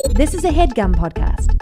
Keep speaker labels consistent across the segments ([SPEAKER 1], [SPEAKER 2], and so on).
[SPEAKER 1] This is a HeadGum podcast.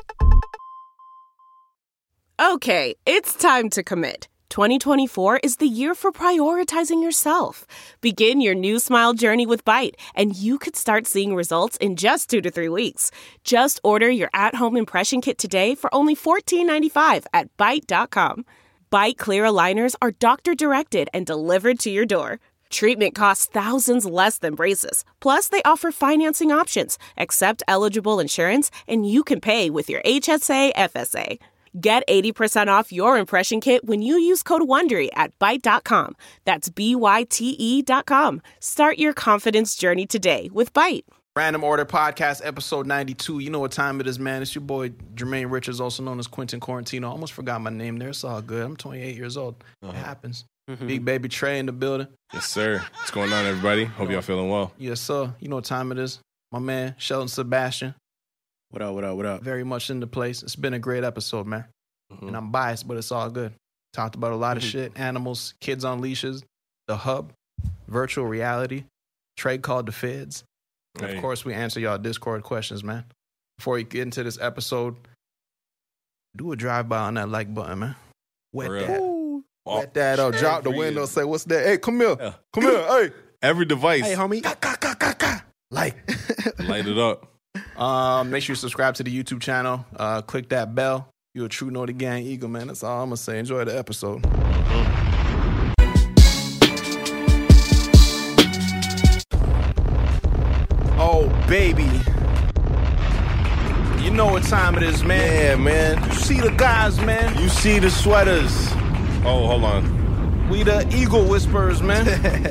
[SPEAKER 2] Okay, it's time to commit. 2024 is the year for prioritizing yourself. Begin your new smile journey with Byte, and you could start seeing results in just 2 to 3 weeks. Just order your at-home impression kit today for only $14.95 at Byte.com. Byte clear aligners are doctor-directed and delivered to your door. Treatment costs thousands less than braces. Plus, they offer financing options, accept eligible insurance, and you can pay with your HSA FSA. Get 80% off your impression kit when you use code WONDERY at Byte.com. That's BYTE.com. Start your confidence journey today with Byte.
[SPEAKER 3] Random Order Podcast, episode 92. You know what time it is, man. It's your boy, Jermaine Richards, also known as Quentin Quarantino. I almost forgot my name there. It's all good. I'm 28 years old. It happens. Big Baby Trey in the building.
[SPEAKER 4] Yes, sir. What's going on, everybody? Hope y'all feeling well.
[SPEAKER 3] Yes, sir. You know what time it is. My man, Sheldon Sebastian.
[SPEAKER 5] What up?
[SPEAKER 3] Very much in the place. It's been a great episode, man. And I'm biased, but it's all good. Talked about a lot of shit. Animals, kids on leashes, the hub, virtual reality, Trey called the feds. And of course, we answer y'all Discord questions, man. Before we get into this episode, do a drive-by on that like button, man. Wet that up. Drop the window. Say, what's that? Hey, come here.
[SPEAKER 4] Yeah.
[SPEAKER 3] Come here. Hey.
[SPEAKER 4] Every device.
[SPEAKER 3] Hey, homie. Like.
[SPEAKER 4] Light it up.
[SPEAKER 3] Make sure you subscribe to the YouTube channel. Click that bell. You're a true Northern Gang Eagle, man. That's all I'm going to say. Enjoy the episode. Oh, baby. You know what time it is, man.
[SPEAKER 4] Yeah, man.
[SPEAKER 3] You see the guys, man.
[SPEAKER 4] You see the sweaters. Oh, hold on.
[SPEAKER 3] We the Eagle Whisperers, man.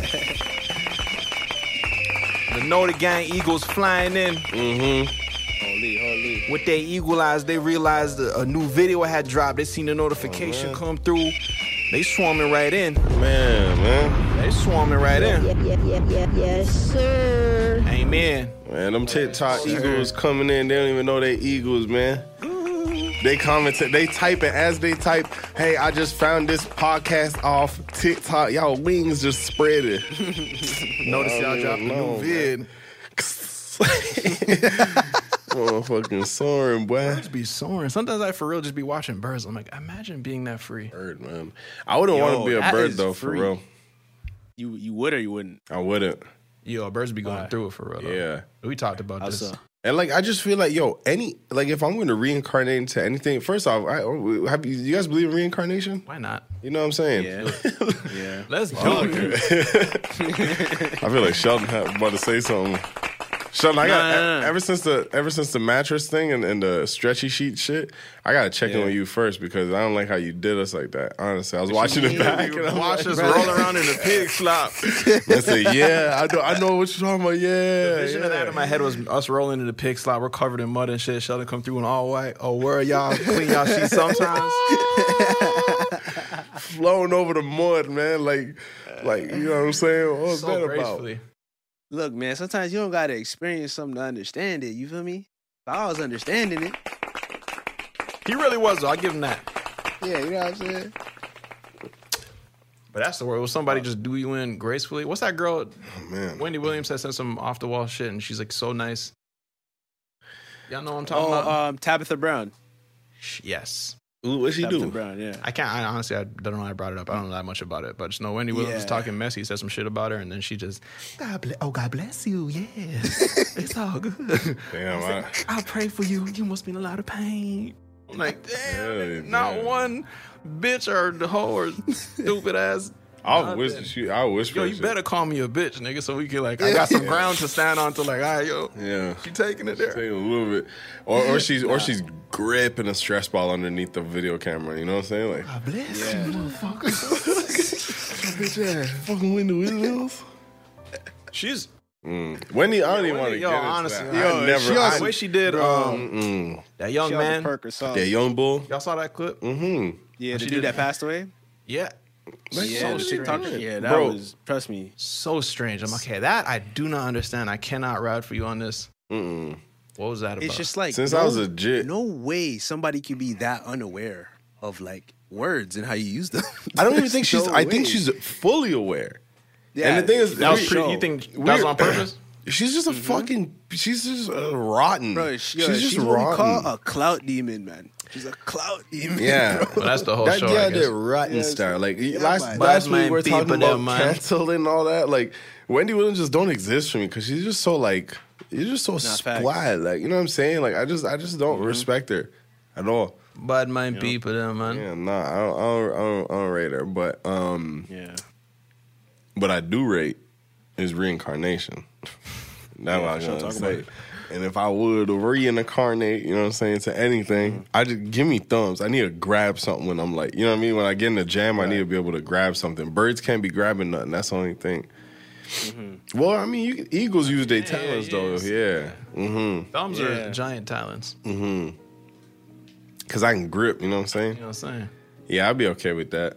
[SPEAKER 3] The Northern Gang Eagles flying in.
[SPEAKER 5] Holy.
[SPEAKER 3] With their eagle eyes, they realized a new video had dropped. They seen the notification come through. They swarming right in.
[SPEAKER 4] Man.
[SPEAKER 3] They swarming right in.
[SPEAKER 1] Yes, sir.
[SPEAKER 3] Amen.
[SPEAKER 4] Man, them TikTok Eagles coming in. They don't even know they Eagles, man. They commented, they type it as they type, hey, I just found this podcast off TikTok. Y'all wings just spread it.
[SPEAKER 3] Notice y'all dropped a new vid.
[SPEAKER 4] Motherfucking soaring, boy.
[SPEAKER 3] Birds be soaring. Sometimes I for real just be watching birds. I'm like, imagine being that free.
[SPEAKER 4] Bird, man. I wouldn't want to be a
[SPEAKER 5] that
[SPEAKER 4] bird
[SPEAKER 5] is
[SPEAKER 4] though, for
[SPEAKER 5] free.
[SPEAKER 4] real.
[SPEAKER 5] You would or you wouldn't?
[SPEAKER 4] I wouldn't.
[SPEAKER 3] Yo, birds be going through it for real. Though.
[SPEAKER 4] Yeah.
[SPEAKER 3] We talked about this.
[SPEAKER 4] And like, I just feel like, if I'm going to reincarnate into anything, first off, you guys believe in reincarnation?
[SPEAKER 3] Why not?
[SPEAKER 4] You know what I'm saying?
[SPEAKER 5] Yeah.
[SPEAKER 3] Let's do it.
[SPEAKER 4] I feel like Sheldon had about to say something. Sheldon, I got ever since the mattress thing and the stretchy sheet shit, I gotta check in with you first because I don't like how you did us like that. Honestly, I was watching it back and I
[SPEAKER 3] watch us roll around in the pig slop.
[SPEAKER 4] I said, yeah, I know what you're talking about. Yeah,
[SPEAKER 3] The vision of that in my head was us rolling in the pig slop. We're covered in mud and shit. Sheldon come through in all white. Oh, where y'all clean y'all sheets sometimes?
[SPEAKER 4] Flowing over the mud, man. Like you know what I'm saying? What was that
[SPEAKER 3] gracefully.
[SPEAKER 4] about?
[SPEAKER 5] Look, man, sometimes you don't gotta experience something to understand it. You feel me? I was understanding it.
[SPEAKER 3] He really was, though. I give him that.
[SPEAKER 5] Yeah, you know what I'm saying?
[SPEAKER 3] But that's the word. Will somebody just do you in gracefully? What's that girl?
[SPEAKER 4] Oh, man.
[SPEAKER 3] Wendy Williams has said some off the wall shit, and she's like so nice. Y'all know what I'm talking about?
[SPEAKER 5] Tabitha Brown.
[SPEAKER 3] Yes.
[SPEAKER 4] Ooh, what'd she
[SPEAKER 5] Tabitha
[SPEAKER 4] do?
[SPEAKER 5] Brown, yeah.
[SPEAKER 3] I don't know why I brought it up. I don't know that much about it, but just know Wendy Williams was talking messy, said some shit about her, and then she just, God bless you, yes. It's all good.
[SPEAKER 4] Damn,
[SPEAKER 3] I'll pray for you. You must be in a lot of pain. I'm like, damn,
[SPEAKER 4] Yeah,
[SPEAKER 3] not
[SPEAKER 4] yeah.
[SPEAKER 3] one bitch or the hoe or stupid ass.
[SPEAKER 4] I wish
[SPEAKER 3] Yo, you better call me a bitch, nigga, so we can I got some ground to stand on to all right, yo.
[SPEAKER 4] Yeah.
[SPEAKER 3] She taking it there.
[SPEAKER 4] Taking a little bit. Or she's gripping a stress ball underneath the video camera, you know what I'm saying? Like,
[SPEAKER 3] God bless you, motherfucker.
[SPEAKER 4] bitch ass. Fucking Wendy Williams.
[SPEAKER 3] She's
[SPEAKER 4] Wendy, I don't even want to get into
[SPEAKER 3] honestly,
[SPEAKER 4] that.
[SPEAKER 3] the way she did that young man,
[SPEAKER 4] That young bull.
[SPEAKER 3] y'all saw that clip?
[SPEAKER 4] Mm-hmm.
[SPEAKER 5] Yeah, the
[SPEAKER 3] she
[SPEAKER 5] dude
[SPEAKER 3] did-
[SPEAKER 5] that passed away?
[SPEAKER 3] Yeah.
[SPEAKER 5] Yeah, the TikTok.
[SPEAKER 4] strange.
[SPEAKER 5] Yeah, that
[SPEAKER 4] Bro.
[SPEAKER 5] was, trust me.
[SPEAKER 3] So strange. I'm like, okay, that I do not understand. I cannot ride for you on this.
[SPEAKER 4] Mm-mm.
[SPEAKER 3] What was that about?
[SPEAKER 5] It's just like,
[SPEAKER 4] Since I was a jit.
[SPEAKER 5] no way somebody can be that unaware of like words and how you use them.
[SPEAKER 4] I don't even think
[SPEAKER 5] There's
[SPEAKER 4] she's.
[SPEAKER 5] no
[SPEAKER 4] I think
[SPEAKER 5] way.
[SPEAKER 4] she's fully aware.
[SPEAKER 5] Yeah,
[SPEAKER 4] And the thing is,
[SPEAKER 3] that was
[SPEAKER 4] we-
[SPEAKER 3] pretty, you think that was on purpose?
[SPEAKER 4] She's just a fucking. She's just rotten.
[SPEAKER 5] Bro,
[SPEAKER 4] she's just rotten.
[SPEAKER 5] What we call a clout demon, man. She's a clout demon.
[SPEAKER 4] Yeah,
[SPEAKER 3] well, that's the whole
[SPEAKER 4] that,
[SPEAKER 3] show.
[SPEAKER 4] Yeah,
[SPEAKER 3] I guess.
[SPEAKER 4] that rotten star. Like last
[SPEAKER 3] Bad
[SPEAKER 4] week, we were talking about
[SPEAKER 3] man.
[SPEAKER 4] canceling and all that. Like Wendy Williams just don't exist for me because she's just so like. You're just so splat. Like you know what I'm saying. Like I just don't respect her at all.
[SPEAKER 3] Bad mind people, them man.
[SPEAKER 4] Yeah, nah, I don't rate her, but but I do rate his reincarnation. That's what I was gonna say. And if I would reincarnate, you know what I'm saying, to anything, I just give me thumbs. I need to grab something when I'm like, you know what I mean? When I get in the jam, I need to be able to grab something. Birds can't be grabbing nothing. That's the only thing. Mm-hmm. Well, I mean, eagles use their talons, though. Yeah. Mm-hmm.
[SPEAKER 3] Thumbs are giant talons.
[SPEAKER 4] Mm-hmm. Because I can grip, you know what I'm saying?
[SPEAKER 3] You know what I'm saying?
[SPEAKER 4] Yeah, I'd be okay with that.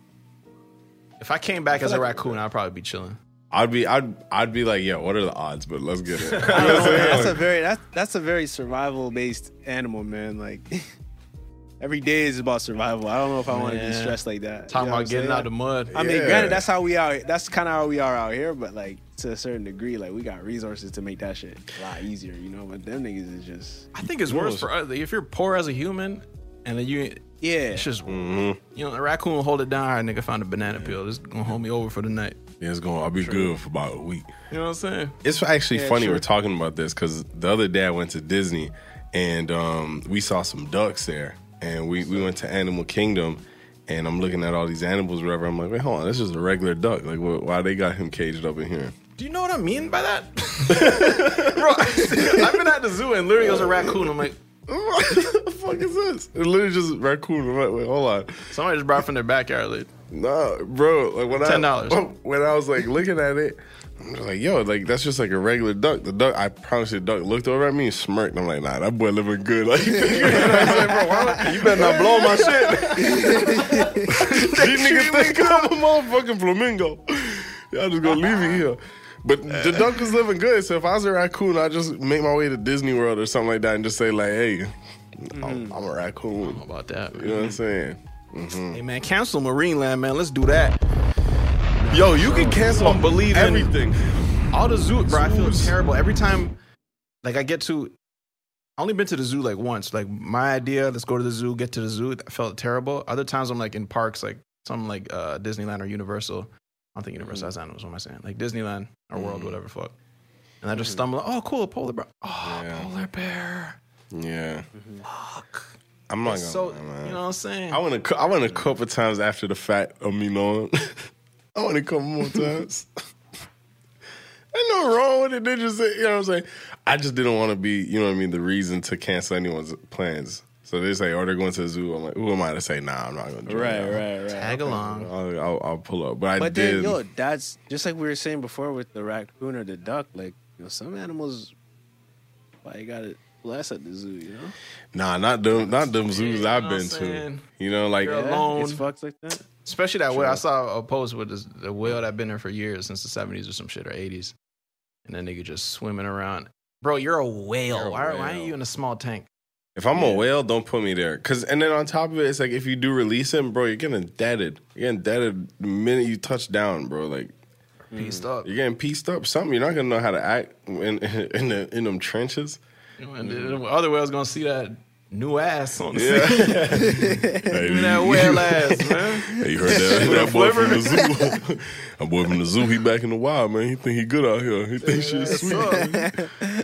[SPEAKER 3] If I came back as a raccoon, I'd probably be chilling.
[SPEAKER 4] I'd be like, yeah, what are the odds? But let's get it.
[SPEAKER 5] That's a very survival based animal, man. Like every day is about survival. I don't know if I want to be stressed like that.
[SPEAKER 3] Talking about getting out the mud.
[SPEAKER 5] I mean, granted, that's how we are. That's kind of how we are out here. But like to a certain degree, like we got resources to make that shit a lot easier, you know. But them niggas is just.
[SPEAKER 3] I think it's worse for us. If you're poor as a human, and then you.
[SPEAKER 5] Yeah.
[SPEAKER 3] It's just, you know, a raccoon will hold it down. All right, nigga found a banana peel. This is going to hold me over for the night.
[SPEAKER 4] Yeah, I'll be good for about a week.
[SPEAKER 3] You know what I'm saying?
[SPEAKER 4] It's actually funny we're talking about this because the other day I went to Disney and we saw some ducks there. And we went to Animal Kingdom and I'm looking at all these animals or whatever. I'm like, wait, hold on, this is a regular duck. Like, why they got him caged up in here?
[SPEAKER 3] Do you know what I mean by that? Bro, I've been at the zoo and literally was a raccoon. I'm like,
[SPEAKER 4] what the fuck is this? It's literally just a raccoon. I'm like, wait, hold on.
[SPEAKER 3] Somebody just brought it from their backyard. Like,
[SPEAKER 4] nah, bro. Like when
[SPEAKER 3] $10.
[SPEAKER 4] When I was like looking at it, I'm just like, yo, like that's just like a regular duck. The duck, I promise you, the duck looked over at me and smirked. I'm like, nah, that boy living good. Like, I was like, bro, you better not blow my shit. These niggas think I'm a motherfucking flamingo. Y'all just gonna leave me here. But the duck was living good, so if I was a raccoon, I'd just make my way to Disney World or something like that and just say like, hey, I'm a raccoon.
[SPEAKER 3] how about that?
[SPEAKER 4] You know what I'm saying? Mm-hmm.
[SPEAKER 3] Hey, man, cancel Marineland, man. Let's do that.
[SPEAKER 4] Yo, you can cancel
[SPEAKER 3] believe
[SPEAKER 4] everything.
[SPEAKER 3] All the zoo, bro, I feel terrible. Every time, like, I only been to the zoo, like, once. Like, my idea, let's go to the zoo, get to the zoo, I felt terrible. Other times, I'm, like, in parks, like, something like Disneyland or Universal. I don't think Universal has animals, what am I saying? Like, Disneyland or World, whatever, fuck. And I just stumble, oh, cool, a polar bear. Oh, polar bear.
[SPEAKER 4] Yeah.
[SPEAKER 3] Fuck.
[SPEAKER 4] I'm not
[SPEAKER 3] It's
[SPEAKER 4] gonna
[SPEAKER 3] so,
[SPEAKER 4] lie, man.
[SPEAKER 3] you know what I'm saying?
[SPEAKER 4] I went a couple times after the fact of me knowing. I went a couple more times. Ain't nothing wrong with it. They just say, you know what I'm saying? I just didn't want to be, you know what I mean, the reason to cancel anyone's plans. So they say, oh, they're going to the zoo. I'm like, who am I to say, nah, I'm not going to do that.
[SPEAKER 5] Right.
[SPEAKER 3] Tag along.
[SPEAKER 4] I'll pull up. But I
[SPEAKER 5] then,
[SPEAKER 4] did.
[SPEAKER 5] yo, that's just like we were saying before with the raccoon or the duck. Like, you know, some animals, why you got to bless at the zoo, you know?
[SPEAKER 4] Nah, not them zoos I've been to. You know, like,
[SPEAKER 3] You're alone.
[SPEAKER 5] It's fucked like that.
[SPEAKER 3] Especially that whale. I saw a post with the whale that been there for years, since the 70s or some shit, or 80s. And then nigga just swimming around. Bro, you're a whale. Why are you in a small tank?
[SPEAKER 4] if I'm a whale, don't put me there. And then on top of it, it's like if you do release him, bro, you're getting deaded. You're getting deaded the minute you touch down, bro. Like,
[SPEAKER 3] pieced up.
[SPEAKER 4] You're getting pieced up. Something you're not gonna know how to act in them trenches.
[SPEAKER 3] And the other whale's gonna see that new ass on the
[SPEAKER 4] Yeah.
[SPEAKER 3] scene. That whale ass, man.
[SPEAKER 4] Hey, you heard that boy from the zoo. That boy from the zoo, he back in the wild, man. He think he good out here. He think shit's sweet.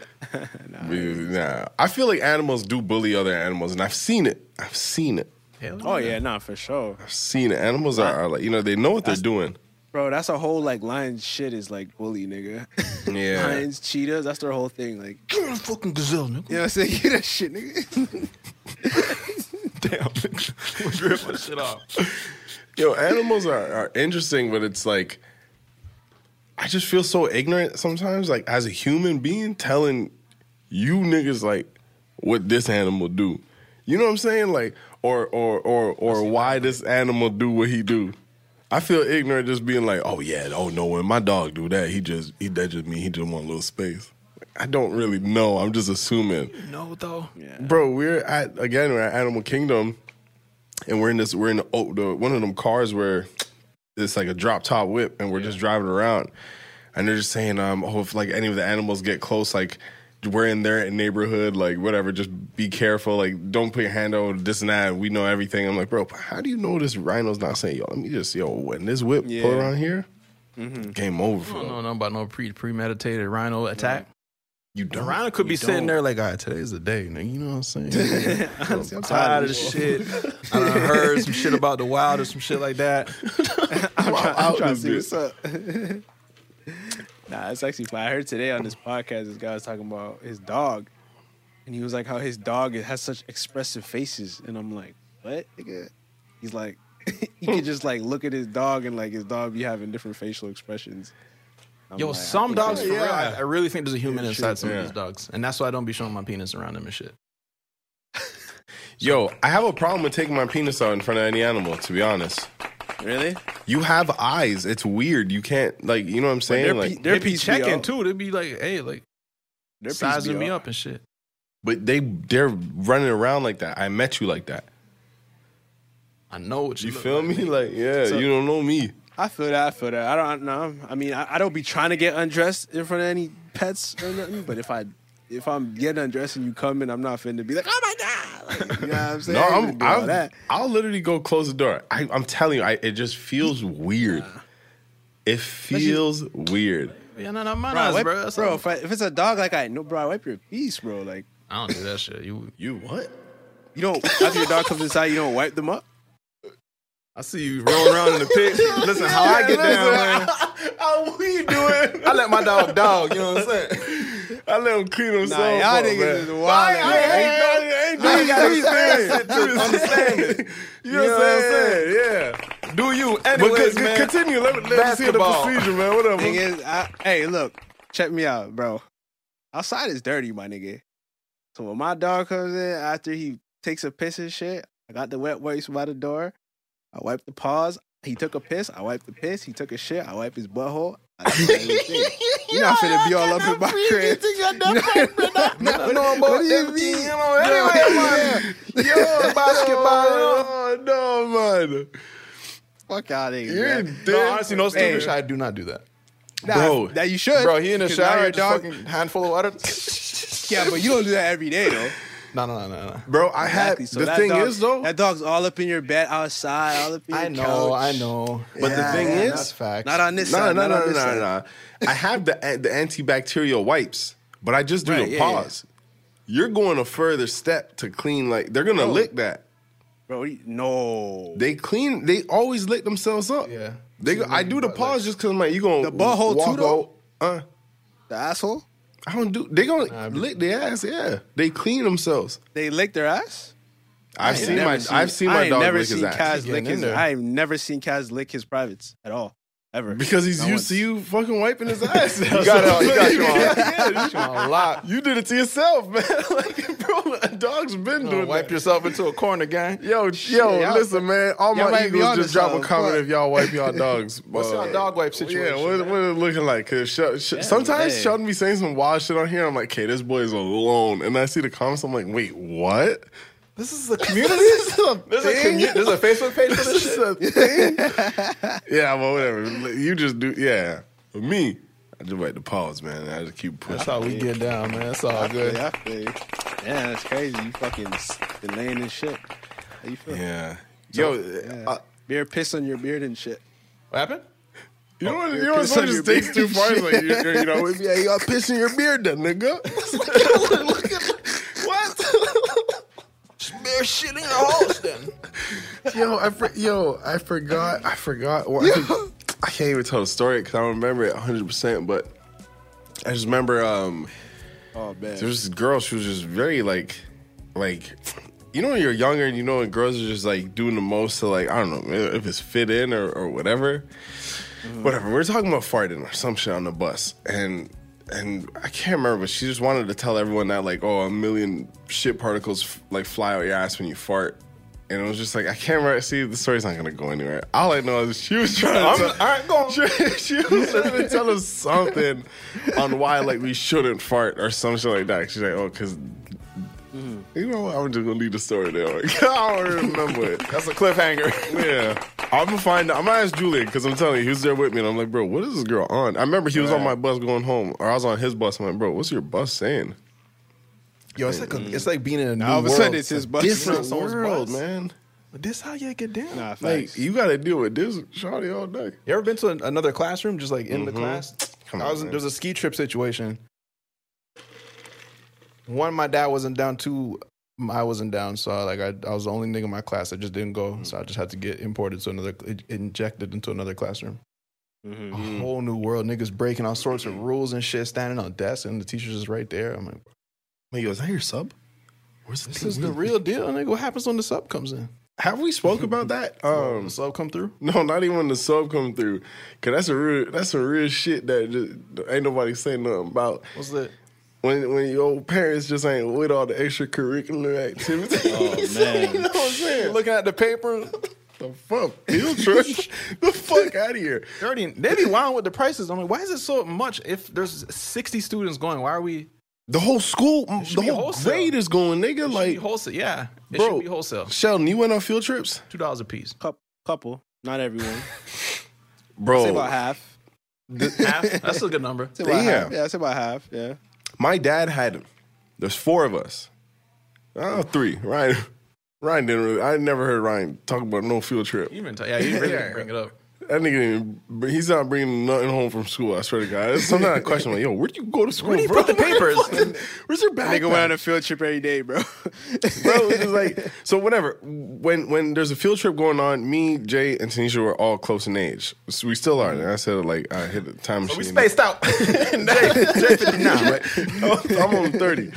[SPEAKER 4] Nah. I feel like animals do bully other animals, and I've seen it.
[SPEAKER 5] Oh, yeah, nah, for sure.
[SPEAKER 4] I've seen it. Animals are like, they know what they're doing.
[SPEAKER 5] Bro, that's a whole, like, lion shit is, like, bully, nigga.
[SPEAKER 4] Yeah.
[SPEAKER 5] Lions, cheetahs, that's their whole thing. Like,
[SPEAKER 3] You're a fucking gazelle, nigga.
[SPEAKER 5] you know what I'm saying? Get that shit, nigga.
[SPEAKER 3] Damn. Drip my shit off.
[SPEAKER 4] Yo, animals are interesting, but it's like, I just feel so ignorant sometimes, like, as a human being, telling you niggas, like, what this animal do. You know what I'm saying? Like, or why this animal do what he do. I feel ignorant just being like, oh yeah, oh no, when my dog do that, that just mean he just want a little space. I don't really know. I'm just assuming.
[SPEAKER 3] You know, though.
[SPEAKER 4] Yeah. Bro, we're at Animal Kingdom, and we're in one of them cars where it's like a drop top whip, and we're just driving around. and they're just saying, oh, if like any of the animals get close, like we're in their neighborhood, like whatever, just be careful, like don't put your hand over this and that. We know everything. I'm like, bro, how do you know this rhino's not saying, yo, let me just, when this whip pull around here, game over for them.
[SPEAKER 3] I don't know about no premeditated rhino attack.
[SPEAKER 4] You
[SPEAKER 3] The
[SPEAKER 4] don't.
[SPEAKER 3] rhino could be sitting there like, all right, today's the day, nigga. You know what I'm saying? I'm tired of this shit. I done heard some shit about the wild or some shit like that.
[SPEAKER 5] I'm trying to see what's up. Nah, it's actually fun. I heard today on this podcast, this guy was talking about his dog. And he was like, how his dog has such expressive faces. And I'm like, what, nigga? He's like, he could just like look at his dog and like his dog be having different facial expressions. I'm
[SPEAKER 3] Yo,
[SPEAKER 5] like,
[SPEAKER 3] some dogs, for real,
[SPEAKER 4] yeah.
[SPEAKER 3] I really think there's a human inside some of
[SPEAKER 4] yeah.
[SPEAKER 3] these dogs. And that's why I don't be showing my penis around them and shit.
[SPEAKER 4] Yo, I have a problem with taking my penis out in front of any animal, to be honest.
[SPEAKER 5] Really?
[SPEAKER 4] You have eyes. It's weird. You can't, like, you know what I'm saying? Like,
[SPEAKER 5] Their
[SPEAKER 3] They be
[SPEAKER 5] piece
[SPEAKER 3] checking
[SPEAKER 5] be
[SPEAKER 3] too. They'd be like, hey, like,
[SPEAKER 5] Their piece
[SPEAKER 3] sizing
[SPEAKER 5] be
[SPEAKER 3] me up and shit.
[SPEAKER 4] but they're running around like that. I met you like that.
[SPEAKER 3] I know what
[SPEAKER 4] You
[SPEAKER 3] look
[SPEAKER 4] feel
[SPEAKER 3] like.
[SPEAKER 4] me? Like, yeah,
[SPEAKER 5] So-
[SPEAKER 4] you don't know me.
[SPEAKER 5] I feel that. I don't know. I mean, I don't be trying to get undressed in front of any pets or nothing. But if I'm getting undressed and you come in, I'm not finna be like, oh my god, like, you know what I'm saying?
[SPEAKER 4] No,
[SPEAKER 5] I ain't finna do all that.
[SPEAKER 4] I'll literally go close the door. I'm telling you, it just feels weird. It feels weird.
[SPEAKER 3] Yeah, no, my
[SPEAKER 5] Bro,
[SPEAKER 3] eyes,
[SPEAKER 5] wipe-
[SPEAKER 3] bro. That's
[SPEAKER 5] bro,
[SPEAKER 3] all.
[SPEAKER 5] if it's a dog, like I know, bro, I wipe your piece, bro. Like
[SPEAKER 3] I don't do that shit.
[SPEAKER 4] You what?
[SPEAKER 5] you don't after your dog comes inside, you don't wipe them up.
[SPEAKER 3] I see you rolling around in the pit. Listen, how I get down, man.
[SPEAKER 4] How we doing?
[SPEAKER 3] I let my dog, you know what I'm saying?
[SPEAKER 4] I let him clean himself
[SPEAKER 5] Nah, y'all
[SPEAKER 4] up,
[SPEAKER 5] niggas
[SPEAKER 4] man.
[SPEAKER 5] is wild.
[SPEAKER 3] Understand it.
[SPEAKER 4] You know what I'm saying? Yeah.
[SPEAKER 3] Do you?
[SPEAKER 4] But
[SPEAKER 3] Anyways, man.
[SPEAKER 4] continue. Let me see the
[SPEAKER 3] Basketball.
[SPEAKER 4] procedure, man. Whatever.
[SPEAKER 5] Thing is, hey, look, check me out, bro. Outside is dirty, my nigga. So when my dog comes in after he takes a piss and shit, I got the wet wipes by the door. I wipe the paws. He took a piss. I wipe the piss. He took a shit. I wipe his butthole. I do everything. You're not finna be all up in my crib.
[SPEAKER 3] What do you mean? Yo, basketball.
[SPEAKER 4] Oh, no, man.
[SPEAKER 5] Fuck out of
[SPEAKER 4] You're
[SPEAKER 5] here, man.
[SPEAKER 3] No, honestly, no stupid
[SPEAKER 5] Hey.
[SPEAKER 3] shit. I do not do that.
[SPEAKER 5] Nah,
[SPEAKER 4] Bro.
[SPEAKER 5] that you should.
[SPEAKER 3] Bro, he in the
[SPEAKER 5] 'Cause now
[SPEAKER 3] shower,
[SPEAKER 5] your
[SPEAKER 3] just
[SPEAKER 5] dog.
[SPEAKER 3] fucking handful of water.
[SPEAKER 5] Yeah, but you don't do that every day, though.
[SPEAKER 3] No.
[SPEAKER 4] Bro, I had
[SPEAKER 5] Exactly. So
[SPEAKER 4] the
[SPEAKER 5] that
[SPEAKER 4] thing
[SPEAKER 5] dog-
[SPEAKER 4] is though.
[SPEAKER 5] that dog's all up in your bed, outside, all up in your couch.
[SPEAKER 3] I know.
[SPEAKER 4] But the thing is-
[SPEAKER 3] that's facts.
[SPEAKER 5] Not on this
[SPEAKER 4] No,
[SPEAKER 5] side.
[SPEAKER 4] no,
[SPEAKER 5] not
[SPEAKER 4] no,
[SPEAKER 5] on
[SPEAKER 4] no,
[SPEAKER 5] this side.
[SPEAKER 4] no. I have the antibacterial wipes, but I just do
[SPEAKER 5] Right,
[SPEAKER 4] the
[SPEAKER 5] yeah,
[SPEAKER 4] paws. You're going a further step to clean. Like they're gonna lick that.
[SPEAKER 5] Bro, no.
[SPEAKER 4] They clean. They always lick themselves up.
[SPEAKER 3] Yeah.
[SPEAKER 4] They. I do the paws just because I'm like, you gonna
[SPEAKER 5] The butthole
[SPEAKER 4] walk
[SPEAKER 5] too, though?
[SPEAKER 4] out.
[SPEAKER 5] The asshole?
[SPEAKER 4] I don't do. They gonna lick their ass. Yeah, they clean themselves.
[SPEAKER 5] They lick their ass?
[SPEAKER 4] I've seen my
[SPEAKER 5] I
[SPEAKER 4] dog
[SPEAKER 5] never
[SPEAKER 4] lick his
[SPEAKER 5] seen
[SPEAKER 4] ass
[SPEAKER 5] Kaz lick
[SPEAKER 3] Getting in
[SPEAKER 5] his.
[SPEAKER 3] there.
[SPEAKER 5] I've never seen Kaz lick his privates at all, ever.
[SPEAKER 4] because he's
[SPEAKER 5] Not
[SPEAKER 4] used to
[SPEAKER 5] once.
[SPEAKER 4] you fucking wiping his ass.
[SPEAKER 3] You got you on a lot.
[SPEAKER 4] You did it to yourself, man. Like, bro, a dog's been doing
[SPEAKER 3] Wipe
[SPEAKER 4] that.
[SPEAKER 3] yourself into a corner, gang.
[SPEAKER 4] Yo,
[SPEAKER 5] y'all-
[SPEAKER 4] listen, man. All
[SPEAKER 5] y'all
[SPEAKER 4] my
[SPEAKER 5] might be
[SPEAKER 4] Eagles
[SPEAKER 5] onto
[SPEAKER 4] just drop a
[SPEAKER 5] something.
[SPEAKER 4] comment
[SPEAKER 5] Fuck.
[SPEAKER 4] if y'all wipe y'all dogs.
[SPEAKER 3] What's your dog wipe situation?
[SPEAKER 4] Yeah, what it looking like? Cause sometimes
[SPEAKER 5] hey.
[SPEAKER 4] Sheldon be saying some wild shit on here. I'm like, okay, this boy is alone. And I see the comments. I'm like, wait, what?
[SPEAKER 3] This is a community.
[SPEAKER 4] This is a
[SPEAKER 3] There's
[SPEAKER 4] thing?
[SPEAKER 3] a Facebook page for this
[SPEAKER 4] This
[SPEAKER 3] shit.
[SPEAKER 4] is a thing? Yeah, well, whatever. You just do. Yeah, for me, I just wipe the paws, man. I just keep pushing.
[SPEAKER 3] That's how we get down, man. That's all good.
[SPEAKER 5] Yeah, I feel you. Yeah, that's crazy. You fucking been laying in shit. How you feel?
[SPEAKER 4] Yeah.
[SPEAKER 5] Yeah. Beer piss on your beard and shit.
[SPEAKER 3] What happened?
[SPEAKER 4] You know what?
[SPEAKER 5] Piss
[SPEAKER 4] You know what?
[SPEAKER 5] on
[SPEAKER 4] Someone
[SPEAKER 5] your
[SPEAKER 4] just takes too
[SPEAKER 5] beard.
[SPEAKER 4] far. It's like, you know, yeah, you got piss in your beard, then, nigga. Look at what?
[SPEAKER 3] Bear shit in your house, then.
[SPEAKER 4] I forgot. Well, I can't even tell the story because I don't remember it 100%. But I just remember
[SPEAKER 5] Oh man.
[SPEAKER 4] there was this girl. She was just very like, you know, when you're younger and you know when girls are just like doing the most to like, I don't know if it's fit in or whatever. Whatever. We were talking about farting or some shit on the bus, and I can't remember, but she just wanted to tell everyone that like, oh, 1 million shit particles like fly out your ass when you fart. And it was just like, I can't remember. See, the story's not going to go anywhere. All I know is she was trying to
[SPEAKER 3] all right, go on.
[SPEAKER 4] She was trying to tell us something on why like we shouldn't fart or some shit like that. She's like, oh, because you know what? I'm just going to leave the story there. Like, I don't remember it.
[SPEAKER 3] That's a cliffhanger.
[SPEAKER 4] Yeah. I'm gonna ask Julian because I'm telling you, he was there with me, and I'm like, bro, what is this girl on? I remember he was on my bus going home, or I was on his bus. I'm like, bro, what's your bus saying?
[SPEAKER 3] Yo, it's like being in a new
[SPEAKER 5] all of a
[SPEAKER 3] world.
[SPEAKER 5] sudden it's his bus.
[SPEAKER 4] Different world, man.
[SPEAKER 3] But this how you get down.
[SPEAKER 5] Nah, facts.
[SPEAKER 4] Like you got to deal with this shawty all day.
[SPEAKER 3] You ever been to another classroom, just like in the class?
[SPEAKER 4] Come on, man.
[SPEAKER 3] There was a ski trip situation. One, my dad wasn't down. Two, I wasn't down. So I was the only nigga in my class that just didn't go. So I just had to get injected into another classroom. A whole new world. Niggas breaking all sorts of rules and shit, standing on desks, and the teacher's just right there. I'm like,
[SPEAKER 4] Yo, is that your sub?
[SPEAKER 3] this is the real deal, nigga. What happens when the sub comes in?
[SPEAKER 4] Have we spoke about that?
[SPEAKER 3] The sub come through?
[SPEAKER 4] No, not even when the sub come through. Cause that's some real shit that just ain't nobody saying nothing about.
[SPEAKER 3] What's that?
[SPEAKER 4] When your parents just ain't with all the extracurricular activities.
[SPEAKER 5] Oh man.
[SPEAKER 4] You know what I'm saying?
[SPEAKER 3] Looking at the paper.
[SPEAKER 4] The fuck? Field trip? The fuck out of here.
[SPEAKER 3] They be wild with the prices. I'm like, why is it so much? If there's 60 students going, why are we?
[SPEAKER 4] The whole school, the
[SPEAKER 3] be
[SPEAKER 4] whole
[SPEAKER 3] wholesale.
[SPEAKER 4] grade is going, nigga.
[SPEAKER 3] It should
[SPEAKER 4] Like,
[SPEAKER 3] be wholesale. Yeah, it
[SPEAKER 4] bro,
[SPEAKER 3] should be wholesale.
[SPEAKER 4] Sheldon, you went on field trips?
[SPEAKER 3] $2 a piece.
[SPEAKER 5] Couple, not everyone.
[SPEAKER 4] Bro.
[SPEAKER 5] Say about half.
[SPEAKER 3] Half? That's a good number.
[SPEAKER 5] Say about
[SPEAKER 4] Yeah.
[SPEAKER 5] half. Yeah, say about half. Yeah.
[SPEAKER 4] My dad had, there's 4 of us. 3. Ryan didn't really, I never heard Ryan talk about no field trip.
[SPEAKER 3] You didn't he really didn't bring it up.
[SPEAKER 4] That nigga, he's not bringing nothing home from school, I swear to God. Sometimes I question, like, yo, where'd you go to school?
[SPEAKER 3] Where do you put the papers?
[SPEAKER 4] Where's your backpack?
[SPEAKER 5] Nigga went on a field trip every day, bro.
[SPEAKER 4] Bro, it's just like, so whatever. When there's a field trip going on, me, Jay, and Tanisha were all close in age. So we still are. And I said, like, I hit the time machine.
[SPEAKER 3] We spaced out.
[SPEAKER 4] Jay 59, right? I'm on 30.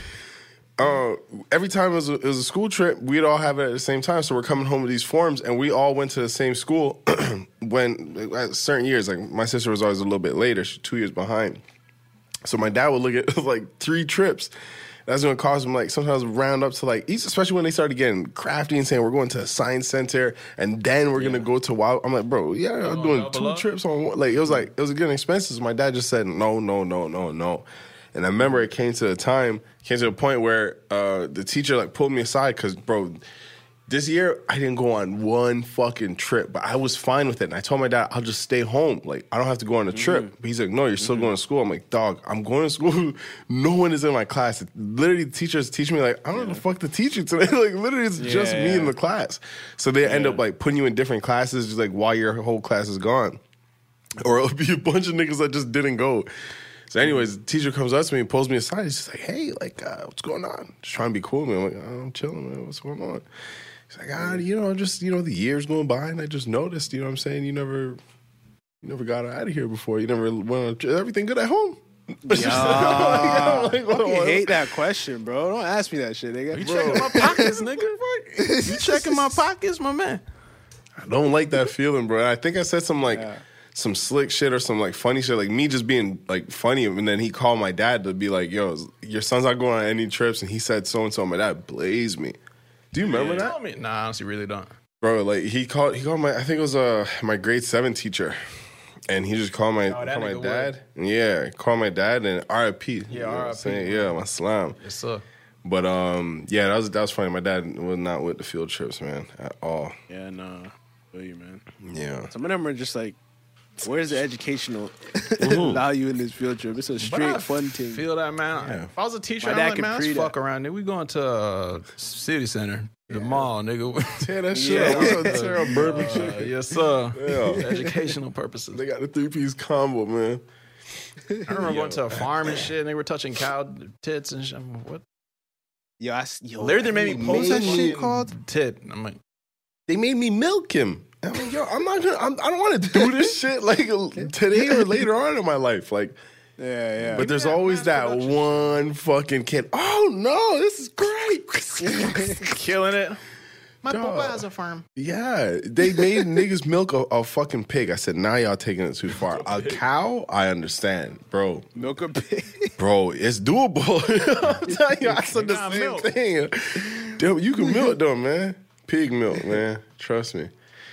[SPEAKER 4] Every time it was a school trip, we'd all have it at the same time. So we're coming home with these forms, and we all went to the same school. When at certain years, like my sister was always a little bit later, she's 2 years behind. So my dad would look at like 3 trips. That's going to cause them like sometimes round up to like, especially when they started getting crafty and saying we're going to a science center and then we're going to go to Wild. I'm like, bro, yeah, I'm doing 2 trips on one. Like it was getting expensive. So my dad just said no. And I remember it came to a point where the teacher like pulled me aside because, bro, this year I didn't go on one fucking trip, but I was fine with it. And I told my dad, I'll just stay home. Like, I don't have to go on a trip. But he's like, no, you're still going to school. I'm like, dog, I'm going to school. No one is in my class. Literally, the teachers teach me, like, I don't know the fuck to teach you today. Like, literally, it's just me in the class. So they end up, like, putting you in different classes just, like, while your whole class is gone. Or it'll be a bunch of niggas that just didn't go. So anyways, the teacher comes up to me and pulls me aside. He's just like, hey, like, what's going on? Just trying to be cool with me. I'm like, I'm chilling, man. What's going on? He's like, the years going by, and I just noticed, you know what I'm saying? You never got out of here before. You never went on, everything good at home?
[SPEAKER 5] I hate that question, bro. Don't ask me that shit, nigga.
[SPEAKER 3] You checking my pockets, nigga? You checking my pockets, my man?
[SPEAKER 4] I don't like that feeling, bro. I think I said some slick shit or some like funny shit, like me just being like funny, and then he called my dad to be like, yo, your son's not going on any trips, and he said so and so. My dad blazed me. Do you remember that?
[SPEAKER 3] Tell me. Nah, I honestly really don't.
[SPEAKER 4] Bro, like he called my, I think it was my grade 7 teacher, and he just called my dad. Yeah, called my dad and R.I.P.
[SPEAKER 3] Yeah, R.I.P.
[SPEAKER 4] Yeah, my salam.
[SPEAKER 3] Yes, sir.
[SPEAKER 4] But yeah, that was funny. My dad was not with the field trips, man, at all.
[SPEAKER 5] Yeah, no, feel you, man.
[SPEAKER 4] Yeah,
[SPEAKER 5] Some of them are just like, where's the educational value in this field trip? It's a straight fun thing.
[SPEAKER 3] Feel that, man.
[SPEAKER 4] Yeah.
[SPEAKER 3] If I was a teacher,
[SPEAKER 5] My
[SPEAKER 3] I'd
[SPEAKER 5] dad
[SPEAKER 3] be like,
[SPEAKER 5] could
[SPEAKER 3] man, let's
[SPEAKER 5] pre
[SPEAKER 3] fuck
[SPEAKER 5] that.
[SPEAKER 3] around. Then we going to city center, the mall, nigga.
[SPEAKER 4] tear that shit up. Tear up bourbon shit.
[SPEAKER 3] Yes, sir.
[SPEAKER 4] Yeah.
[SPEAKER 3] Educational purposes.
[SPEAKER 4] They got the 3-piece combo, man.
[SPEAKER 3] I remember going to a farm and shit, and they were touching cow tits and shit. I'm like, what? Literally made me post that shit called tit. I'm like,
[SPEAKER 4] They made me milk him. I'm like, yo, I'm not gonna. I don't want to do this shit like today or later on in my life. Like,
[SPEAKER 5] Yeah.
[SPEAKER 4] but there's always that one fucking kid. Oh no, this is great.
[SPEAKER 3] killing it. My
[SPEAKER 4] Dog.
[SPEAKER 3] papa has a farm.
[SPEAKER 4] Yeah, they made niggas milk a fucking pig. I said, now y'all taking it too far. A cow, I understand, bro.
[SPEAKER 5] Milk a pig.
[SPEAKER 4] Bro, it's doable. I'm telling you, I said the same
[SPEAKER 3] milk.
[SPEAKER 4] thing. Dude, you can milk though, man. Pig milk, man. Trust me.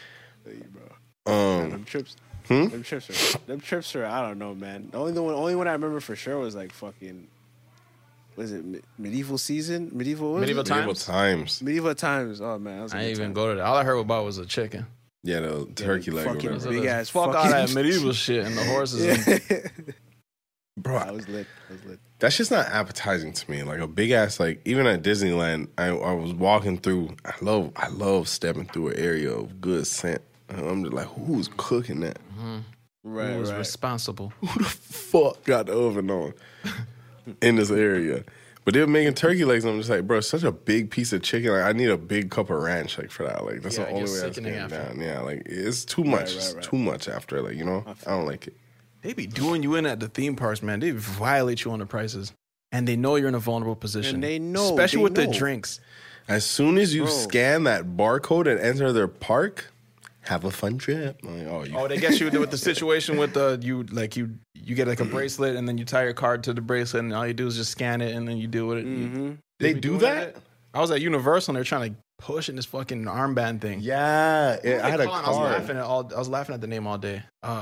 [SPEAKER 5] Them trips. Them trips are. I don't know, man. The only one I remember for sure was like fucking. Was it medieval season? Medieval
[SPEAKER 3] Times.
[SPEAKER 4] Times.
[SPEAKER 5] Medieval times. Oh man, that was a
[SPEAKER 3] I
[SPEAKER 5] good
[SPEAKER 3] didn't even
[SPEAKER 5] time.
[SPEAKER 3] go to that. All I heard about was a chicken.
[SPEAKER 4] Yeah, the turkey leg.
[SPEAKER 5] Fucking
[SPEAKER 4] Or whatever.
[SPEAKER 5] big ass.
[SPEAKER 3] Fuck all that medieval shit and the horses. And,
[SPEAKER 4] Bro,
[SPEAKER 5] I was lit.
[SPEAKER 4] that's just not appetizing to me. Like a big ass, like even at Disneyland, I was walking through. I love stepping through an area of good scent. And I'm just like, who's cooking that?
[SPEAKER 5] Right,
[SPEAKER 3] who was responsible?
[SPEAKER 4] Who the fuck got the oven on in this area? But they were making turkey legs, and I'm just like, bro, it's such a big piece of chicken. Like, I need a big cup of ranch, like, for that. Like, that's the only way that's getting down. Yeah, like, it's too much. Right. It's too much after, like, you know? I don't like it.
[SPEAKER 3] They be doing you in at the theme parks, man. They violate you on the prices. And they know you're in a vulnerable position.
[SPEAKER 5] And they know.
[SPEAKER 3] Especially with the drinks.
[SPEAKER 4] As soon as you scan that barcode and enter their park, have a fun trip. Like,
[SPEAKER 3] they get you with the situation with the you get like a bracelet and then you tie your card to the bracelet and all you do is just scan it and then you deal with it.
[SPEAKER 5] Mm-hmm.
[SPEAKER 4] They do that?
[SPEAKER 3] I was at Universal and they're trying to push in this fucking armband thing.
[SPEAKER 4] Yeah, I had a card.
[SPEAKER 3] I was laughing at the name all day.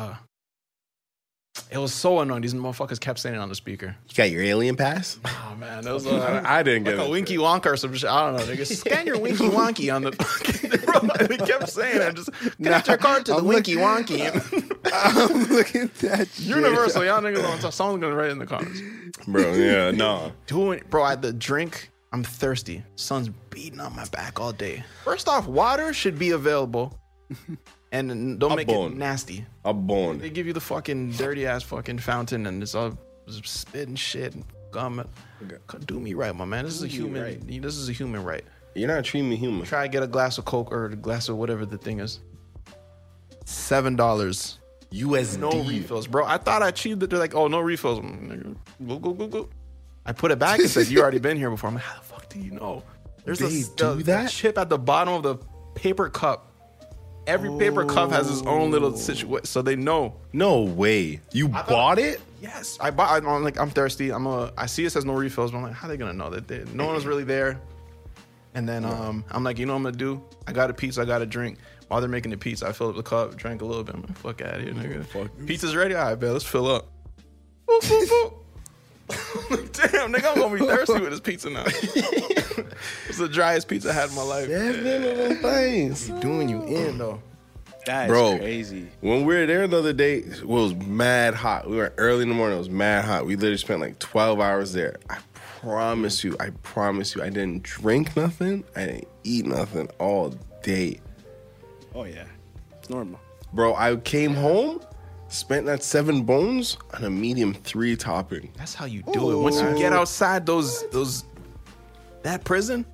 [SPEAKER 3] It was so annoying. These motherfuckers kept saying it on the speaker.
[SPEAKER 4] You got your alien pass?
[SPEAKER 3] Oh man, that was
[SPEAKER 4] I didn't get
[SPEAKER 3] like a Winky Wonka or some shit. I don't know. They just scan your Winky Wonky on the fucking. They kept saying it. Just connect your card to the Winky Wonky.
[SPEAKER 5] I'm looking at that.
[SPEAKER 3] Universal, y'all niggas on top. Someone's gonna write it in the comments.
[SPEAKER 4] Bro, yeah, no.
[SPEAKER 3] Bro, I had the drink. I'm thirsty. Sun's beating on my back all day. First off, water should be available. And don't make it nasty.
[SPEAKER 4] I'm born.
[SPEAKER 3] They give you the fucking dirty ass fucking fountain and it's all spitting shit and gum. Do me right, my man. This is a human right. This is a human right.
[SPEAKER 4] You're not treating me human.
[SPEAKER 3] Try to get a glass of Coke or a glass of whatever the thing is. $7
[SPEAKER 4] USD.
[SPEAKER 3] No refills, bro. I thought I cheated. They're like, oh, no refills. Go. I put it back and said, you already been here before. I'm like, how the fuck do you know? There's a chip at the bottom of the paper cup. Every paper cup has its own little situation, so they know.
[SPEAKER 4] No way. You bought it?
[SPEAKER 3] Yes, I bought. I'm like, I'm thirsty. I see it says no refills, but I'm like, how are they gonna know that no one was really there? And then I'm like, you know what I'm gonna do? I got a pizza. I got a drink. While they're making the pizza, I filled up the cup, drank a little bit. I'm like, fuck out of here, nigga. Pizza's ready. All right, bet. Let's fill up. Boop, boop, boop. Damn, nigga, I'm gonna be thirsty with this pizza now. It's the driest pizza I had in my life.
[SPEAKER 4] 7 of them things.
[SPEAKER 3] Doing you in though.
[SPEAKER 5] That is crazy.
[SPEAKER 4] When we were there the other day, it was mad hot. We were early in the morning. It was mad hot. We literally spent like 12 hours there. I promise you, I didn't drink nothing. I didn't eat nothing all day.
[SPEAKER 5] Oh yeah, it's normal.
[SPEAKER 4] Bro, I came home. Spent that 7 bones on a medium 3 topping.
[SPEAKER 3] That's how you do it. Once you get outside that prison,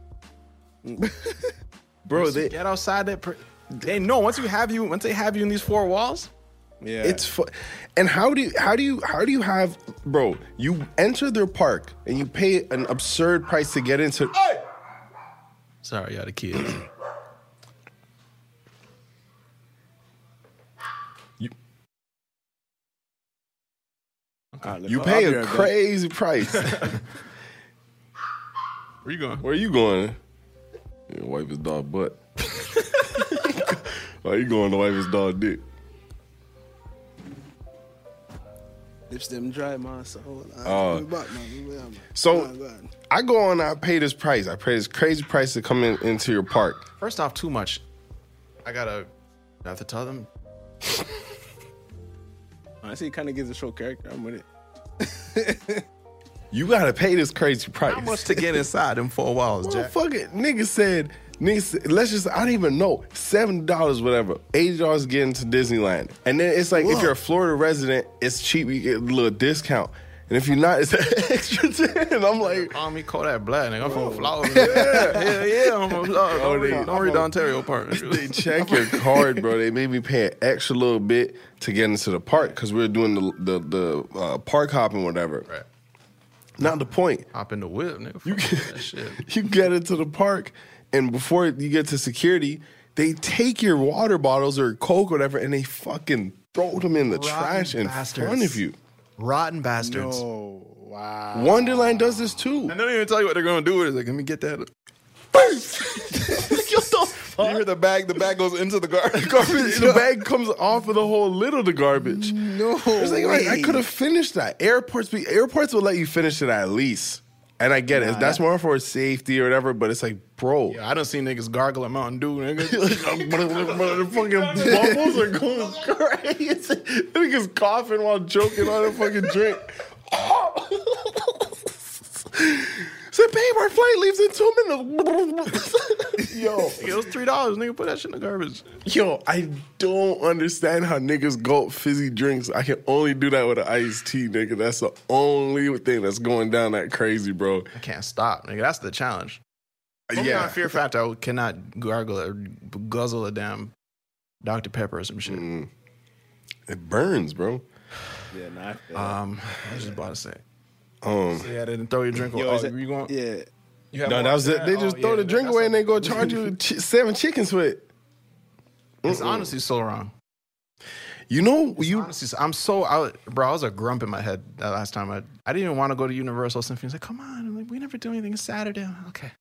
[SPEAKER 4] bro,
[SPEAKER 3] they get outside that. They know once they have you in these 4 walls.
[SPEAKER 5] Yeah,
[SPEAKER 4] it's and how do you have, bro? You enter their park and you pay an absurd price to get into.
[SPEAKER 3] Hey! Sorry, y'all, the kids.
[SPEAKER 4] You pay a crazy price.
[SPEAKER 3] Where you going?
[SPEAKER 4] Where you going? Yeah, wipe his dog butt. Why you going to wipe his dog dick?
[SPEAKER 5] Lips them dry, my soul.
[SPEAKER 4] So I go on. I pay this price. I pay this crazy price to come into your park.
[SPEAKER 3] First off, too much. I have to tell them.
[SPEAKER 5] Honestly, it kind of gives the show character. I'm with it.
[SPEAKER 4] You gotta pay this crazy price.
[SPEAKER 3] How much to get inside them 4 walls, Jack?
[SPEAKER 4] Fuck it. Nigga said, let's just, I don't even know, $7, whatever. $80 to get into Disneyland. And then it's like, if you're a Florida resident, it's cheap. You get a little discount. And if you're not, it's an extra 10. I'm like,
[SPEAKER 3] call me Kodak Black, nigga. I'm from Florida. Yeah, I'm from Florida. Don't read the Ontario part.
[SPEAKER 4] They check your card, bro. They made me pay an extra little bit to get into the park because we were doing the park hopping, whatever.
[SPEAKER 3] Right.
[SPEAKER 4] Not the point.
[SPEAKER 3] Hop in the whip, nigga.
[SPEAKER 4] You get into the park, and before you get to security, they take your water bottles or Coke or whatever, and they fucking throw them in the trash in front of you.
[SPEAKER 3] Rotten bastards.
[SPEAKER 5] No, wow.
[SPEAKER 4] Wonderland does this too.
[SPEAKER 3] And they don't even tell you what they're gonna do with it. It's like, let me get that. You hear the bag? The bag goes into the garbage.
[SPEAKER 4] The bag comes off of the whole lid of the garbage.
[SPEAKER 5] No,
[SPEAKER 4] it's like, I could have finished that. Airports will let you finish it at least. And I get it. That's more for safety or whatever, but it's like, bro.
[SPEAKER 3] Yeah, I done seen niggas gargle at Mountain Dew, nigga.
[SPEAKER 4] The fucking bubbles are going crazy. Niggas coughing while joking on a fucking drink. Said, babe, our flight leaves in 2 minutes. Yo,
[SPEAKER 3] it was $3, nigga. Put that shit in the garbage.
[SPEAKER 4] Yo, I don't understand how niggas gulp fizzy drinks. I can only do that with an iced tea, nigga. That's the only thing that's going down that crazy, bro.
[SPEAKER 3] I can't stop, nigga. That's the challenge. Yeah. Fear factor, I cannot gargle or guzzle a damn Dr. Pepper or some shit.
[SPEAKER 4] It burns, bro.
[SPEAKER 5] Yeah, nah,
[SPEAKER 3] I was just about to say.
[SPEAKER 4] So
[SPEAKER 3] yeah, they didn't throw your drink away. You going?
[SPEAKER 5] Yeah.
[SPEAKER 4] No, that was it. They just throw the drink away and they go charge you 7 chickens for it.
[SPEAKER 3] It's honestly so wrong.
[SPEAKER 4] You know,
[SPEAKER 3] honestly, I was a grump in my head that last time. I didn't even want to go to Universal Symphony. I was like, come on. I'm like, we never do anything Saturday. Okay.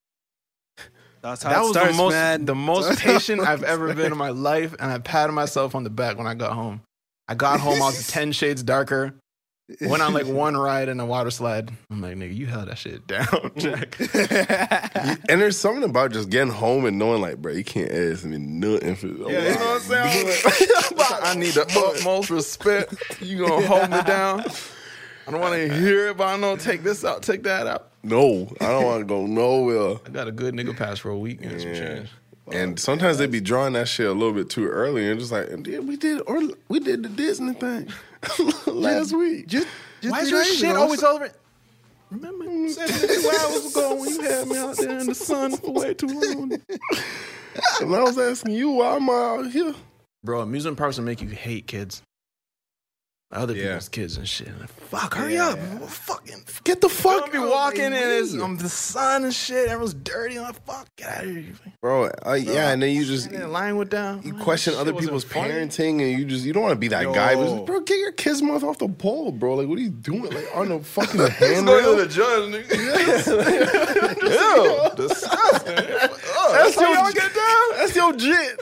[SPEAKER 5] That's how
[SPEAKER 3] that
[SPEAKER 5] it
[SPEAKER 3] was
[SPEAKER 5] starts,
[SPEAKER 3] the most patient I've ever been in my life, and I patted myself on the back when I got home. I got home, I was 10 shades darker. Went on like one ride in a water slide. I'm like, nigga, you held that shit down, Jack.
[SPEAKER 4] And there's something about just getting home and knowing, like, bro, you can't ask me nothing for this.
[SPEAKER 3] Yeah, you know what I'm saying? I need the utmost respect. You gonna hold me down? I don't want to hear it, but I know take this out, take that out.
[SPEAKER 4] No, I don't want to go nowhere.
[SPEAKER 3] I got a good nigga pass for a week and some change.
[SPEAKER 4] And sometimes they be drawing that shit a little bit too early and just like, we did the Disney thing last week.
[SPEAKER 3] Why is your shit always over? Remember 72 hours ago when you had me out there in the sun for way too long?
[SPEAKER 4] And I was asking you why I'm out here.
[SPEAKER 3] Bro, amusement parks will make you hate kids. Other people's kids and shit. Like, fuck, hurry up. Fucking
[SPEAKER 4] get the fuck out.
[SPEAKER 3] Be walking in the sun and shit. Everyone's dirty. I'm like, fuck, get out of here.
[SPEAKER 4] Bro, and then you just
[SPEAKER 3] lying with them.
[SPEAKER 4] You question other people's parenting and you don't want to be that guy. But just, bro, get your kid's mouth off the pole, bro. Like, what are you doing? Like, on the fucking handrail?
[SPEAKER 3] Go to the judge, nigga. Ew, disgusting.
[SPEAKER 4] That's your get down. That's your jit.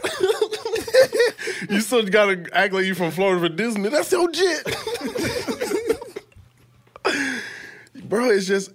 [SPEAKER 4] You still gotta act like you from Florida for Disney. That's your jit. Bro, it's just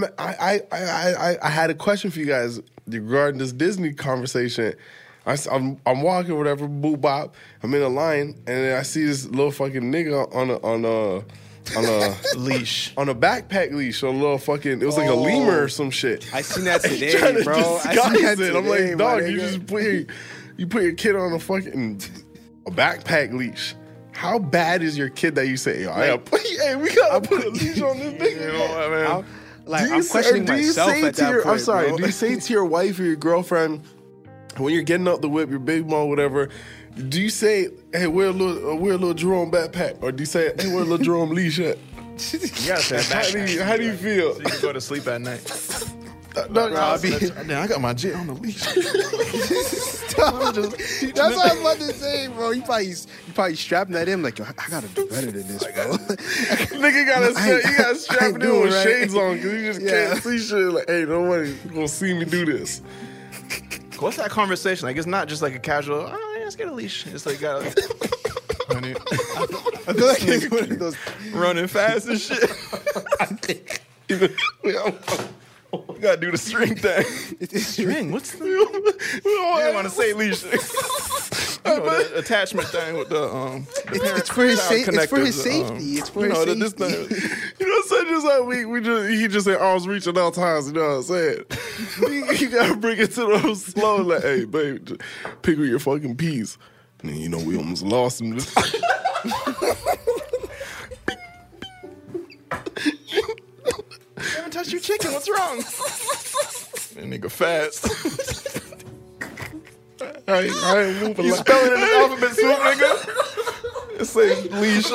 [SPEAKER 4] I had a question for you guys regarding this Disney conversation. I'm walking or whatever, boop bop. I'm in a line and then I see this little fucking nigga on a
[SPEAKER 3] leash,
[SPEAKER 4] on a backpack leash, on a little fucking. It was like a lemur or some shit.
[SPEAKER 5] I seen that today, bro. I seen that today,
[SPEAKER 4] I'm like, dog, you just put your kid on a fucking a backpack leash. How bad is your kid that you say, yo, hey, we gotta put a leash on this nigga? You know what I mean?
[SPEAKER 5] I'm questioning myself at that point.
[SPEAKER 4] I'm sorry.
[SPEAKER 5] Bro.
[SPEAKER 4] Do you say to your wife or your girlfriend when you're getting out the whip, your big mom, whatever? Do you say, hey, wear a little Jerome backpack, or do you say, hey, wear a little Jerome leash at?
[SPEAKER 3] You gotta say backpack.
[SPEAKER 4] How do you feel?
[SPEAKER 3] So you can go to sleep at night.
[SPEAKER 4] I got my jit on the leash.
[SPEAKER 5] That's what I was about to say, bro. You probably strapping that in like, yo, I gotta do better than this, bro.
[SPEAKER 4] Nigga gotta strap it in with shades on because you just can't see shit. Like, hey, nobody gonna see me do this.
[SPEAKER 3] What's that conversation? Like, it's not just like a casual, yeah, let's get a leash. It's like, I
[SPEAKER 5] feel like it's one of those
[SPEAKER 3] running fast and shit. You gotta do the string thing. String? What's the? You don't want to say leash. The attachment thing with the
[SPEAKER 5] it's for his safety. It's for his safety.
[SPEAKER 4] This thing. You know what I'm saying? Just like he just said arms reaching all times. You know what I'm saying? You gotta bring it to those slow. Like, hey, babe, pick up your fucking peas. And then, you know, we almost lost him.
[SPEAKER 3] You haven't touched your chicken. What's wrong? That nigga fast.
[SPEAKER 4] I ain't moving.
[SPEAKER 3] You spelling in the alphabet soup, nigga? It says leash.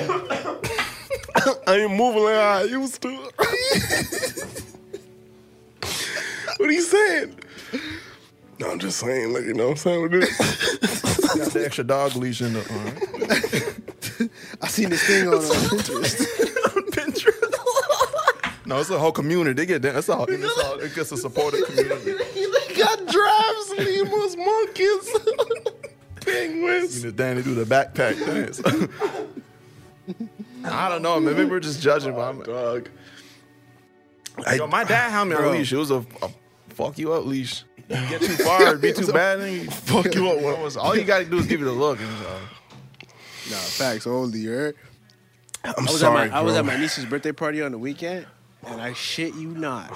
[SPEAKER 4] I ain't moving like I used to. What are you saying? No, I'm just saying, like, you know what I'm saying with this.
[SPEAKER 3] Got the extra dog leash in the arm.
[SPEAKER 5] I seen this thing on Pinterest.
[SPEAKER 3] No, it's a whole community. They get that. It gets a supportive community.
[SPEAKER 4] They got giraffes, lemurs, monkeys, penguins.
[SPEAKER 3] You know, Danny do the backpack dance. I don't know, man. Maybe we're just judging by my dog. Yo, my dad had me on a leash. It was a fuck you up leash. You get too far, it'd be too bad, and fuck you up. All you gotta do is give it a look. And
[SPEAKER 5] nah, facts only, you heard?
[SPEAKER 4] I'm sorry,
[SPEAKER 5] I was at my niece's birthday party on the weekend, and I shit you not.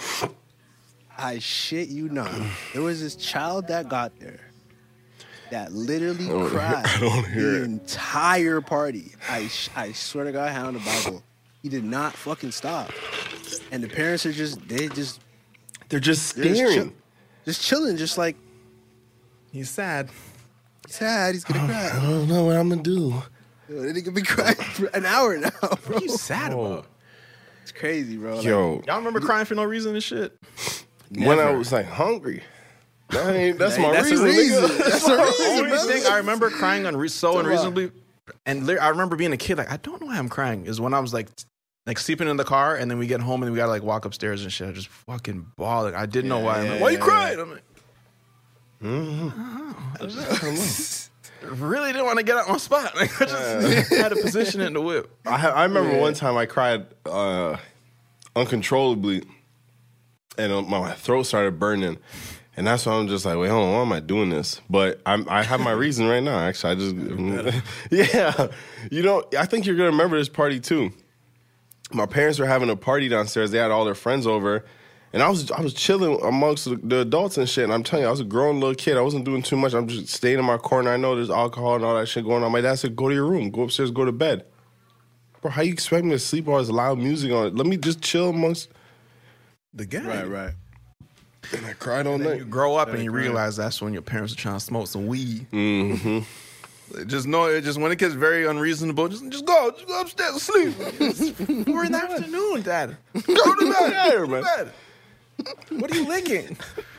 [SPEAKER 5] There was this child that got there that literally cried the entire party. I swear to God, hand on the Bible. He did not fucking stop. And the parents are they're just
[SPEAKER 4] staring.
[SPEAKER 5] Just chilling, just like,
[SPEAKER 3] he's sad.
[SPEAKER 5] He's gonna cry.
[SPEAKER 4] I don't know what I'm gonna do.
[SPEAKER 5] Yo, that nigga be crying for an hour now, bro.
[SPEAKER 3] What are you sad about?
[SPEAKER 5] It's crazy, bro.
[SPEAKER 4] Yo,
[SPEAKER 3] y'all remember crying for no reason and shit?
[SPEAKER 4] When I was like hungry. That's my reason.
[SPEAKER 5] That's a reason.
[SPEAKER 3] Only thing I remember crying so unreasonably, and I remember being a kid, like, I don't know why I'm crying, is when I was like sleeping in the car, and then we get home and we gotta like walk upstairs and shit. I just fucking bawling. I didn't know why. I'm like, why you crying? I'm like, I really didn't want to get out my spot. Like, I just had to position it in the whip.
[SPEAKER 4] I remember one time I cried uncontrollably, and my throat started burning. And that's why I'm just like, wait, hold on, why am I doing this? But I have my reason right now, actually. Yeah. I think you're going to remember this party, too. My parents were having a party downstairs. They had all their friends over. And I was chilling amongst the adults and shit. And I'm telling you, I was a grown little kid. I wasn't doing too much. I'm just staying in my corner. I know there's alcohol and all that shit going on. My dad said, go to your room. Go upstairs, go to bed. Bro, how you expect me to sleep while there's loud music on it? Let me just chill amongst the gang.
[SPEAKER 5] Right.
[SPEAKER 4] And I cried all night.
[SPEAKER 3] You grow up and you realize that's when your parents are trying to smoke some weed.
[SPEAKER 4] Mm-hmm.
[SPEAKER 3] Just know it. Just when it gets very unreasonable, just go upstairs and sleep. It's 4 in the afternoon, Dad. Go to bed,
[SPEAKER 4] Here, man.
[SPEAKER 3] bed. What are you licking?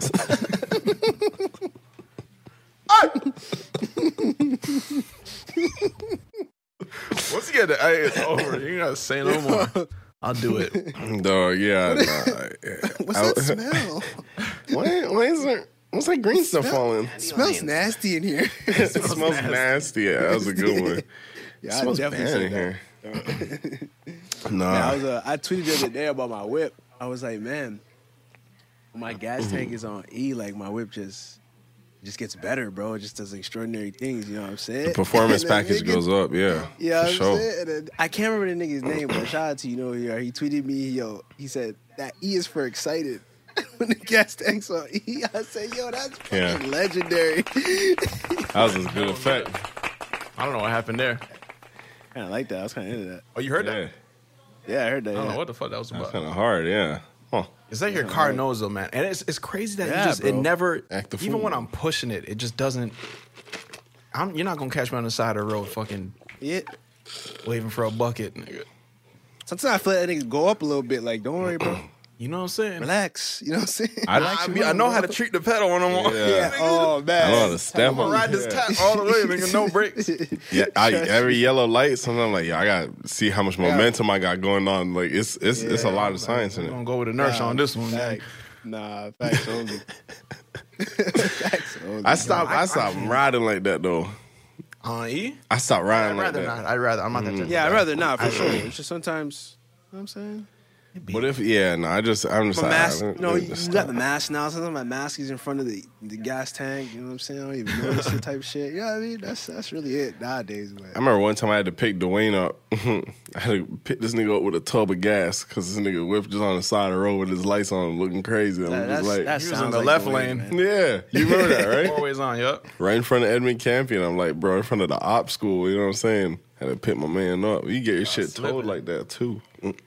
[SPEAKER 3] Once you get the it's over. You gotta say no more. I'll do it.
[SPEAKER 4] Dog, yeah.
[SPEAKER 5] What's that smell?
[SPEAKER 4] What's that green stuff falling?
[SPEAKER 5] It smells nasty in here.
[SPEAKER 4] It smells nasty. Yeah, that was a good one.
[SPEAKER 5] Yeah,
[SPEAKER 4] it
[SPEAKER 5] I
[SPEAKER 4] smells
[SPEAKER 5] definitely
[SPEAKER 4] bad in
[SPEAKER 5] said
[SPEAKER 4] here.
[SPEAKER 5] that.
[SPEAKER 4] Nah.
[SPEAKER 5] Yeah, I tweeted the other day about my whip. I was like, man, when my gas tank is on E, like my whip just gets better, bro. It just does extraordinary things, you know what I'm saying?
[SPEAKER 4] The performance package goes up, yeah.
[SPEAKER 5] Yeah,
[SPEAKER 4] for
[SPEAKER 5] I'm
[SPEAKER 4] sure.
[SPEAKER 5] saying? And then, I can't remember the nigga's name, but shout out to you know he tweeted me, he said that E is for excited. When the gas tank's on E, I said, yo, that's fucking legendary.
[SPEAKER 4] That was a good effect.
[SPEAKER 3] I don't know what happened there.
[SPEAKER 5] Kind of like that. I was kind of into that.
[SPEAKER 3] Oh, you heard that?
[SPEAKER 5] Yeah, I heard that.
[SPEAKER 3] I don't know what the fuck that was
[SPEAKER 4] That's
[SPEAKER 3] about.
[SPEAKER 4] kind of hard, yeah. Huh.
[SPEAKER 3] It's like your car knows though, man. And it's crazy that it never, even when I'm pushing it, it just doesn't, you're not going to catch me on the side of the road fucking waving for a bucket, nigga.
[SPEAKER 5] Sometimes I feel like that nigga go up a little bit, like, don't worry, bro.
[SPEAKER 3] You know what I'm saying?
[SPEAKER 5] Relax. You know what I'm saying?
[SPEAKER 3] I know how to treat the pedal when I'm on.
[SPEAKER 5] Yeah. Oh, man.
[SPEAKER 4] I know how to step
[SPEAKER 3] I'm going to ride this tap all the way, nigga, no brakes.
[SPEAKER 4] Yeah, every yellow light, sometimes I'm like, I got to see how much momentum I got going on. Like, it's a lot of science in it.
[SPEAKER 3] I'm going to go with inertia on this one, man.
[SPEAKER 5] Nah, facts only.
[SPEAKER 4] I stopped riding like that, though.
[SPEAKER 3] On E?
[SPEAKER 4] I stopped riding like
[SPEAKER 3] I'd rather
[SPEAKER 4] that.
[SPEAKER 3] not. I'm not that type of
[SPEAKER 5] Yeah, I'd
[SPEAKER 3] guy.
[SPEAKER 5] rather not, for sure. It's just sometimes, you know what I'm saying?
[SPEAKER 4] What if, I'm just
[SPEAKER 5] My
[SPEAKER 4] like,
[SPEAKER 5] mask, you got the mask now. Sometimes my mask is in front of the gas tank. You know what I'm saying? I don't even notice the type of shit. You know what I mean? That's really it nowadays, man.
[SPEAKER 4] I remember one time I had to pick Dwayne up. I had to pick this nigga up with a tub of gas because this nigga whipped just on the side of the road with his lights on looking crazy. I'm just like,
[SPEAKER 5] that
[SPEAKER 3] he was in
[SPEAKER 5] sounds
[SPEAKER 3] the
[SPEAKER 5] like
[SPEAKER 3] left
[SPEAKER 5] Dwayne,
[SPEAKER 3] lane.
[SPEAKER 5] man.
[SPEAKER 4] yeah, you remember that, right?
[SPEAKER 3] Always on, yup.
[SPEAKER 4] Right in front of Edmund Campion. I'm like, bro, in front of the op school, you know what I'm saying? Had to pick my man up. You get your shit towed like that too.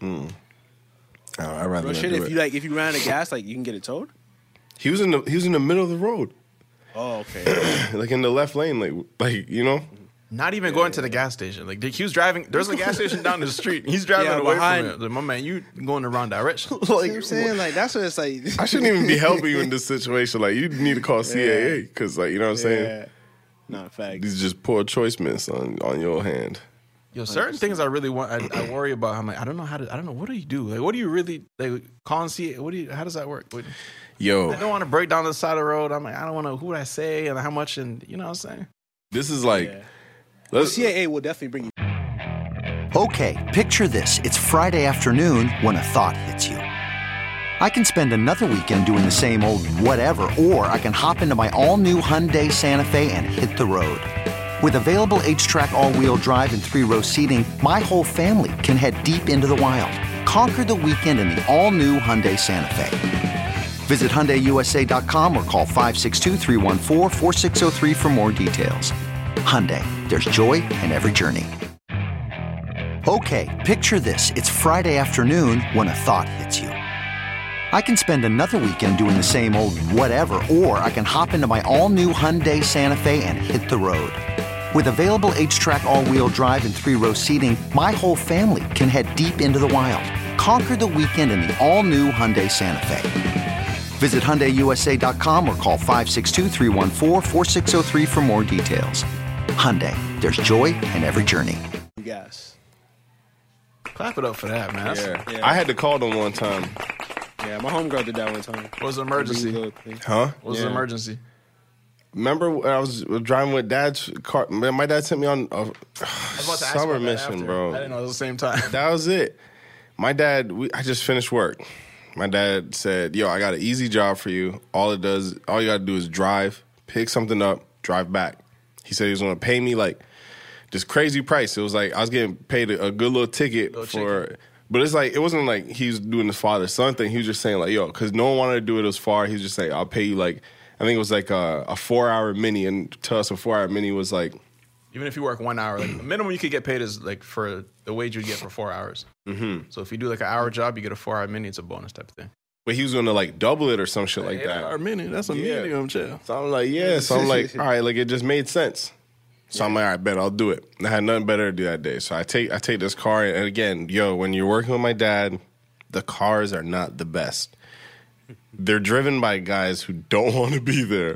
[SPEAKER 4] I'd rather
[SPEAKER 5] Bro,
[SPEAKER 4] not
[SPEAKER 5] shit,
[SPEAKER 4] do it.
[SPEAKER 5] if you ran out of gas, like you can get it towed.
[SPEAKER 4] He was in the middle of the road,
[SPEAKER 5] Oh, okay.
[SPEAKER 4] like in the left lane, like you know.
[SPEAKER 3] Not even going to the gas station. Like he was driving. There's a gas station down the street. He's driving away
[SPEAKER 5] behind.
[SPEAKER 3] from it. Like, my man, you going the wrong direction.
[SPEAKER 5] You know what I'm saying? Like that's what it's like.
[SPEAKER 4] I shouldn't even be helping you in this situation. Like you need to call CAA because, like, you know what I'm saying.
[SPEAKER 5] Yeah. Not fact.
[SPEAKER 4] These are just poor choice miss on your hand.
[SPEAKER 3] Yo, certain things I really want. I worry about. I'm like, I don't know. What do you do? Like, what do you really like? Call and see. How does that work?
[SPEAKER 4] Yo,
[SPEAKER 3] I don't want to break down the side of the road. I'm like, I don't want to. Who would I say and how much? And you know what I'm saying?
[SPEAKER 4] this is like.
[SPEAKER 5] Well, CAA will definitely bring you.
[SPEAKER 6] Okay, picture this. It's Friday afternoon when a thought hits you. I can spend another weekend doing the same old whatever, or I can hop into my all-new Hyundai Santa Fe and hit the road. With available H-Track all-wheel drive and 3-row seating, my whole family can head deep into the wild. Conquer the weekend in the all-new Hyundai Santa Fe. Visit HyundaiUSA.com or call 562-314-4603 for more details. Hyundai, there's joy in every journey. Okay, picture this. It's Friday afternoon when a thought hits you. I can spend another weekend doing the same old whatever, or I can hop into my all-new Hyundai Santa Fe and hit the road. With available H-Track all-wheel drive and 3-row seating, my whole family can head deep into the wild. Conquer the weekend in the all-new Hyundai Santa Fe. Visit HyundaiUSA.com or call 562-314-4603 for more details. Hyundai, there's joy in every journey.
[SPEAKER 5] Yes.
[SPEAKER 3] Clap it up for that, man.
[SPEAKER 4] Yeah. I had to call them one time.
[SPEAKER 5] Yeah, my homegirl did that one time.
[SPEAKER 3] What was the emergency?
[SPEAKER 4] Huh?
[SPEAKER 3] What was the emergency?
[SPEAKER 4] Remember when I was driving with Dad's car? Man, my dad sent me on a summer mission, bro.
[SPEAKER 3] I didn't know it was the same time.
[SPEAKER 4] That was it. My dad, I just finished work. My dad said, yo, I got an easy job for you. All you got to do is drive, pick something up, drive back. He said he was going to pay me like this crazy price. It was like I was getting paid a good little ticket for... But it's like, it wasn't like he was doing the father-son thing. He was just saying like, yo, because no one wanted to do it as far. He was just saying, I'll pay you like, I think it was like a 4-hour mini. And to us, a 4-hour mini was like...
[SPEAKER 3] Even if you work 1 hour, like the minimum you could get paid is like for the wage you'd get for 4 hours.
[SPEAKER 4] Mm-hmm.
[SPEAKER 3] So if you do like an hour job, you get a 4-hour mini. It's a bonus type of thing.
[SPEAKER 4] But he was going to like double it or some shit like that.
[SPEAKER 3] 8-hour mini, that's a medium, chill.
[SPEAKER 4] So I'm like, yeah. So I'm like, all right, like it just made sense. So I'm like, all right, bet I'll do it. I had nothing better to do that day. So I take this car, and again, yo, when you're working with my dad, the cars are not the best. They're driven by guys who don't want to be there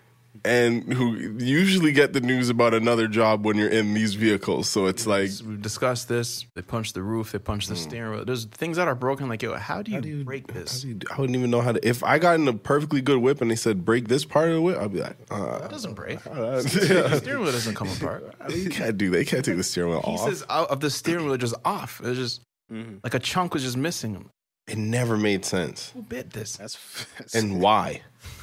[SPEAKER 4] and who usually get the news about another job when you're in these vehicles. So it's like...
[SPEAKER 3] We've discussed this. They punch the roof. They punch the steering wheel. There's things that are broken. Like, yo, how do you break this?
[SPEAKER 4] I wouldn't even know how to... If I got in a perfectly good whip and they said, break this part of the whip, I'd be like...
[SPEAKER 3] that doesn't break. The steering wheel doesn't come apart.
[SPEAKER 4] You can't do that. You can't take the steering wheel off.
[SPEAKER 3] Pieces of the steering wheel are just off. It's just... Like a chunk was just missing.
[SPEAKER 4] It never made sense.
[SPEAKER 3] Who bit this?
[SPEAKER 4] And why?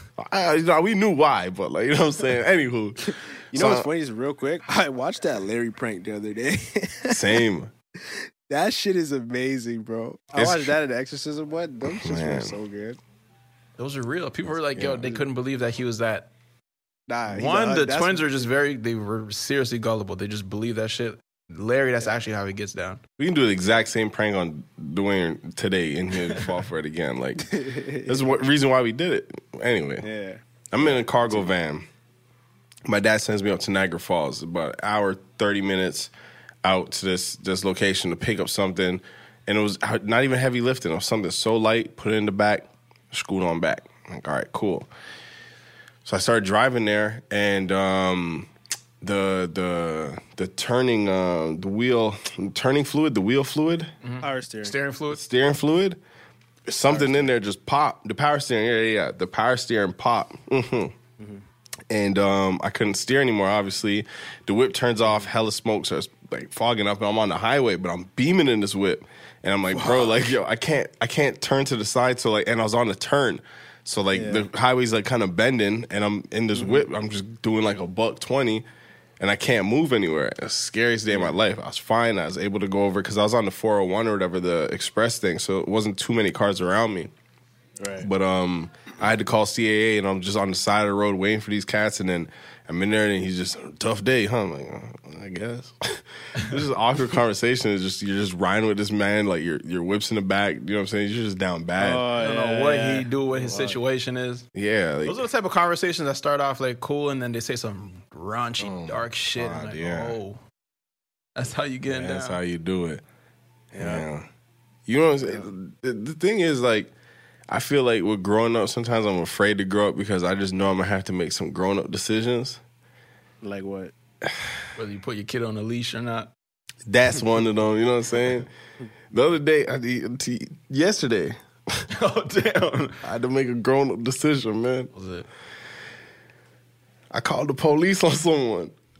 [SPEAKER 4] We knew why, but like, you know what I'm saying? Anywho.
[SPEAKER 5] You know what's funny is real quick? I watched that Larry prank the other day.
[SPEAKER 4] Same.
[SPEAKER 5] That shit is amazing, bro. I watched that in The Exorcism one. Those shits were so good.
[SPEAKER 3] Those are real. People were like, yo, they couldn't believe that he was that.
[SPEAKER 5] Nah.
[SPEAKER 3] The twins are just they were seriously gullible. They just believe that shit. Larry, that's actually how he gets down.
[SPEAKER 4] We can do the exact same prank on Dwayne today and he'll fall for it again. Like, that's the reason why we did it. Anyway,
[SPEAKER 5] yeah.
[SPEAKER 4] I'm in a cargo van. My dad sends me up to Niagara Falls, about an hour, 30 minutes out to this location to pick up something. And it was not even heavy lifting. It was something so light, put it in the back, scoot on back. I'm like, all right, cool. So I started driving there, and the turning the wheel fluid,
[SPEAKER 5] Power steering
[SPEAKER 4] fluid, something in there just popped. The power steering, the power steering popped. And I couldn't steer anymore. Obviously, the whip turns off, hella smoke starts like fogging up, and I'm on the highway, but I'm beaming in this whip, and I'm like, bro, like, yo, I can't turn to the side. So like, and I was on the turn. So like the highway's like kind of bending, and I'm in this whip. I'm just doing like a $120, and I can't move anywhere. It's the scariest day of my life. I was fine. I was able to go over because I was on the 401 or whatever, the express thing. So it wasn't too many cars around me.
[SPEAKER 5] Right.
[SPEAKER 4] But I had to call CAA, and I'm just on the side of the road waiting for these cats, and then I'm in there, and he's just, tough day, huh? I'm like, I guess. This is an awkward conversation. It's just, you're just riding with this man, like your whip's in the back, you know what I'm saying? You're just down bad.
[SPEAKER 3] I don't know what he do, what his situation is.
[SPEAKER 4] Yeah. Like,
[SPEAKER 3] those are the type of conversations that start off like cool, and then they say some raunchy, dark shit.
[SPEAKER 4] God,
[SPEAKER 3] like,
[SPEAKER 4] yeah.
[SPEAKER 3] That's how you get down.
[SPEAKER 4] That's how you do it. Yeah. You know what I'm saying? The thing is, like, I feel like with growing up, sometimes I'm afraid to grow up because I just know I'm going to have to make some grown-up decisions.
[SPEAKER 5] Like what?
[SPEAKER 3] Whether you put your kid on a leash or not.
[SPEAKER 4] That's one of them, you know what I'm saying? The other day, yesterday,
[SPEAKER 3] Oh, damn.
[SPEAKER 4] I had to make a grown-up decision, man.
[SPEAKER 3] What was it?
[SPEAKER 4] I called the police on someone.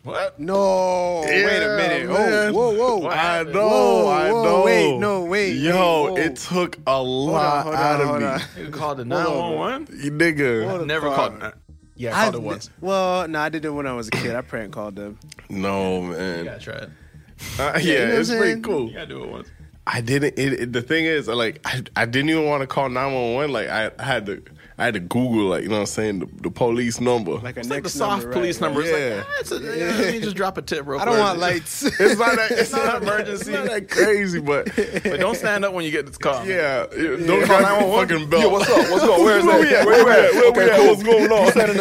[SPEAKER 3] What?
[SPEAKER 5] No. Wait a minute.
[SPEAKER 4] Man.
[SPEAKER 5] Whoa.
[SPEAKER 4] I know.
[SPEAKER 5] Wait.
[SPEAKER 4] Yo,
[SPEAKER 5] whoa.
[SPEAKER 4] it took a lot out of me.
[SPEAKER 3] You called the
[SPEAKER 5] Hold on,
[SPEAKER 3] 911?
[SPEAKER 4] Nigga.
[SPEAKER 3] Never called. Yeah, I called it once.
[SPEAKER 5] Well, no, I did it when I was a kid. I prank called them.
[SPEAKER 4] No,
[SPEAKER 3] You
[SPEAKER 4] man.
[SPEAKER 3] gotta try it.
[SPEAKER 4] Yeah,
[SPEAKER 5] you know what
[SPEAKER 4] it's
[SPEAKER 5] I'm
[SPEAKER 4] pretty
[SPEAKER 5] saying?
[SPEAKER 4] cool.
[SPEAKER 3] You gotta do it once.
[SPEAKER 4] I didn't. The thing is, like, I didn't even want to call 911. Like, I had to Google, like, you know what I'm saying, the police number.
[SPEAKER 5] Like a
[SPEAKER 3] It's like the
[SPEAKER 5] next
[SPEAKER 3] soft
[SPEAKER 5] number,
[SPEAKER 3] police
[SPEAKER 5] right?
[SPEAKER 3] number. It's
[SPEAKER 4] Yeah.
[SPEAKER 3] like, let me just drop a tip real
[SPEAKER 5] I
[SPEAKER 3] quick.
[SPEAKER 5] don't want lights.
[SPEAKER 4] It's not that. It's
[SPEAKER 3] not
[SPEAKER 4] not
[SPEAKER 3] an emergency.
[SPEAKER 4] It's not that crazy, but
[SPEAKER 3] But don't stand up when you get this call.
[SPEAKER 4] yeah, don't call 911 fucking bell.
[SPEAKER 3] Yo, what's up? What's up? Where's
[SPEAKER 4] Where
[SPEAKER 3] that?
[SPEAKER 4] we at? Where we at? Where we at?
[SPEAKER 3] cool.
[SPEAKER 4] What's going on?
[SPEAKER 3] You sending a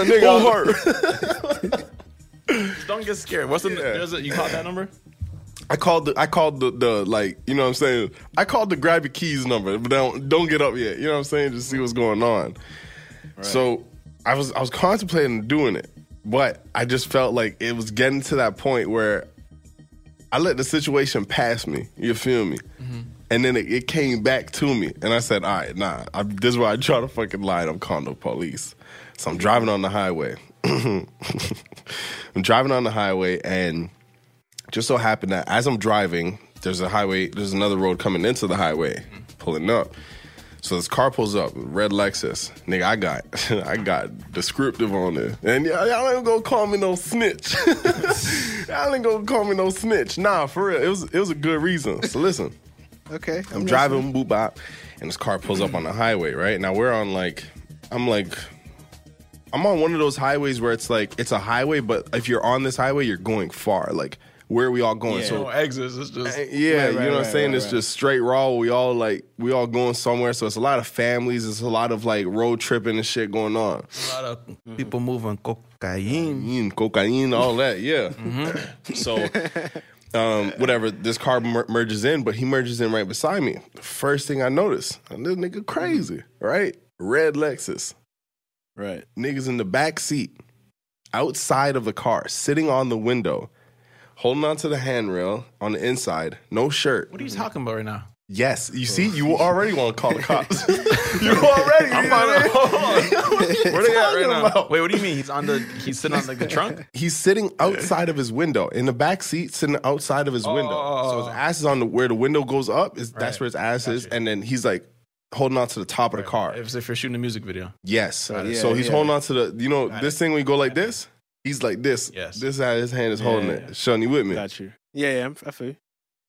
[SPEAKER 4] Who
[SPEAKER 3] nigga
[SPEAKER 4] hurt?
[SPEAKER 3] Don't get scared. What's the? You called that number?
[SPEAKER 4] I called the like, you know what I'm saying? I called the grab your keys number, but don't get up yet. You know what I'm saying? Just see what's going on. Right. So I was contemplating doing it, but I just felt like it was getting to that point where I let the situation pass me. You feel me? Mm-hmm. And then it came back to me, and I said, all right, nah, this is where I try to fucking lie. I'm calling the police. So I'm driving on the highway. I'm driving on the highway, and just so happened that as I'm driving, there's another road coming into the highway, pulling up. So this car pulls up, red Lexus. Nigga, I got descriptive on it. And y'all ain't gonna call me no snitch. Y'all ain't gonna call me no snitch. Nah, for real. It was a good reason. So listen.
[SPEAKER 5] Okay.
[SPEAKER 4] I'm driving, boop bop, and this car pulls up on the highway, right? Now we're on I'm on one of those highways where it's like, it's a highway, but if you're on this highway, you're going far. Like, where are we all going?
[SPEAKER 3] Yeah.
[SPEAKER 4] So
[SPEAKER 3] No exits. It's just
[SPEAKER 4] you know what I'm saying? It's just straight raw. We all going somewhere. So it's a lot of families. It's a lot of like road tripping and shit going on.
[SPEAKER 3] a lot of people moving cocaine.
[SPEAKER 4] Cocaine, all that. Yeah. Mm-hmm. So, whatever. This car merges in, but he merges in right beside me. The first thing I notice, this nigga crazy, right? Red Lexus.
[SPEAKER 5] Right.
[SPEAKER 4] Niggas in the back seat, outside of the car, sitting on the window, holding onto the handrail on the inside, no shirt.
[SPEAKER 3] What are you talking about right now?
[SPEAKER 4] Yes, you see, you already want to call the cops. You already.
[SPEAKER 3] I'm finding. Hold on. Where they at right now?
[SPEAKER 4] about?
[SPEAKER 3] Wait, what do you mean? He's sitting on like the trunk?
[SPEAKER 4] He's sitting outside of his window, in the back seat, sitting outside of his window. So his ass is on where the window goes up. That's where his ass is, and then he's like holding on to the top of the car.
[SPEAKER 3] As if you're shooting a music video.
[SPEAKER 4] Yes. So he's holding on to this thing when you go like this. He's like this.
[SPEAKER 3] Yes.
[SPEAKER 4] This how his hand is holding it. Sean, you with me?
[SPEAKER 5] Got you. Yeah, I feel you.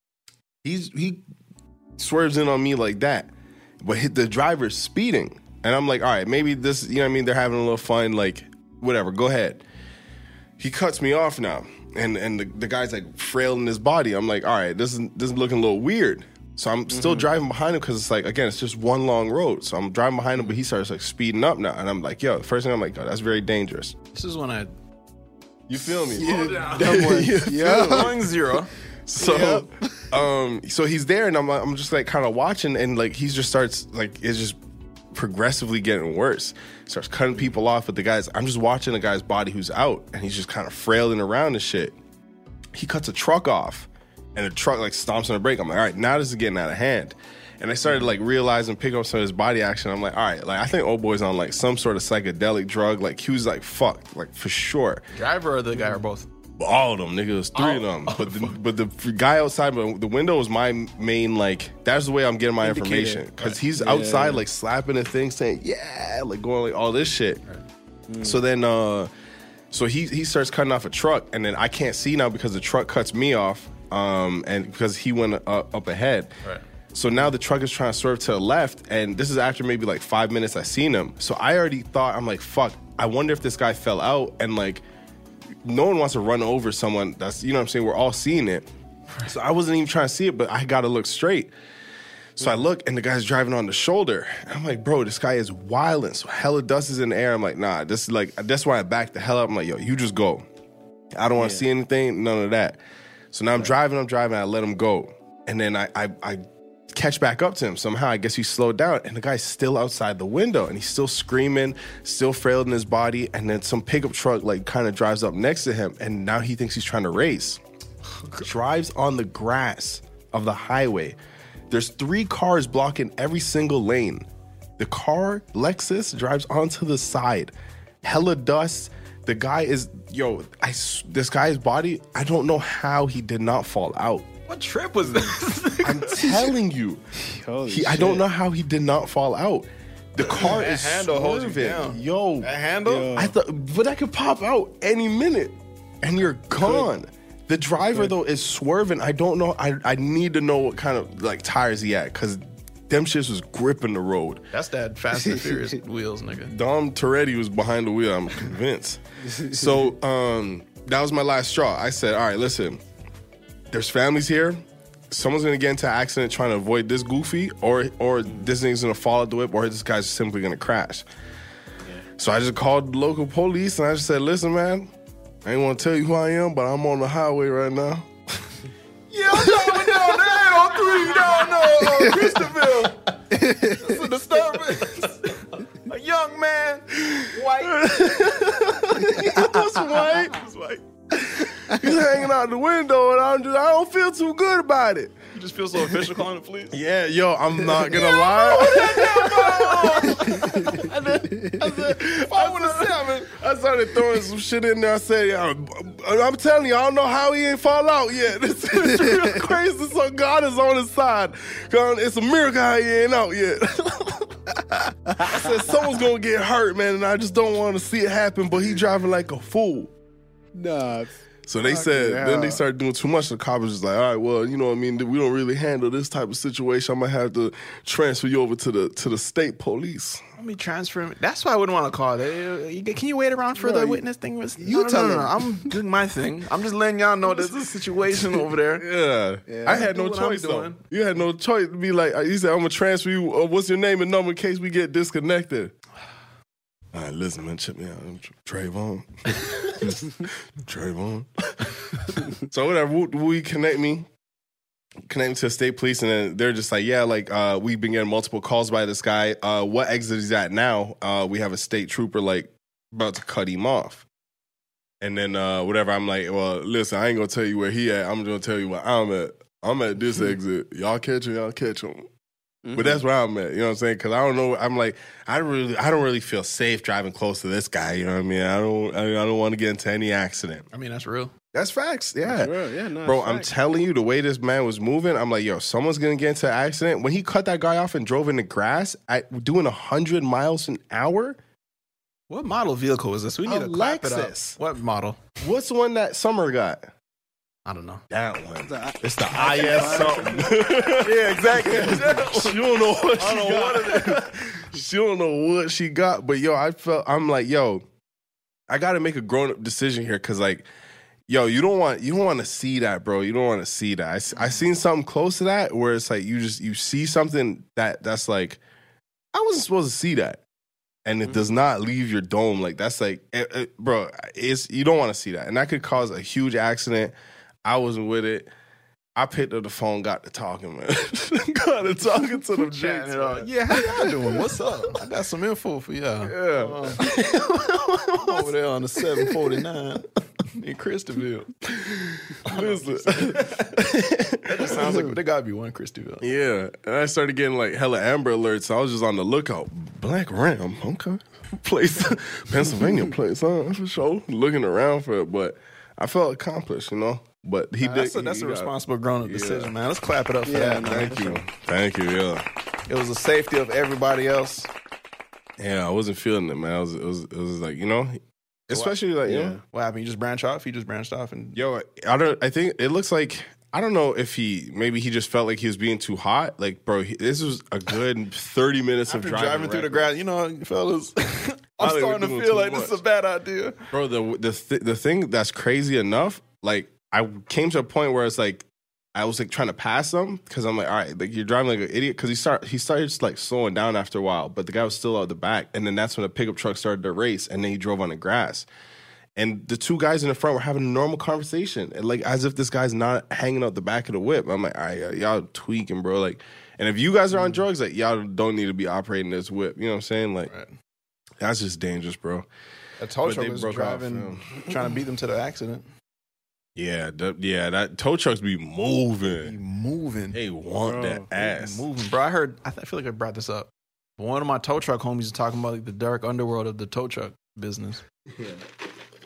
[SPEAKER 4] He swerves in on me like that, but the driver's speeding, and I'm like, all right, maybe this, you know what I mean? They're having a little fun, like whatever. Go ahead. He cuts me off now, and the guy's like frail in his body. I'm like, all right, this is looking a little weird. So I'm still driving behind him because it's like, again, it's just one long road. So I'm driving behind him, but he starts like speeding up now, and I'm like, yo, first thing I'm like, oh, that's very dangerous.
[SPEAKER 3] This is when
[SPEAKER 4] You feel me?
[SPEAKER 3] Going zero.
[SPEAKER 4] So, so he's there, and I'm just like kind of watching, and like he just starts like, it's just progressively getting worse. Starts cutting people off with the guys. I'm just watching the guy's body who's out, and he's just kind of frailing around and shit. He cuts a truck off, and the truck like stomps on the brake. I'm like, all right, now this is getting out of hand. And I started like realizing, picking up some of his body action. I'm like, all right, like I think old boy's on like some sort of psychedelic drug. Like he was like fucked, like for sure.
[SPEAKER 3] Driver or the guy or both?
[SPEAKER 4] All of them, nigga. It was three of them. But the guy outside the window was my main, like, that's the way I'm getting my information. Because he's outside, like, slapping the thing, saying, yeah, like, going, like, all this shit. Right. So then, so he starts cutting off a truck, and then I can't see now because the truck cuts me off, and because he went up ahead. Right. So now the truck is trying to swerve to the left, and this is after maybe, like, 5 minutes I seen him. So I already thought, I'm like, fuck, I wonder if this guy fell out, and, like, no one wants to run over someone that's, you know what I'm saying, we're all seeing it. So I wasn't even trying to see it, but I got to look straight. So I look, and the guy's driving on the shoulder. I'm like, bro, this guy is wilding. So hella dust is in the air. I'm like, nah, this is like, that's why I backed the hell up. I'm like, yo, you just go. I don't want to see anything, none of that. So now I'm driving, I let him go. And then I catch back up to him. Somehow, I guess he slowed down, and the guy's still outside the window, and he's still screaming, still frail in his body, and then some pickup truck, like, kind of drives up next to him, and now he thinks he's trying to race. Drives on the grass of the highway. There's 3 cars blocking every single lane. The car, Lexus, drives onto the side. Hella dust, The guy is, this guy's body, I don't know how he did not fall out.
[SPEAKER 3] What trip was this?
[SPEAKER 4] I'm telling you. I don't know how he did not fall out. The car
[SPEAKER 3] That
[SPEAKER 4] is
[SPEAKER 3] handle holds you
[SPEAKER 4] swerving.
[SPEAKER 3] down.
[SPEAKER 4] Yo.
[SPEAKER 3] That handle?
[SPEAKER 4] I thought, but that could pop out any minute and you're gone. The driver, though, is swerving. I don't know. I need to know what kind of like tires he had because them shits was gripping the road.
[SPEAKER 3] That's that Fast and Furious wheels, nigga.
[SPEAKER 4] Dom Toretto was behind the wheel, I'm convinced. So that was my last straw. I said, all right, listen, there's families here. Someone's going to get into an accident trying to avoid this goofy, or this nigga's going to fall out the whip, or this guy's simply going to crash. Yeah. So I just called the local police, and I just said, listen, man, I ain't want to tell you who I am, but I'm on the highway right now. Yeah, I'm driving down the 803 down Christopherville. It's a disturbance. A young man, white. He was white. He's hanging out the window, and I don't feel too good about it.
[SPEAKER 3] You just feel so official calling the police?
[SPEAKER 4] Yeah, yo, I'm not gonna lie. I started throwing some shit in there. I said, I'm telling you, I don't know how he ain't fall out yet. It's real crazy. So God is on his side. It's a miracle how he ain't out yet. I said, someone's gonna get hurt, man, and I just don't want to see it happen, but he driving like a fool.
[SPEAKER 5] Nah.
[SPEAKER 4] So they said, then they started doing too much. The cop was just like, all right, well, you know what I mean? We don't really handle this type of situation. I'm going to have to transfer you over to the state police.
[SPEAKER 3] Let me transfer him. That's why I wouldn't want to call it. Can you wait around for the witness thing? No. I'm doing my thing. I'm just letting y'all know there's a situation over there.
[SPEAKER 4] Yeah. I had no choice, though. You had no choice to be like, he said, I'm going to transfer you. What's your name and number in case we get disconnected? All right, listen, man, check me out. I'm Trayvon. Trayvon. So whatever, we connect me to the state police, and then they're just like, yeah, like we've been getting multiple calls by this guy. What exit is at now? We have a state trooper like about to cut him off. And then whatever, I'm like, well, listen, I ain't gonna tell you where he at. I'm gonna tell you where I'm at. I'm at this exit. Y'all catch him. But that's where I'm at, you know what I'm saying? Because I don't know. I'm like, I don't really feel safe driving close to this guy. You know what I mean? I don't want to get into any accident.
[SPEAKER 3] I mean, that's real.
[SPEAKER 4] That's facts. Yeah,
[SPEAKER 5] that's real. Yeah, no,
[SPEAKER 4] bro. I'm telling you, the way this man was moving, I'm like, yo, someone's gonna get into an accident. When he cut that guy off and drove in the grass at doing 100 miles an hour.
[SPEAKER 3] What model vehicle is this? We need to clap it up. What model?
[SPEAKER 4] What's the one that Summer got?
[SPEAKER 3] I don't know.
[SPEAKER 4] That one. It's the IS something. Yeah, exactly. She don't know what she got. She don't know what she got. But yo, I'm like, yo, I got to make a grown up decision here because, like, yo, you don't want to see that, bro. You don't want to see that. I seen something close to that where it's like you see something that's like, I wasn't supposed to see that. And it does not leave your dome. Like, that's like, bro, you don't want to see that. And that could cause a huge accident. I wasn't with it. I picked up the phone, got to talking, man. Got to talking to them chatting it up.
[SPEAKER 3] Yeah, how y'all doing? What's up? I got some info for y'all.
[SPEAKER 4] Yeah.
[SPEAKER 3] I'm over there on the 749 in Christopherville. That just sounds like there got to be one Christopherville.
[SPEAKER 4] Yeah. And I started getting like hella Amber alerts. So I was just on the lookout. Black Ram, okay. Place, Pennsylvania place, huh? For sure. Looking around for it, but I felt accomplished, you know? But that's
[SPEAKER 3] a responsible grown-up decision, man. Let's clap it up for that, man.
[SPEAKER 4] Thank you, yeah.
[SPEAKER 3] It was the safety of everybody else.
[SPEAKER 4] Yeah, I wasn't feeling it, man. It was like, you know, especially like, you know.
[SPEAKER 3] What happened? You just branched off? He just branched off? And
[SPEAKER 4] yo, I think it looks like, I don't know if maybe he just felt like he was being too hot. Like, bro, this was a good 30 minutes of driving
[SPEAKER 3] through the grass. You know, fellas, I'm starting to feel like this is a bad idea.
[SPEAKER 4] Bro, the thing that's crazy enough, like, I came to a point where it's like, I was like trying to pass him because I'm like, all right, like you're driving like an idiot. Because he started like slowing down after a while, but the guy was still out the back. And then that's when the pickup truck started to race, and then he drove on the grass. And the two guys in the front were having a normal conversation, and like as if this guy's not hanging out the back of the whip. I'm like, all right, y'all tweaking, bro. Like, and if you guys are on drugs, like y'all don't need to be operating this whip. You know what I'm saying? Like, that's just dangerous, bro.
[SPEAKER 3] A tow truck was driving, trying to beat them to the accident.
[SPEAKER 4] Yeah, that tow trucks be moving. They want that ass.
[SPEAKER 3] Moving, bro. I feel like I brought this up. One of my tow truck homies is talking about like the dark underworld of the tow truck business. Yeah.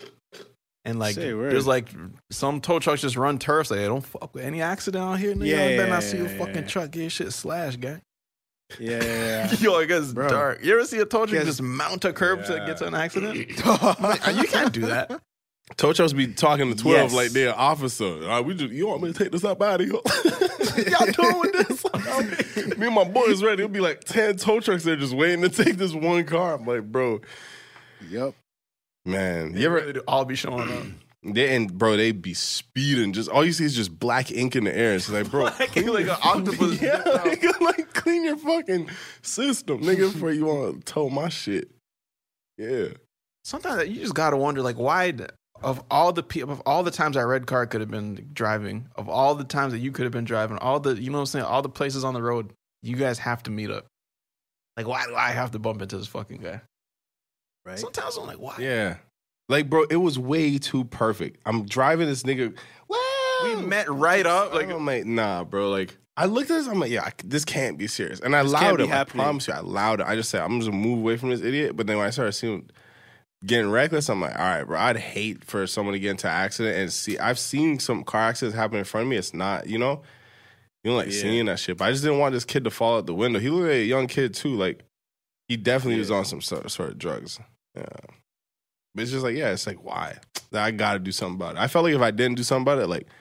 [SPEAKER 3] And like,
[SPEAKER 5] Say word.
[SPEAKER 3] there's like some tow trucks just run turfs. Like, don't fuck with any accident out here. Nigga.
[SPEAKER 5] Yeah,
[SPEAKER 3] I better
[SPEAKER 5] yeah,
[SPEAKER 3] not see a
[SPEAKER 5] yeah,
[SPEAKER 3] fucking
[SPEAKER 5] yeah.
[SPEAKER 3] truck get shit slashed, guy.
[SPEAKER 5] Yeah.
[SPEAKER 3] Yo, I guess it's
[SPEAKER 5] Bro.
[SPEAKER 3] dark. You ever see a tow truck
[SPEAKER 5] Yes.
[SPEAKER 3] just mount a curb to get to an accident?
[SPEAKER 5] Yeah.
[SPEAKER 3] You can't do that.
[SPEAKER 4] Tow trucks be talking to 12
[SPEAKER 5] Yes.
[SPEAKER 4] like they're an officer. You want me to take this up out of here? Y'all doing with this? Me and my boys ready. It'll be like 10 tow trucks there just waiting to take this one car. I'm like, bro,
[SPEAKER 5] Yep.
[SPEAKER 4] man.
[SPEAKER 3] You
[SPEAKER 4] You ever?
[SPEAKER 3] ever all be showing up?
[SPEAKER 4] They be speeding. Just all you see is just black ink in the air. It's like, bro,
[SPEAKER 3] Like an octopus.
[SPEAKER 4] yeah, nigga, like clean your fucking system, nigga, before you want to tow my shit. Yeah.
[SPEAKER 3] Sometimes you just gotta wonder, like, why of all the times that red car could have been driving, of all the times that you could have been driving, all the, you know what I'm saying, all the places on the road, you guys have to meet up. Like, why do I have to bump into this fucking guy?
[SPEAKER 5] Right.
[SPEAKER 3] Sometimes I'm like, why?
[SPEAKER 4] Yeah. Like, bro, it was way too perfect. I'm driving this nigga.
[SPEAKER 3] We met right up. Like,
[SPEAKER 4] I'm like, nah, bro. Like, I looked at this. I'm like, yeah, this can't be serious. And I
[SPEAKER 5] This
[SPEAKER 4] allowed
[SPEAKER 5] can't be
[SPEAKER 4] him. I
[SPEAKER 5] happening.
[SPEAKER 4] promise you, I allowed it. I just said, I'm just gonna move away from this idiot. But then when I started seeing him getting reckless, I'm like, all right, bro. I'd hate for someone to get into an accident and see. I've seen some car accidents happen in front of me. It's not, you don't like seeing that shit. But I just didn't want this kid to fall out the window. He looked like a young kid too. Like, he definitely was on some sort of drugs. Yeah. But it's just like, yeah, it's like, why? I got to do something about it. I felt like if I didn't do something about it, like,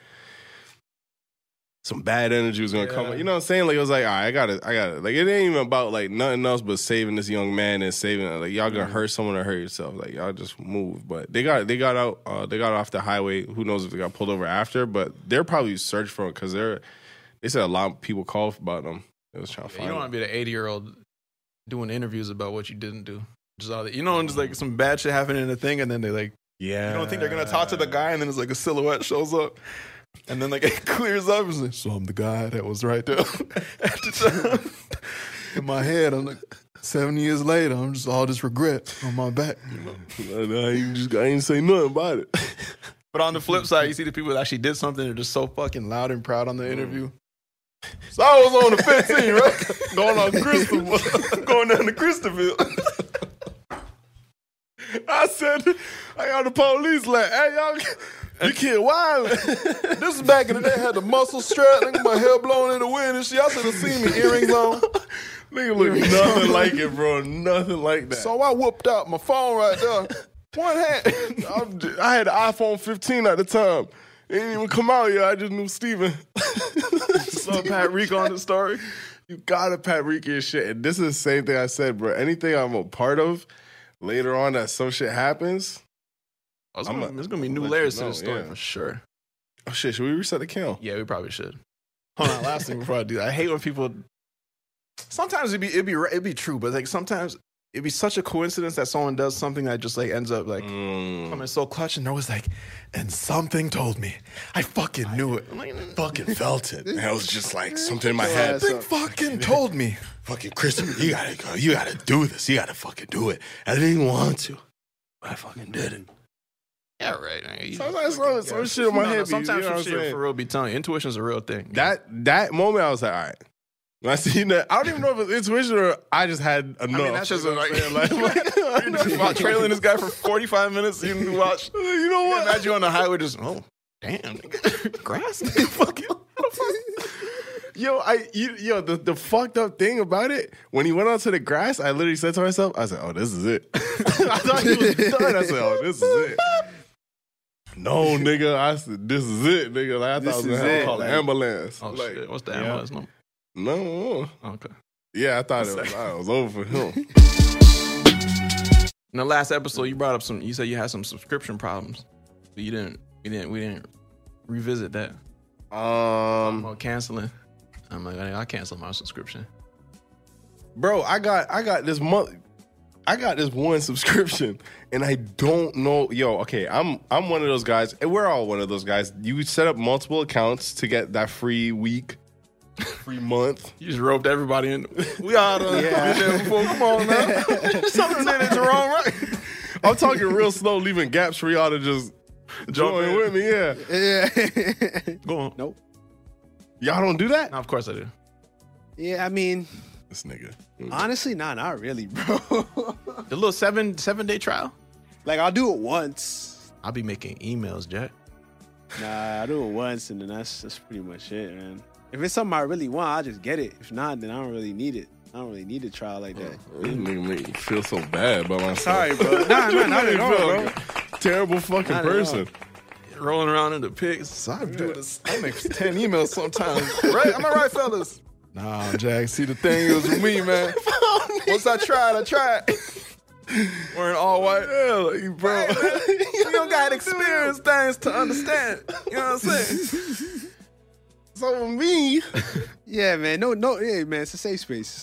[SPEAKER 4] some bad energy was going to come up. You know what I'm saying? Like, it was like, all right, I got it. Like, it ain't even about, like, nothing else but saving this young man and saving, like, y'all going to hurt someone or hurt yourself. Like, y'all just move. But they got off the highway. Who knows if they got pulled over after, but they're probably searched for it because they said a lot of people called about them. They was trying to find
[SPEAKER 3] you don't
[SPEAKER 4] them.
[SPEAKER 3] want to be the 80-year-old doing interviews about what you didn't do. Just all that, you know, and just like some bad shit happening in the thing, and then they like,
[SPEAKER 4] Yeah.
[SPEAKER 3] you don't think they're gonna talk to the guy, and then it's like a silhouette shows up, and then like it clears up. It's like, so I'm the guy that was right there at the time. In my head, I'm like, 7 years later, I'm just all this regret on my back. You know?
[SPEAKER 4] I ain't say nothing about it.
[SPEAKER 3] But on the flip side, you see the people that actually did something, they're just so fucking loud and proud on the interview. So I was on the 15, right? Going down to Christopherville.
[SPEAKER 4] I said, I got the police like, hey, y'all, you kid wildin'.
[SPEAKER 3] This is back in the day. I had the muscle strap, nigga, my hair blowing in the wind and shit. Y'all should have seen me, earrings on.
[SPEAKER 4] Nigga look nothing like it, bro. Nothing like that.
[SPEAKER 3] So I whooped out my phone right there. One hand.
[SPEAKER 4] I had the iPhone 15 at the time. It didn't even come out yet. I just knew Steven.
[SPEAKER 3] Saw Pat Rico on the story.
[SPEAKER 4] You gotta Pat Rico and shit. And this is the same thing I said, bro. Anything I'm a part of, later on that some shit happens.
[SPEAKER 3] There's going to be new
[SPEAKER 4] let
[SPEAKER 3] layers
[SPEAKER 4] you
[SPEAKER 3] to
[SPEAKER 4] know,
[SPEAKER 3] the story
[SPEAKER 4] yeah.
[SPEAKER 3] for sure.
[SPEAKER 4] Oh shit, should we reset the count?
[SPEAKER 3] Yeah, we probably should. Hold on, last thing before I do that. I hate when people. Sometimes it'd be true, but like sometimes it'd be such a coincidence that someone does something that just like ends up like coming so clutch, and they're always like, and something told me, I fucking knew it. I'm like,
[SPEAKER 4] Fucking felt it. And I was just like something in my head.
[SPEAKER 3] Something fucking told me.
[SPEAKER 4] Fucking Christopher, you gotta go. You gotta do this. You gotta fucking do it. I didn't even want to, but I fucking did it.
[SPEAKER 3] Yeah, right.
[SPEAKER 4] Sometimes some shit in my head.
[SPEAKER 3] Sometimes
[SPEAKER 4] you know
[SPEAKER 3] some shit for real be telling you. Intuition's a real thing.
[SPEAKER 4] That moment, I was like, all right. When I seen that, I don't even know if it's intuition or I just had enough.
[SPEAKER 3] I mean, that's just
[SPEAKER 4] You know what
[SPEAKER 3] like,
[SPEAKER 4] I'm saying?
[SPEAKER 3] while trailing this guy for 45 minutes, you can watch.
[SPEAKER 4] You know what?
[SPEAKER 3] Imagine you on the highway just, oh, damn, nigga. Grass, nigga, fuck you.
[SPEAKER 4] Yo, the fucked up thing about it, when he went onto the grass, I literally said to myself, I said, oh, this is it. I thought he was done. I said, oh, this is it. No, nigga. I said, this is it, nigga. Like, I thought I was going to have to call an ambulance.
[SPEAKER 3] Oh,
[SPEAKER 4] like,
[SPEAKER 3] shit. What's the ambulance number?
[SPEAKER 4] No.
[SPEAKER 3] Okay.
[SPEAKER 4] Yeah, I thought it was over for him.
[SPEAKER 3] In the last episode, you brought up you said you had some subscription problems. But we didn't revisit that. About canceling. I'm like, I canceled my subscription.
[SPEAKER 4] Bro, I got this month. I got this one subscription, and I don't know. Yo, okay, I'm one of those guys, and we're all one of those guys. You set up multiple accounts to get that free week, free month.
[SPEAKER 3] You just roped everybody in. We all done been there before. Come on now. Something in it wrong, right?
[SPEAKER 4] I'm talking real slow, leaving gaps for y'all to just join with me. Yeah,
[SPEAKER 5] Yeah.
[SPEAKER 3] Go on.
[SPEAKER 5] Nope.
[SPEAKER 4] y'all don't do that.
[SPEAKER 3] No, of course I do.
[SPEAKER 5] Yeah, I mean,
[SPEAKER 4] This nigga.
[SPEAKER 5] honestly, not really, bro.
[SPEAKER 3] The little seven day trial.
[SPEAKER 5] Like, I'll do it once,
[SPEAKER 3] I'll be making emails, Jack.
[SPEAKER 5] Nah, I do it once, and then that's pretty much it, man. If it's something I really want, I'll just get it. If not, then I don't really need it. I don't really need a trial like that.
[SPEAKER 4] This nigga make me feel so bad about myself.
[SPEAKER 5] Sorry, bro. Nah, not at all, bro.
[SPEAKER 4] Terrible fucking person.
[SPEAKER 3] Rolling around in the pigs. I do this. I make 10 emails sometimes. Right? Am I right, fellas? Nah, Jack. See, the thing is with me, man. Once I tried. Wearing all white.
[SPEAKER 4] Yeah, like, bro.
[SPEAKER 3] You don't got experience things to understand. You know what I'm saying?
[SPEAKER 4] So me.
[SPEAKER 5] Yeah, man. No. Yeah, man. It's a safe space.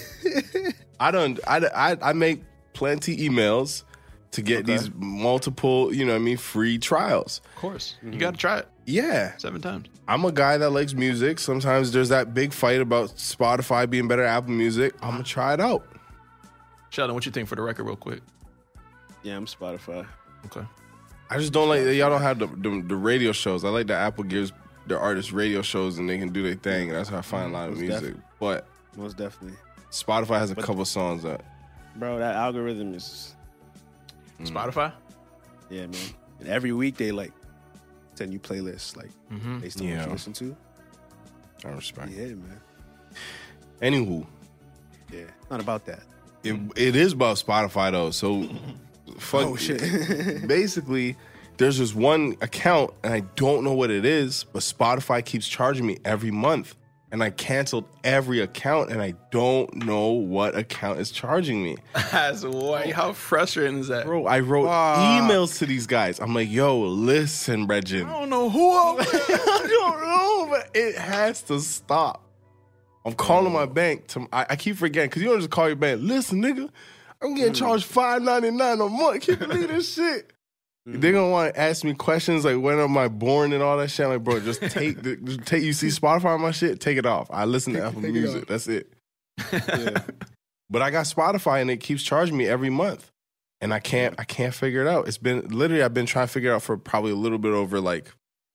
[SPEAKER 4] I make plenty emails to get these multiple, you know what I mean, free trials.
[SPEAKER 3] Of course. You got to try it.
[SPEAKER 4] Yeah.
[SPEAKER 3] 7 times.
[SPEAKER 4] I'm a guy that likes music. Sometimes there's that big fight about Spotify being better than Apple Music. I'm going to try it out.
[SPEAKER 3] Sheldon, what you think for the record real quick?
[SPEAKER 5] Yeah, I'm Spotify.
[SPEAKER 3] Okay.
[SPEAKER 4] I just don't like that y'all don't have the radio shows. I like that Apple gives their artists radio shows and they can do their thing. And that's how I find a lot of music. But
[SPEAKER 5] most definitely.
[SPEAKER 4] Spotify has a couple songs that.
[SPEAKER 5] Bro, that algorithm is...
[SPEAKER 3] Spotify?
[SPEAKER 5] Yeah, man. And every week they like send you playlists like based on what you listen to.
[SPEAKER 4] I respect.
[SPEAKER 5] Yeah, man.
[SPEAKER 4] Anywho.
[SPEAKER 5] Yeah, not about that.
[SPEAKER 4] It is about Spotify though. So,
[SPEAKER 5] oh shit.
[SPEAKER 4] Basically, there's this one account and I don't know what it is, but Spotify keeps charging me every month. And I canceled every account, and I don't know what account is charging me.
[SPEAKER 3] That's why. How frustrating is that?
[SPEAKER 4] Bro, I wrote emails to these guys. I'm like, yo, listen, Regin.
[SPEAKER 3] I don't know who
[SPEAKER 4] I don't know, but it has to stop. I'm calling my bank. I keep forgetting, because you don't just call your bank. Listen, nigga, I'm getting charged $5.99 a month. Can't believe this shit. They're gonna want to ask me questions like when am I born and all that shit. I'm like, bro, just take you see Spotify on my shit, take it off. I listen to Apple Music. That's it. Yeah. But I got Spotify and it keeps charging me every month. And I can't figure it out. It's been literally I've been trying to figure it out for probably a little bit over like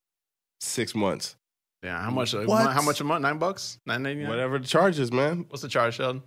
[SPEAKER 4] 6 months.
[SPEAKER 3] Yeah, how much a month? $9? $9.99?
[SPEAKER 4] Whatever the charge is, man.
[SPEAKER 3] What's the charge, Sheldon?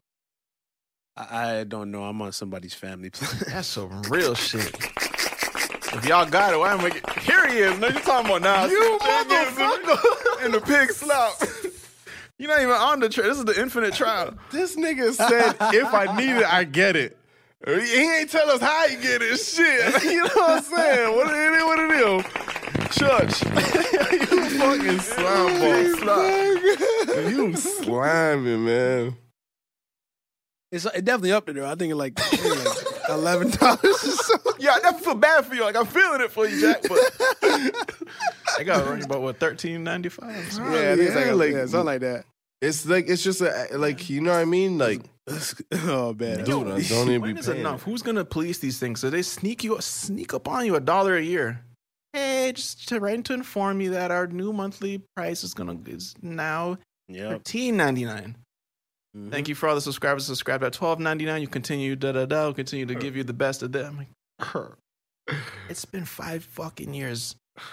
[SPEAKER 5] I don't know. I'm on somebody's family plan.
[SPEAKER 3] That's some real shit. If y'all got it, why am I here he is. No, you talking about now.
[SPEAKER 4] You motherfucker.
[SPEAKER 3] In the pig slop. You're not even on the trial. This is the infinite trial.
[SPEAKER 4] This nigga said, if I need it, I get it. He ain't tell us how he get it. Shit. You know what I'm saying? What it is. Church. You fucking slime ball. You sliming, man.
[SPEAKER 5] It's definitely up there. I think it's like $11 or so.
[SPEAKER 3] Yeah, I never feel bad for you. Like, I'm feeling it for you, Jack. But I got to about what, $13.95?
[SPEAKER 5] Yeah, I think it's something like that.
[SPEAKER 4] It's like it's just like you know what I mean? Like,
[SPEAKER 5] oh man,
[SPEAKER 4] dude, I don't even be paying.
[SPEAKER 3] Enough? Who's gonna police these things? So they sneak up on you $1 a year. Hey, just to inform you that our new monthly price is now $13.99. Thank you for all the subscribers. Subscribe at $12.99. You continue We'll continue to give you the best of them. It's been 5 fucking years.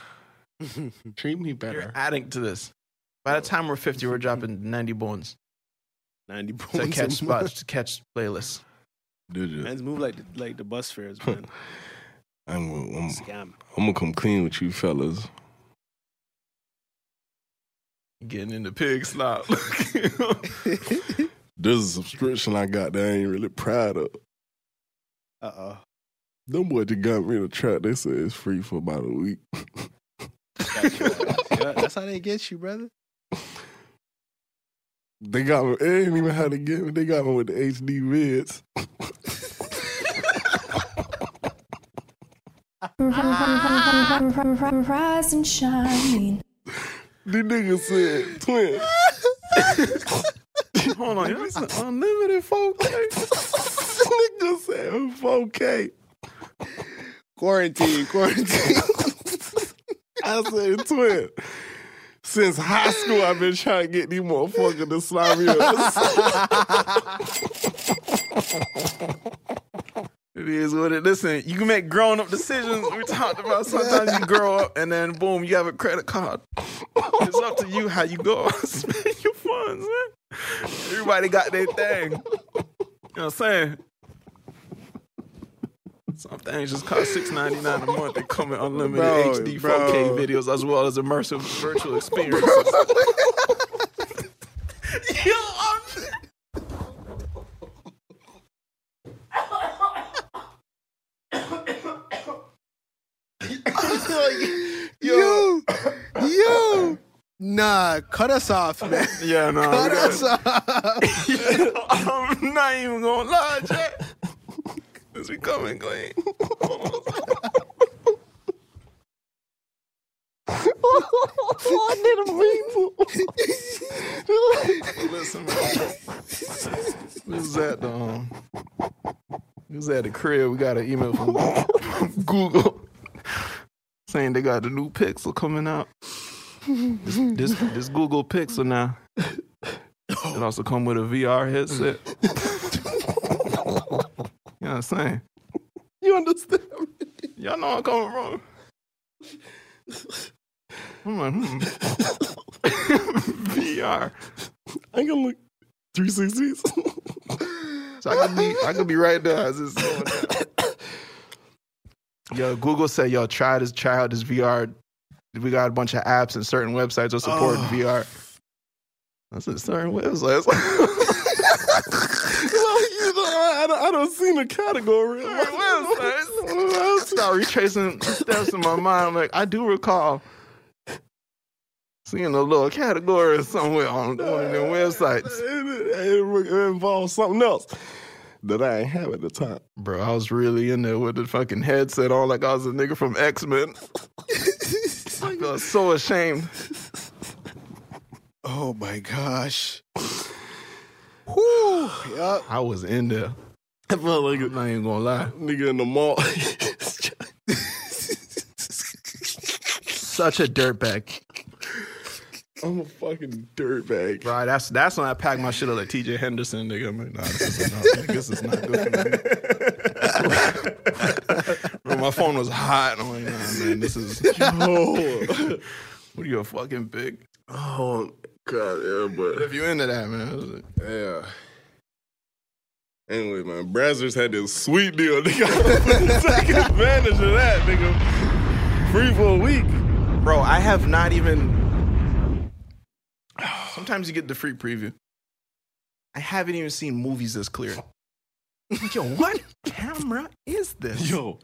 [SPEAKER 4] Treat me better.
[SPEAKER 3] You're adding to this. By the time we're 50, we're dropping 90 bones.
[SPEAKER 5] 90 bones
[SPEAKER 3] to catch spots, to catch playlists.
[SPEAKER 4] Dude,
[SPEAKER 5] man's move like the bus fares, man.
[SPEAKER 4] I'm gonna come clean with you fellas.
[SPEAKER 3] Getting into pig slop.
[SPEAKER 4] There's a subscription I got that I ain't really proud of. Them boys just got me the track. They said it's free for about a week.
[SPEAKER 5] That's how they get you, brother.
[SPEAKER 4] They got me. It ain't even how to get me. They got me with the HD vids.
[SPEAKER 7] Rise and shine.
[SPEAKER 4] The nigga said, twin.
[SPEAKER 3] Hold on, it's unlimited 4K.
[SPEAKER 4] Nigga said 4K.
[SPEAKER 5] Quarantine.
[SPEAKER 4] I said, twin. Since high school, I've been trying to get these motherfuckers to slime me up.
[SPEAKER 3] It is what it is. Listen, you can make grown-up decisions. We talked about sometimes you grow up and then, boom, you have a credit card. It's up to you how you go spend your funds, man. Everybody got their thing. You know what I'm saying? Some things just cost $6.99 a month. They come in unlimited
[SPEAKER 5] Bro,
[SPEAKER 3] HD
[SPEAKER 5] bro.
[SPEAKER 3] 4K videos as well as immersive virtual experiences.
[SPEAKER 5] Yo. Nah, cut us off, man.
[SPEAKER 3] Yeah, no.
[SPEAKER 5] Cut us off.
[SPEAKER 3] I'm not even gonna lie, Jack. This we coming clean.
[SPEAKER 4] I need a
[SPEAKER 3] Listen, man. We was at the crib. We got an email from Google saying they got the new Pixel coming out. This Google Pixel now. It also come with a VR headset. You know what I'm saying?
[SPEAKER 4] You understand?
[SPEAKER 3] Y'all know I'm coming from. I'm like, VR.
[SPEAKER 4] I can look 360s.
[SPEAKER 3] So I could be right there as it's going down. Yo, Google said, yo, try out this VR. We got a bunch of apps and certain websites are supporting VR. That's a certain websites.
[SPEAKER 4] I don't see the category.
[SPEAKER 3] I start retracing steps in my mind. I'm like, I do recall seeing a little category somewhere on one of them websites.
[SPEAKER 4] It involves something else that I ain't have at the time.
[SPEAKER 3] Bro, I was really in there with the fucking headset on like I was a nigga from X-Men. I felt so ashamed.
[SPEAKER 5] Oh my gosh. Whew. Yep.
[SPEAKER 3] I was in there.
[SPEAKER 4] I felt like
[SPEAKER 3] I'm not even gonna lie.
[SPEAKER 4] nigga in the mall.
[SPEAKER 3] Such a dirtbag.
[SPEAKER 4] I'm a fucking dirtbag.
[SPEAKER 3] Right, that's when I packed my shit up like TJ Henderson, nigga. I'm like, nah, this is not good for me. Bro, my phone was hot. I'm like, nah, man, this is... Yo. What are you, a fucking pig?
[SPEAKER 4] Oh, God, yeah, but...
[SPEAKER 3] If you into that, man.
[SPEAKER 4] Yeah. Anyway, man, Brazzers had this sweet deal. They got take advantage of that, nigga. Free for a week.
[SPEAKER 3] Bro, I have not even... Sometimes you get the free preview. I haven't even seen movies this clear. Yo, what camera is this?
[SPEAKER 4] Yo,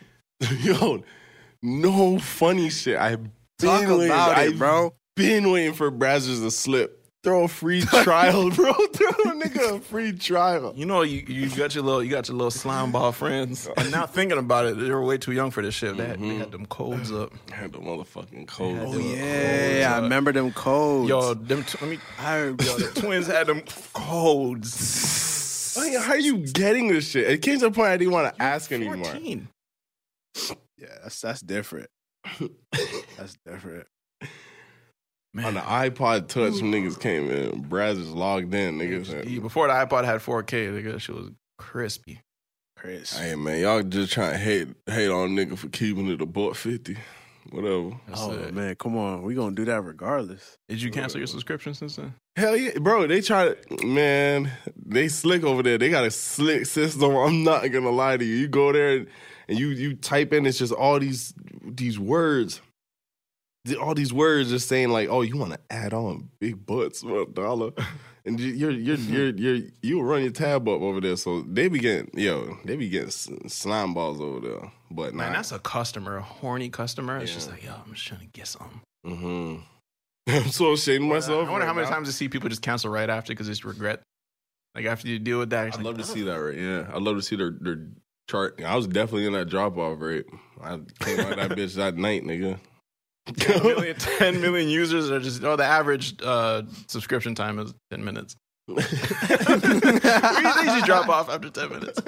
[SPEAKER 4] no funny shit. I've
[SPEAKER 5] Talk about it, bro.
[SPEAKER 4] been waiting for Brazzers to slip. Throw a free trial, bro. Throw a nigga a free trial.
[SPEAKER 3] You know, you got your little slime ball friends. And now thinking about it, they were way too young for this shit. They had them codes up.
[SPEAKER 4] I had the motherfucking codes.
[SPEAKER 5] Oh, yeah. I remember them codes.
[SPEAKER 3] Yo, the twins had them codes.
[SPEAKER 4] How are you getting this shit? It came to a point I didn't want to ask anymore.
[SPEAKER 3] 14.
[SPEAKER 5] Yeah, that's different. That's different.
[SPEAKER 4] Man. On the iPod Touch, some niggas came in. Brazzers logged in, niggas.
[SPEAKER 3] Before the iPod had 4K, nigga, that shit was crispy.
[SPEAKER 4] Hey, man, y'all just trying to hate on nigga for keeping it $1.50. Whatever.
[SPEAKER 5] Man, come on. We gonna do that regardless.
[SPEAKER 3] Did you cancel your subscription since then?
[SPEAKER 4] Hell yeah. Bro, they try to, man, they slick over there. They got a slick system. I'm not gonna lie to you. You go there and you type in, it's just all these words. All these words just saying like, oh, you want to add on big butts for $1, and you'll run your tab up over there. So they be getting slime balls over there. But
[SPEAKER 3] man, that's a customer, a horny customer. It's just like, yo, I'm just trying to get something.
[SPEAKER 4] Mm-hmm. I'm so ashamed of myself.
[SPEAKER 3] I wonder how many times I see people just cancel right after because it's regret. Like after you deal with that,
[SPEAKER 4] I'd love to see that, right? Yeah, I'd love to see their chart. I was definitely in that drop off rate. I came out that bitch that night, nigga.
[SPEAKER 3] 10 million users are just, the average subscription time is 10 minutes. We usually drop off after 10 minutes.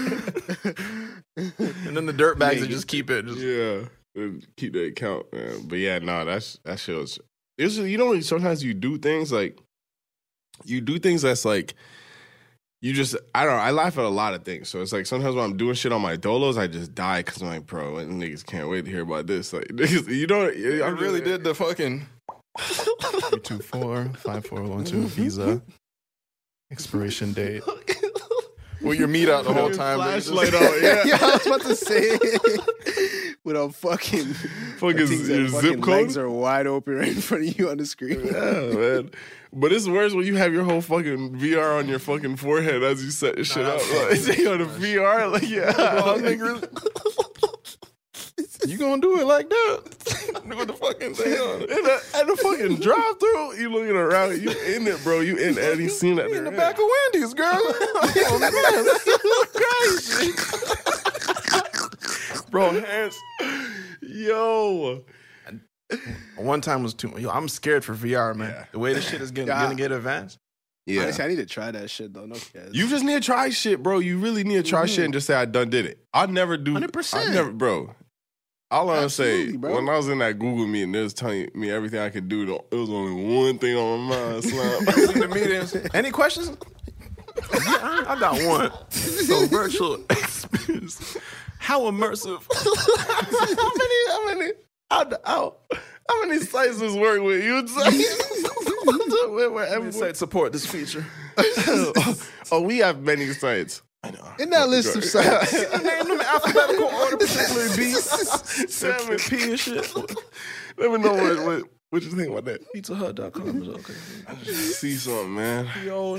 [SPEAKER 3] And then the dirt bags that just keep it.
[SPEAKER 4] Keep that account, man. But yeah, no, that shit was, it's just, you know, sometimes you do things that's like, you just, I don't know, I laugh at a lot of things. So it's like sometimes when I'm doing shit on my dolos, I just die because I'm like, bro, niggas can't wait to hear about this. Like, niggas, you know,
[SPEAKER 3] I really did the fucking 324-5412 Visa expiration date With your meat out the whole time.
[SPEAKER 4] Flashlight out, yeah.
[SPEAKER 5] Yeah, I was about to say with a fucking
[SPEAKER 4] Fucking your zip code?
[SPEAKER 5] legs are wide open right in front of you on the screen.
[SPEAKER 4] Yeah, man. But it's worse when you have your whole fucking VR on your fucking forehead as you set the shit up. Like, you on the VR, like,
[SPEAKER 3] You gonna do it like that?
[SPEAKER 4] with the fucking thing on. At the fucking drive-thru, you looking around, you in it, bro. You in any scene that
[SPEAKER 3] In the back of Wendy's, girl.
[SPEAKER 4] Bro, hands. Yo.
[SPEAKER 3] One time was too much. Yo, I'm scared for VR, man.
[SPEAKER 4] Yeah.
[SPEAKER 3] The way this shit is gonna get advanced.
[SPEAKER 4] Yeah.
[SPEAKER 5] Honestly, I need to try that shit though. No kidding.
[SPEAKER 4] You just need to try shit, bro. You really need to try shit and just say, I done did it. I never do.
[SPEAKER 5] 100%.
[SPEAKER 4] Bro. All I'm saying,
[SPEAKER 5] Absolutely, bro.
[SPEAKER 4] when I was in that Google meeting, they was telling me everything I could do. It was only one thing on my mind, Slime.
[SPEAKER 3] The meetings. Any questions? Yeah, I got one. So virtual experience. How immersive?
[SPEAKER 4] How many sites does work with? You
[SPEAKER 3] Site support this feature.
[SPEAKER 4] Oh, we have many sites. I know.
[SPEAKER 5] In that list of sites.
[SPEAKER 3] Name them in alphabetical order, particularly B, 7, P, and shit.
[SPEAKER 4] Let me know what you think about that.
[SPEAKER 3] PizzaHut.com is okay.
[SPEAKER 4] I just see something, man.
[SPEAKER 3] Yo,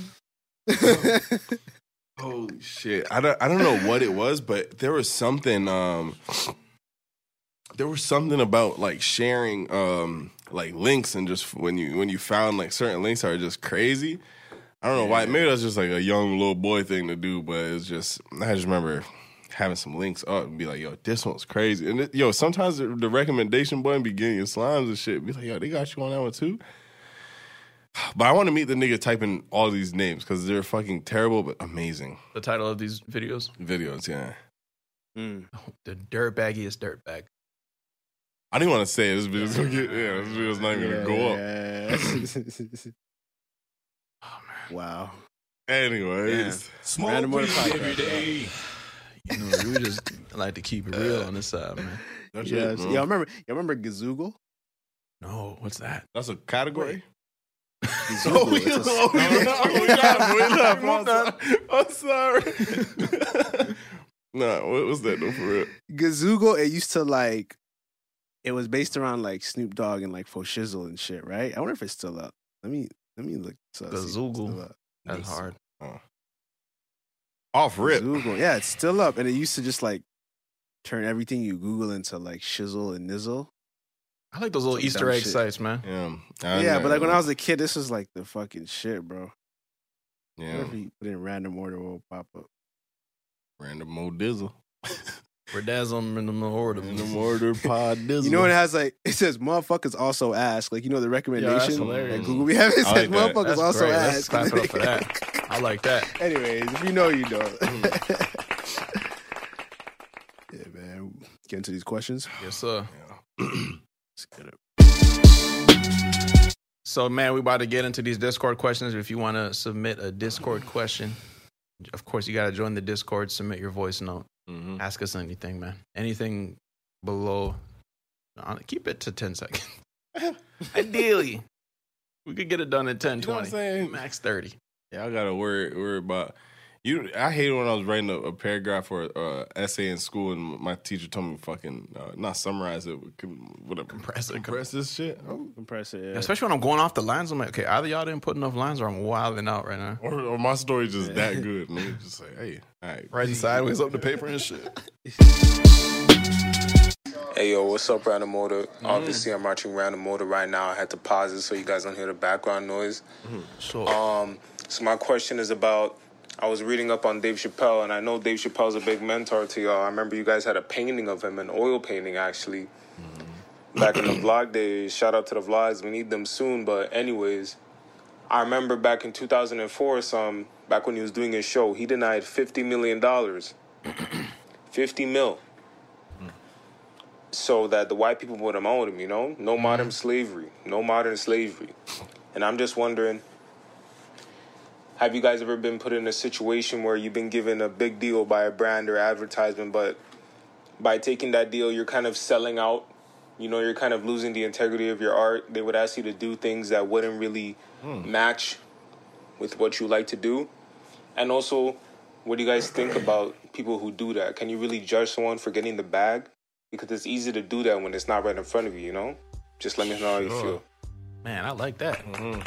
[SPEAKER 4] Holy shit! I don't know what it was, but there was something. There was something about like sharing like links and just when you found like certain links that are just crazy. I don't know why. Maybe that's just like a young little boy thing to do, but it's just I just remember having some links up and be like, yo, this one's crazy. And sometimes the recommendation button be getting your slimes and shit. Be like, yo, they got you on that one too. But I want to meet the nigga typing all these names because they're fucking terrible but amazing.
[SPEAKER 3] The title of these videos?
[SPEAKER 4] Videos, yeah.
[SPEAKER 3] The dirtbaggiest dirtbag.
[SPEAKER 4] I didn't want to say it. This video's gonna get, this video's not even gonna go up.
[SPEAKER 5] Wow.
[SPEAKER 4] Anyways.
[SPEAKER 5] Random Order Podcast.
[SPEAKER 3] You know, we just like to keep it real on this side, man.
[SPEAKER 5] Yes. Y'all remember Gazoogle?
[SPEAKER 3] No, what's that?
[SPEAKER 4] That's a category? I'm sorry. Nah, what was that though for real?
[SPEAKER 5] Gazoogle, it used to like, it was based around like Snoop Dogg and like Fo Shizzle and shit, right? I wonder if it's still up. Let me look.
[SPEAKER 3] Gazoogle. That's hard.
[SPEAKER 4] Off rip.
[SPEAKER 5] Gazoogle. Yeah, it's still up. And it used to just like turn everything you Google into like shizzle and nizzle.
[SPEAKER 3] I like those little
[SPEAKER 5] Some
[SPEAKER 3] Easter
[SPEAKER 5] dumb
[SPEAKER 3] egg
[SPEAKER 5] shit.
[SPEAKER 3] sites, man.
[SPEAKER 4] Yeah,
[SPEAKER 5] But like when I was a kid, this was like the fucking shit, bro.
[SPEAKER 4] Yeah.
[SPEAKER 5] Whatever you put in random order will pop up.
[SPEAKER 4] Random Mo Dizzle.
[SPEAKER 3] Razzle them in the order.
[SPEAKER 4] Random order pod dizzle.
[SPEAKER 5] You know what it has like? It says motherfuckers also ask. Like, you know the recommendation
[SPEAKER 3] hilarious.
[SPEAKER 5] that Google be having? It
[SPEAKER 4] I
[SPEAKER 5] says
[SPEAKER 4] like that.
[SPEAKER 5] motherfuckers
[SPEAKER 3] That's
[SPEAKER 5] also
[SPEAKER 3] great. Let's
[SPEAKER 5] ask.
[SPEAKER 3] clap it up for that. I like that.
[SPEAKER 5] Anyways, if you know, you know. Yeah, man. Get into these questions.
[SPEAKER 3] Yes, sir.
[SPEAKER 5] Let's get it.
[SPEAKER 3] So, man, we about to get into these Discord questions. If you want to submit a Discord question, of course, you got to join the Discord, submit your voice note.
[SPEAKER 4] Mm-hmm.
[SPEAKER 3] Ask us anything, man. Anything below, keep it to 10 seconds. Ideally, we could get it done in 10,
[SPEAKER 4] You know what
[SPEAKER 3] 20.
[SPEAKER 4] I'm saying?
[SPEAKER 3] Max 30.
[SPEAKER 4] Yeah, I gotta worry about you. I hated when I was writing a paragraph or essay in school, and my teacher told me fucking not summarize it, whatever, compress this shit.
[SPEAKER 5] Compress it, yeah.
[SPEAKER 3] Especially when I'm going off the lines, I'm like, okay, either y'all didn't put enough lines, or I'm wilding out right now.
[SPEAKER 4] Or my story just that good, and they just say, hey, all right,
[SPEAKER 3] Writing sideways up the paper and shit.
[SPEAKER 8] Hey yo, what's up, Random Order? Obviously, I'm watching Random Order right now. I had to pause it so you guys don't hear the background noise.
[SPEAKER 3] Sure.
[SPEAKER 8] So my question is about, I was reading up on Dave Chappelle, and I know Dave Chappelle's a big mentor to y'all. I remember you guys had a painting of him, an oil painting, actually, back in the vlog days. Shout out to the vlogs. We need them soon. But anyways, I remember back in 2004, back when he was doing his show, he denied $50 million. 50 mil. So that the white people would have owned him, you know? No modern slavery. No modern slavery. And I'm just wondering, have you guys ever been put in a situation where you've been given a big deal by a brand or advertisement, but by taking that deal, you're kind of selling out? You know, you're kind of losing the integrity of your art. They would ask you to do things that wouldn't really match with what you like to do. And also, What do you guys think about people who do that? Can you really judge someone for getting the bag? Because it's easy to do that when it's not right in front of you, you know? Just let me know how you feel.
[SPEAKER 3] Man, I like that.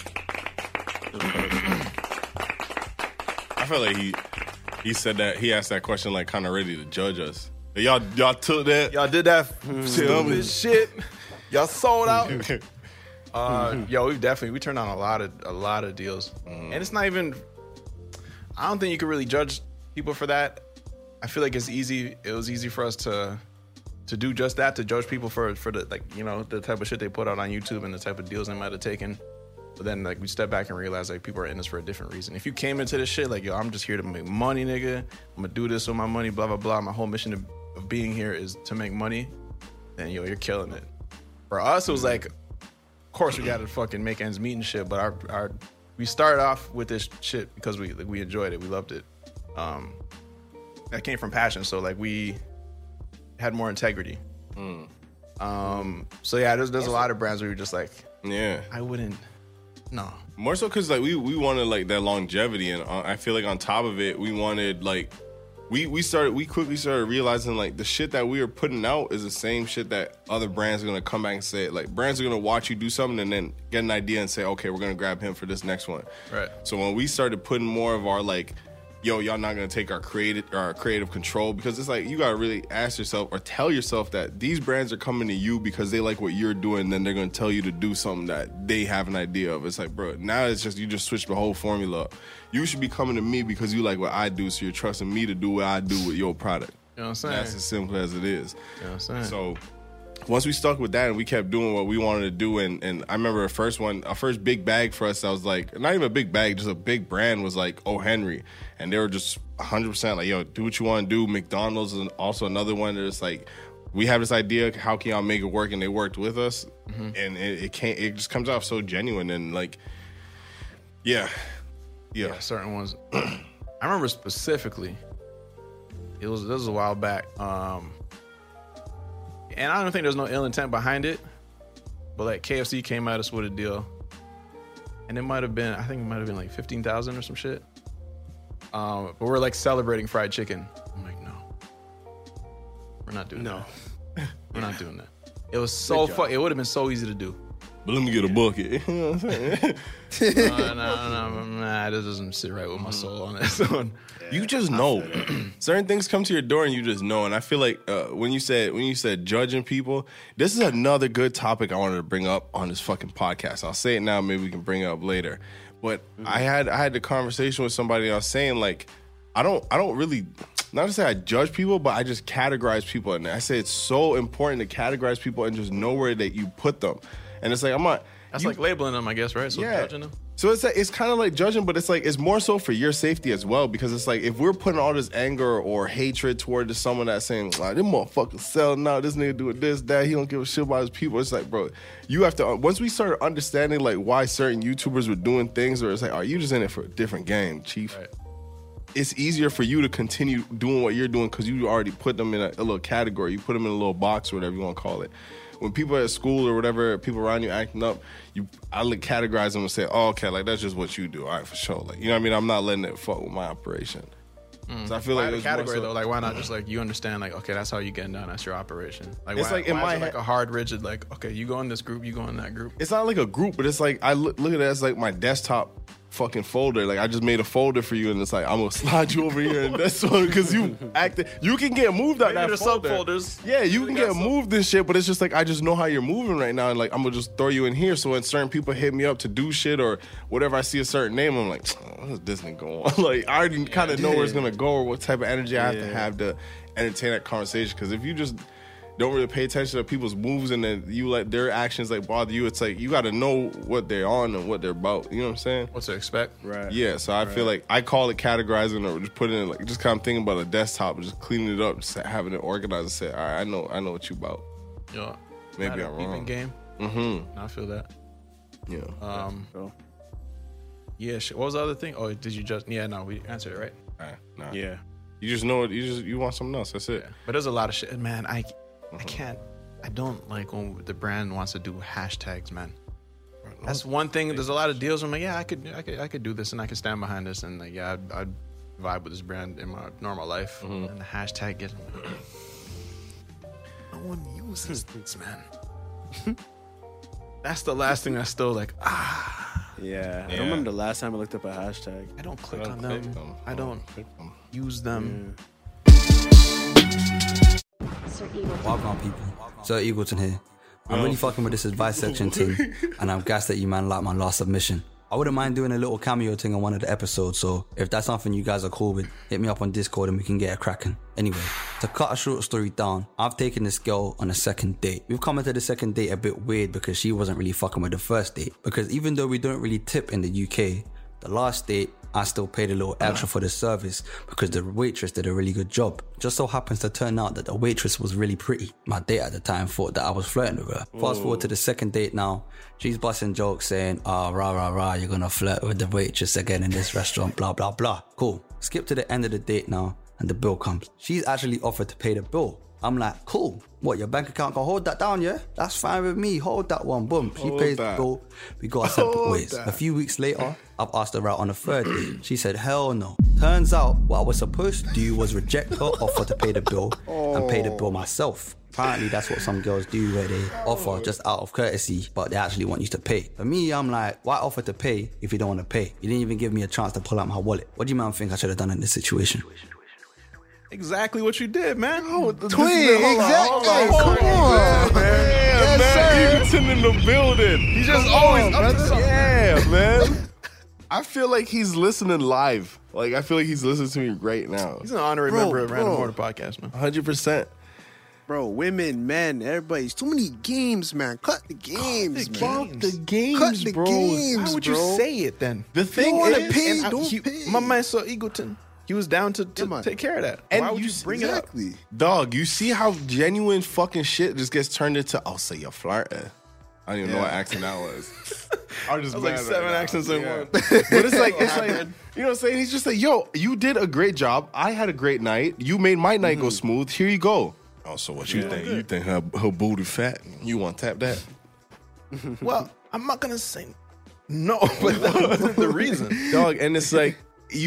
[SPEAKER 4] I feel like he said that, he asked that question like kind of ready to judge us. Y'all took that.
[SPEAKER 3] Y'all did that stupid shit. Y'all sold out. Yo, we turned on a lot of deals. And it's not even, I don't think you could really judge people for that. I feel like it was easy for us to do just that, to judge people for the, like, you know, the type of shit they put out on YouTube and the type of deals they might have taken. But then, like, we step back and realize, like, people are in this for a different reason. If you came into this shit like, yo, I'm just here to make money, nigga. I'm gonna do this with my money, blah, blah, blah. My whole mission of being here is to make money. Then, yo, you're killing it. For us, it was like, of course we gotta fucking make ends meet and shit. But we started off with this shit because we enjoyed it. We loved it. That came from passion. So, like, we had more integrity. So, yeah, there's a lot of brands where you're just like,
[SPEAKER 4] yeah,
[SPEAKER 3] I wouldn't. No.
[SPEAKER 4] More so because like we wanted like that longevity, and I feel like on top of it, we wanted like we quickly started realizing like the shit that we were putting out is the same shit that other brands are gonna come back and say. Like brands are gonna watch you do something and then get an idea and say, okay, we're gonna grab him for this next one.
[SPEAKER 3] Right.
[SPEAKER 4] So when we started putting more of our like, yo, y'all not gonna take our creative control, because it's like you gotta really ask yourself or tell yourself that these brands are coming to you because they like what you're doing, and then they're gonna tell you to do something that they have an idea of. It's like, bro, now it's just you just switch the whole formula up. You should be coming to me because you like what I do, so you're trusting me to do what I do with your product.
[SPEAKER 3] You know what I'm saying?
[SPEAKER 4] That's as simple as it is.
[SPEAKER 3] You know what I'm saying?
[SPEAKER 4] So once we stuck with that and we kept doing what we wanted to do, and I remember our first big bag for us, I was like, not even a big bag, just a big brand was like O. Henry. And they were just 100% like, yo, do what you want to do. McDonald's is also another one that's like, we have this idea, how can y'all make it work? And they worked with us. And it just comes off so genuine and like, yeah.
[SPEAKER 3] Certain ones. I remember specifically, this was a while back. And I don't think there's no ill intent behind it, but like KFC came at us with a deal, and I think it might have been like 15,000 or some shit. But we're like celebrating fried chicken. I'm like, no, we're not doing that. We're not doing that. It was so fun. It would have been so easy to do.
[SPEAKER 4] But let me get a bucket. You know what I'm saying?
[SPEAKER 3] Nah, this doesn't sit right with my soul on this one.
[SPEAKER 4] You just know. Certain things come to your door and you just know. And I feel like when you said judging people, this is another good topic I wanted to bring up on this fucking podcast. I'll say it now, maybe we can bring it up later. But I had the conversation with somebody, and I was saying like, I don't really, not to say I judge people, but I just categorize people. And I say it's so important to categorize people and just know where that you put them. And it's like, I'm not.
[SPEAKER 3] That's like labeling them, I guess, right? So judging them.
[SPEAKER 4] So it's kind of like judging, but it's like it's more so for your safety as well, because it's like if we're putting all this anger or hatred toward someone that's saying, like, this motherfucker selling out, this nigga doing this, that, he don't give a shit about his people. It's like, bro, you have to, once we started understanding like why certain YouTubers were doing things, or it's like, are you just in it for a different game, chief?
[SPEAKER 3] Right.
[SPEAKER 4] It's easier for you to continue doing what you're doing because you already put them in a little category. You put them in a little box or whatever you want to call it. When people are at school or whatever, people around you acting up, I like categorize them and say, oh, okay, like that's just what you do. All right, for sure. Like, you know what I mean? I'm not letting it fuck with my operation. So I feel like
[SPEAKER 3] the category though, like why not just like you understand like, okay, that's how you getting down, that's your operation. Like
[SPEAKER 4] it's
[SPEAKER 3] why,
[SPEAKER 4] like in
[SPEAKER 3] why
[SPEAKER 4] my
[SPEAKER 3] is it
[SPEAKER 4] head,
[SPEAKER 3] like a hard rigid like, okay, you go in this group, you go in that group.
[SPEAKER 4] It's not like a group, but it's like I look at it as like my desktop fucking folder. Like I just made a folder for you, and it's like I'm gonna slide you over here, and that's one because you can get moved out that folder.
[SPEAKER 3] Subfolders.
[SPEAKER 4] Yeah, you can get moved and shit, but it's just like I just know how you're moving right now, and like I'm gonna just throw you in here. So when certain people hit me up to do shit or whatever, I see a certain name, I'm like, oh, what does this thing go on? Like I already kind of know where it's gonna go or what type of energy I have to entertain that conversation. Because if you just don't really pay attention to people's moves and then you let their actions like bother you, it's like you got to know what they're on and what they're about. You know what I'm saying?
[SPEAKER 3] What to expect?
[SPEAKER 5] Right.
[SPEAKER 4] Yeah. So I feel like I call it categorizing, or just putting it like just kind of thinking about a desktop and just cleaning it up, just having it organized and say, all right, I know what you about.
[SPEAKER 3] Yeah.
[SPEAKER 4] Maybe I'm wrong.
[SPEAKER 3] Game.
[SPEAKER 4] Mm-hmm.
[SPEAKER 3] I feel that.
[SPEAKER 4] Yeah.
[SPEAKER 3] Yeah. What was the other thing? Oh, did you just? Yeah. No, we answered it right.
[SPEAKER 4] All right. Nah.
[SPEAKER 5] Yeah.
[SPEAKER 4] You just know it. You want something else. That's it.
[SPEAKER 3] Yeah. But there's a lot of shit, man. I can't. I don't like when the brand wants to do hashtags, man. That's one thing. There's a lot of deals where I'm like, yeah, I could do this and I could stand behind this, and like, yeah, I'd vibe with this brand in my normal life. And the hashtag getting. No one uses this, man. That's the last thing that's still like,
[SPEAKER 5] Yeah. I don't remember the last time I looked up a hashtag.
[SPEAKER 3] I don't click on them. I don't use them.
[SPEAKER 9] Welcome, people. Sir Eagleton here. I'm really fucking with this advice section team, and I'm gassed that you man like my last submission. I wouldn't mind doing a little cameo thing on one of the episodes, so if that's something you guys are cool with, hit me up on Discord and we can get it cracking. Anyway, to cut a short story down, I've taken this girl on a second date. We've come into the second date a bit weird because she wasn't really fucking with the first date. Because even though we don't really tip in the UK, the last date, I still paid a little extra for the service because the waitress did a really good job. Just so happens to turn out that the waitress was really pretty. My date at the time thought that I was flirting with her. Fast forward to the second date now, she's busting jokes saying, rah, you're gonna flirt with the waitress again in this restaurant, blah, blah, blah. Cool. Skip to the end of the date now and the bill comes. She's actually offered to pay the bill. I'm like, cool. What, your bank account can hold that down, yeah? That's fine with me. Hold that one. Boom. She pays the bill. We go our separate ways. A few weeks later, I've asked her out on a third date. She said, hell no. Turns out what I was supposed to do was reject her offer to pay the bill and pay the bill myself. Apparently, that's what some girls do where they offer just out of courtesy, but they actually want you to pay. For me, I'm like, why offer to pay if you don't want to pay? You didn't even give me a chance to pull out my wallet. What do you man think I should have done in this situation?
[SPEAKER 3] Exactly what you did, man.
[SPEAKER 5] Twin, exactly. Come on,
[SPEAKER 4] man. Eagleton in the building. He's just always up to something. Yeah, man. I feel like he's listening live. Like, I feel like he's listening to me right now.
[SPEAKER 3] He's an honorary member of Random Order Podcast, man.
[SPEAKER 4] 100%.
[SPEAKER 5] Bro, women, men, everybody's too many games, man. Cut the games, man.
[SPEAKER 4] Fuck the games,
[SPEAKER 5] Cut the
[SPEAKER 4] bro.
[SPEAKER 5] games,
[SPEAKER 3] Why would
[SPEAKER 5] bro.
[SPEAKER 3] you say it then?
[SPEAKER 4] The thing
[SPEAKER 5] wanna
[SPEAKER 4] is,
[SPEAKER 5] pay,
[SPEAKER 3] and
[SPEAKER 5] don't pay.
[SPEAKER 3] My man saw Eagleton. He was down to take care of that.
[SPEAKER 4] And
[SPEAKER 3] why would you bring it up?
[SPEAKER 5] Exactly.
[SPEAKER 4] dog, you see how genuine fucking shit just gets turned into, oh, so you're flirting. I don't even know what accent that was. I was just
[SPEAKER 3] That was like
[SPEAKER 4] mad
[SPEAKER 3] 7
[SPEAKER 4] right now.
[SPEAKER 3] accents in
[SPEAKER 4] Yeah.
[SPEAKER 3] one.
[SPEAKER 4] But it's like, you know what I'm saying? He's just like, yo, you did a great job. I had a great night. You made my night go smooth. Here you go. Oh, so what you think? You think her booty fat? You want to tap that?
[SPEAKER 3] Well, I'm not gonna say no, but that wasn't the reason.
[SPEAKER 4] Dog, and it's like,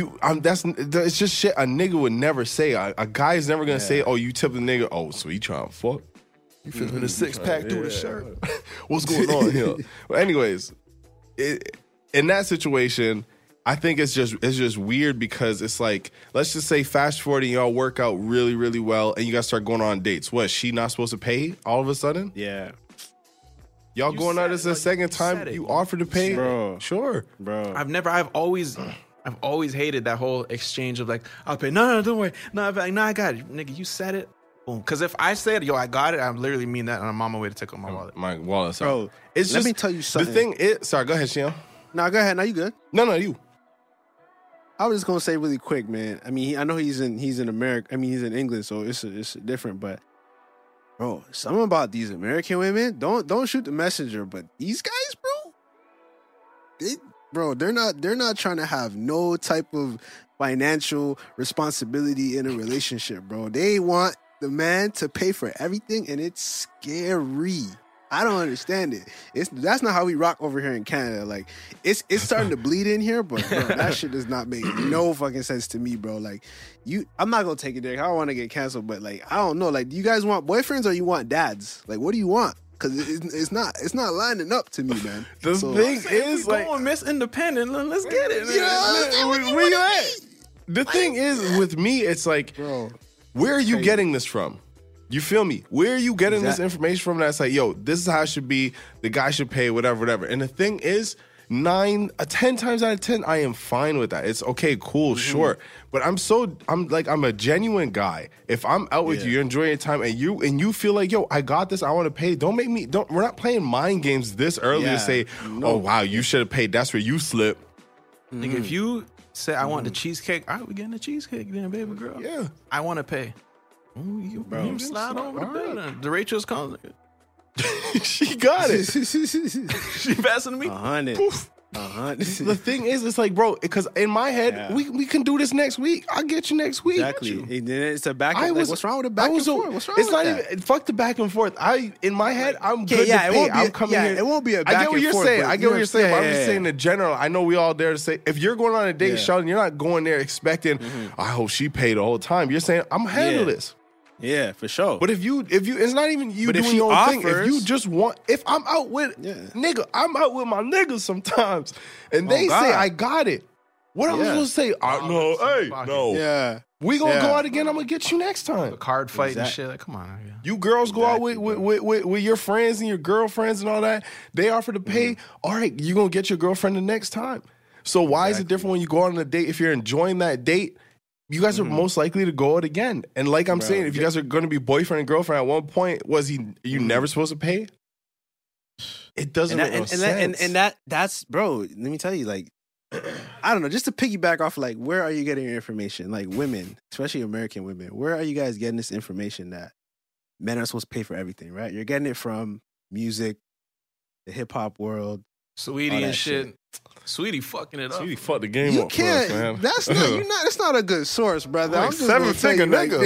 [SPEAKER 4] it's just shit a nigga would never say. A guy is never gonna say, oh, you tip the nigga, oh, so you trying to fuck?
[SPEAKER 3] You fit with a 6-pack through the shirt.
[SPEAKER 4] What's going on here? Well, anyways, in that situation, I think it's just weird because it's like, let's just say fast forward and y'all work out really, really well and you guys start going on dates. What, she not supposed to pay all of a sudden?
[SPEAKER 5] Yeah.
[SPEAKER 4] Y'all going out as a second time, you offer to pay?
[SPEAKER 5] Bro.
[SPEAKER 4] Sure.
[SPEAKER 5] Bro.
[SPEAKER 3] I've always hated that whole exchange of like, I'll pay. No, don't worry. No, I got it. Nigga, you said it. Boom. Because if I said, yo, I got it, I literally mean that and I'm on my way to take out my wallet.
[SPEAKER 4] My wallet's out.
[SPEAKER 5] Bro,
[SPEAKER 4] It's
[SPEAKER 5] let
[SPEAKER 4] just,
[SPEAKER 5] me tell you something.
[SPEAKER 4] The thing is, sorry, go ahead, Shion.
[SPEAKER 5] Nah, go ahead. Now you good.
[SPEAKER 4] No, you.
[SPEAKER 5] I was just gonna say really quick, man. I mean, I know he's in America. I mean, he's in England, so it's different. But bro, something about these American women. Don't shoot the messenger. But these guys, bro, they're not trying to have no type of financial responsibility in a relationship, bro. They want the man to pay for everything, and it's scary. I don't understand it. That's not how we rock over here in Canada. Like, it's starting to bleed in here, but bro, that shit does not make no fucking sense to me, bro. Like, I'm not gonna take it there. I don't want to get canceled, but like, I don't know. Like, do you guys want boyfriends or you want dads? Like, what do you want? Because it's not lining up to me, man.
[SPEAKER 4] The thing is, like,
[SPEAKER 3] going Miss Independent. Let's get it.
[SPEAKER 4] Where you at? The thing is, with me, it's like,
[SPEAKER 5] Bro,
[SPEAKER 4] where are you getting this from? You feel me? Where are you getting this information from? That's like, yo, this is how it should be. The guy should pay, whatever. And the thing is, 10 times out of 10, I am fine with that. It's okay, cool, sure. But I'm a genuine guy. If I'm out with you, you're enjoying your time, and you feel like, yo, I got this, I want to pay. We're not playing mind games this early to say, oh wow, you should have paid. That's where you slip.
[SPEAKER 3] Nigga, if you say I want the cheesecake, all right, we getting the cheesecake then, baby girl.
[SPEAKER 4] Yeah.
[SPEAKER 3] I want to pay. You slide over the building. The Rachel's calling.
[SPEAKER 4] She got it.
[SPEAKER 3] She passing to me.
[SPEAKER 5] 100.
[SPEAKER 3] Poof.
[SPEAKER 4] The thing is, it's like, bro, because in my head, we can do this next week. I'll get you next week.
[SPEAKER 5] Exactly. It's a back and forth. What's wrong with the back and forth? What's wrong with that?
[SPEAKER 4] It's not even, fuck the back and forth. In my head, I'm good to pay. I'm coming here.
[SPEAKER 5] It won't be a back and forth.
[SPEAKER 4] I get what you're saying. I get what you're saying, but I'm just saying in general, I know we all there to say, if you're going on a date, Sheldon, you're not going there expecting, I hope she paid the whole time. You're saying, I'm gonna handle this.
[SPEAKER 5] Yeah, for sure.
[SPEAKER 4] But if you, it's not even you doing your own thing. If you just want, if I'm out with, I'm out with my niggas sometimes, and they say I got it. What am I supposed to say? No, hey, no.
[SPEAKER 5] Yeah.
[SPEAKER 4] We gonna go out again. I'm gonna get you next time.
[SPEAKER 3] The card fight and shit. Like, come on.
[SPEAKER 4] You girls go out with your friends and your girlfriends and all that. They offer to pay. All right, you gonna get your girlfriend the next time. So why is it different when you go out on a date? If you're enjoying that date, you guys are most likely to go out again. And like I'm saying, if you guys are going to be boyfriend and girlfriend, at one point, you never supposed to pay? It doesn't make no sense.
[SPEAKER 5] And that's, bro, let me tell you, like, I don't know, just to piggyback off, like, where are you getting your information? Like, women, especially American women, where are you guys getting this information that men are supposed to pay for everything, right? You're getting it from music, the hip-hop world.
[SPEAKER 3] Sweetie and shit. Sweetie fucking it up.
[SPEAKER 4] Sweetie fucked the game up for us, man.
[SPEAKER 5] That's not a good source, brother.
[SPEAKER 4] Like
[SPEAKER 5] I'm just
[SPEAKER 4] 7-figure nigga.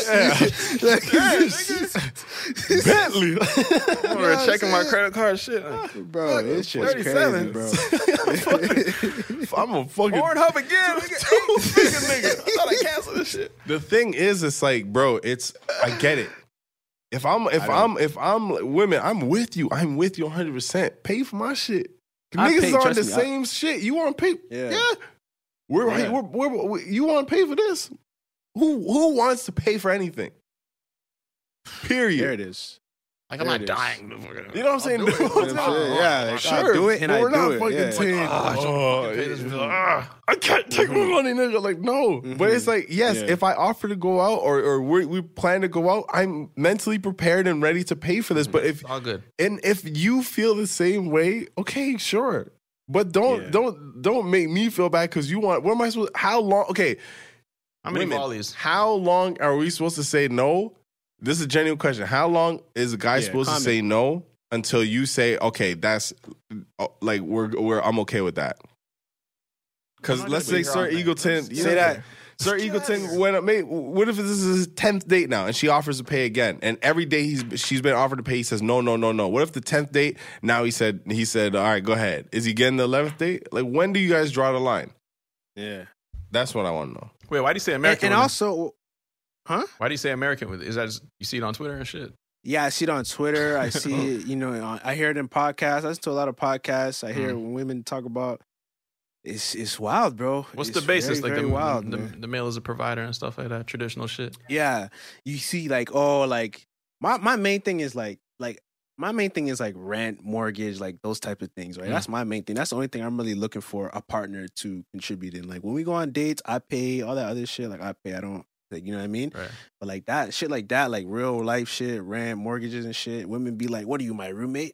[SPEAKER 4] Bentley.
[SPEAKER 3] I'm checking my credit card shit.
[SPEAKER 5] Bro, this shit's crazy, bro.
[SPEAKER 4] I'm a fucking
[SPEAKER 3] Pornhub again.
[SPEAKER 4] 2-figure nigga. I thought I canceled this shit. The thing is, it's like, bro, I get it. If I'm women, I'm with you. I'm with you 100%. Pay for my shit. Niggas are on the same shit. You want to pay? Yeah. You want to pay for this? Who wants to pay for anything? Period.
[SPEAKER 5] There it is.
[SPEAKER 3] Like, I'm not dying.
[SPEAKER 4] You know what I'm saying?
[SPEAKER 5] Yeah, sure. I'll do it and I do it.
[SPEAKER 4] I can't take my money, nigga. Like, no. But it's like, yes, if I offer to go out or we plan to go out, I'm mentally prepared and ready to pay for this. But if
[SPEAKER 3] all good,
[SPEAKER 4] and if you feel the same way, okay, sure. But don't make me feel bad because you want. What am I supposed? How long? Okay,
[SPEAKER 3] how many volleys?
[SPEAKER 4] How long are we supposed to say no? This is a genuine question. How long is a guy supposed to say no until you say, okay, that's like I'm okay with that? Because let's say Sir Eagleton, say that Sir Eagleton what if this is his 10th date now and she offers to pay again, and every day she's been offered to pay, he says no. What if the 10th date now he said all right, go ahead. Is he getting the 11th date? Like, when do you guys draw the line?
[SPEAKER 5] Yeah,
[SPEAKER 4] that's what I want to know.
[SPEAKER 3] Wait, why do you say American?
[SPEAKER 5] And also. Huh?
[SPEAKER 3] Why do you say American? Is that just, you see it on Twitter and shit?
[SPEAKER 5] Yeah, I see it on Twitter. I see it, I hear it in podcasts. I listen to a lot of podcasts. I hear women talk about it's wild, bro.
[SPEAKER 3] What's
[SPEAKER 5] it's
[SPEAKER 3] the basis?
[SPEAKER 5] Very,
[SPEAKER 3] like
[SPEAKER 5] very wild,
[SPEAKER 3] the male is a provider and stuff like that, traditional shit.
[SPEAKER 5] Yeah. You see, like, my main thing is like my main thing is like rent, mortgage, like those type of things, right? That's my main thing. That's the only thing I'm really looking for a partner to contribute in. Like, when we go on dates, I pay. All that other shit, like, I pay. I don't. Like, you know what I mean?
[SPEAKER 3] Right.
[SPEAKER 5] But like that, shit like that, like real life shit, rent, mortgages and shit, women be like, what are you, my roommate?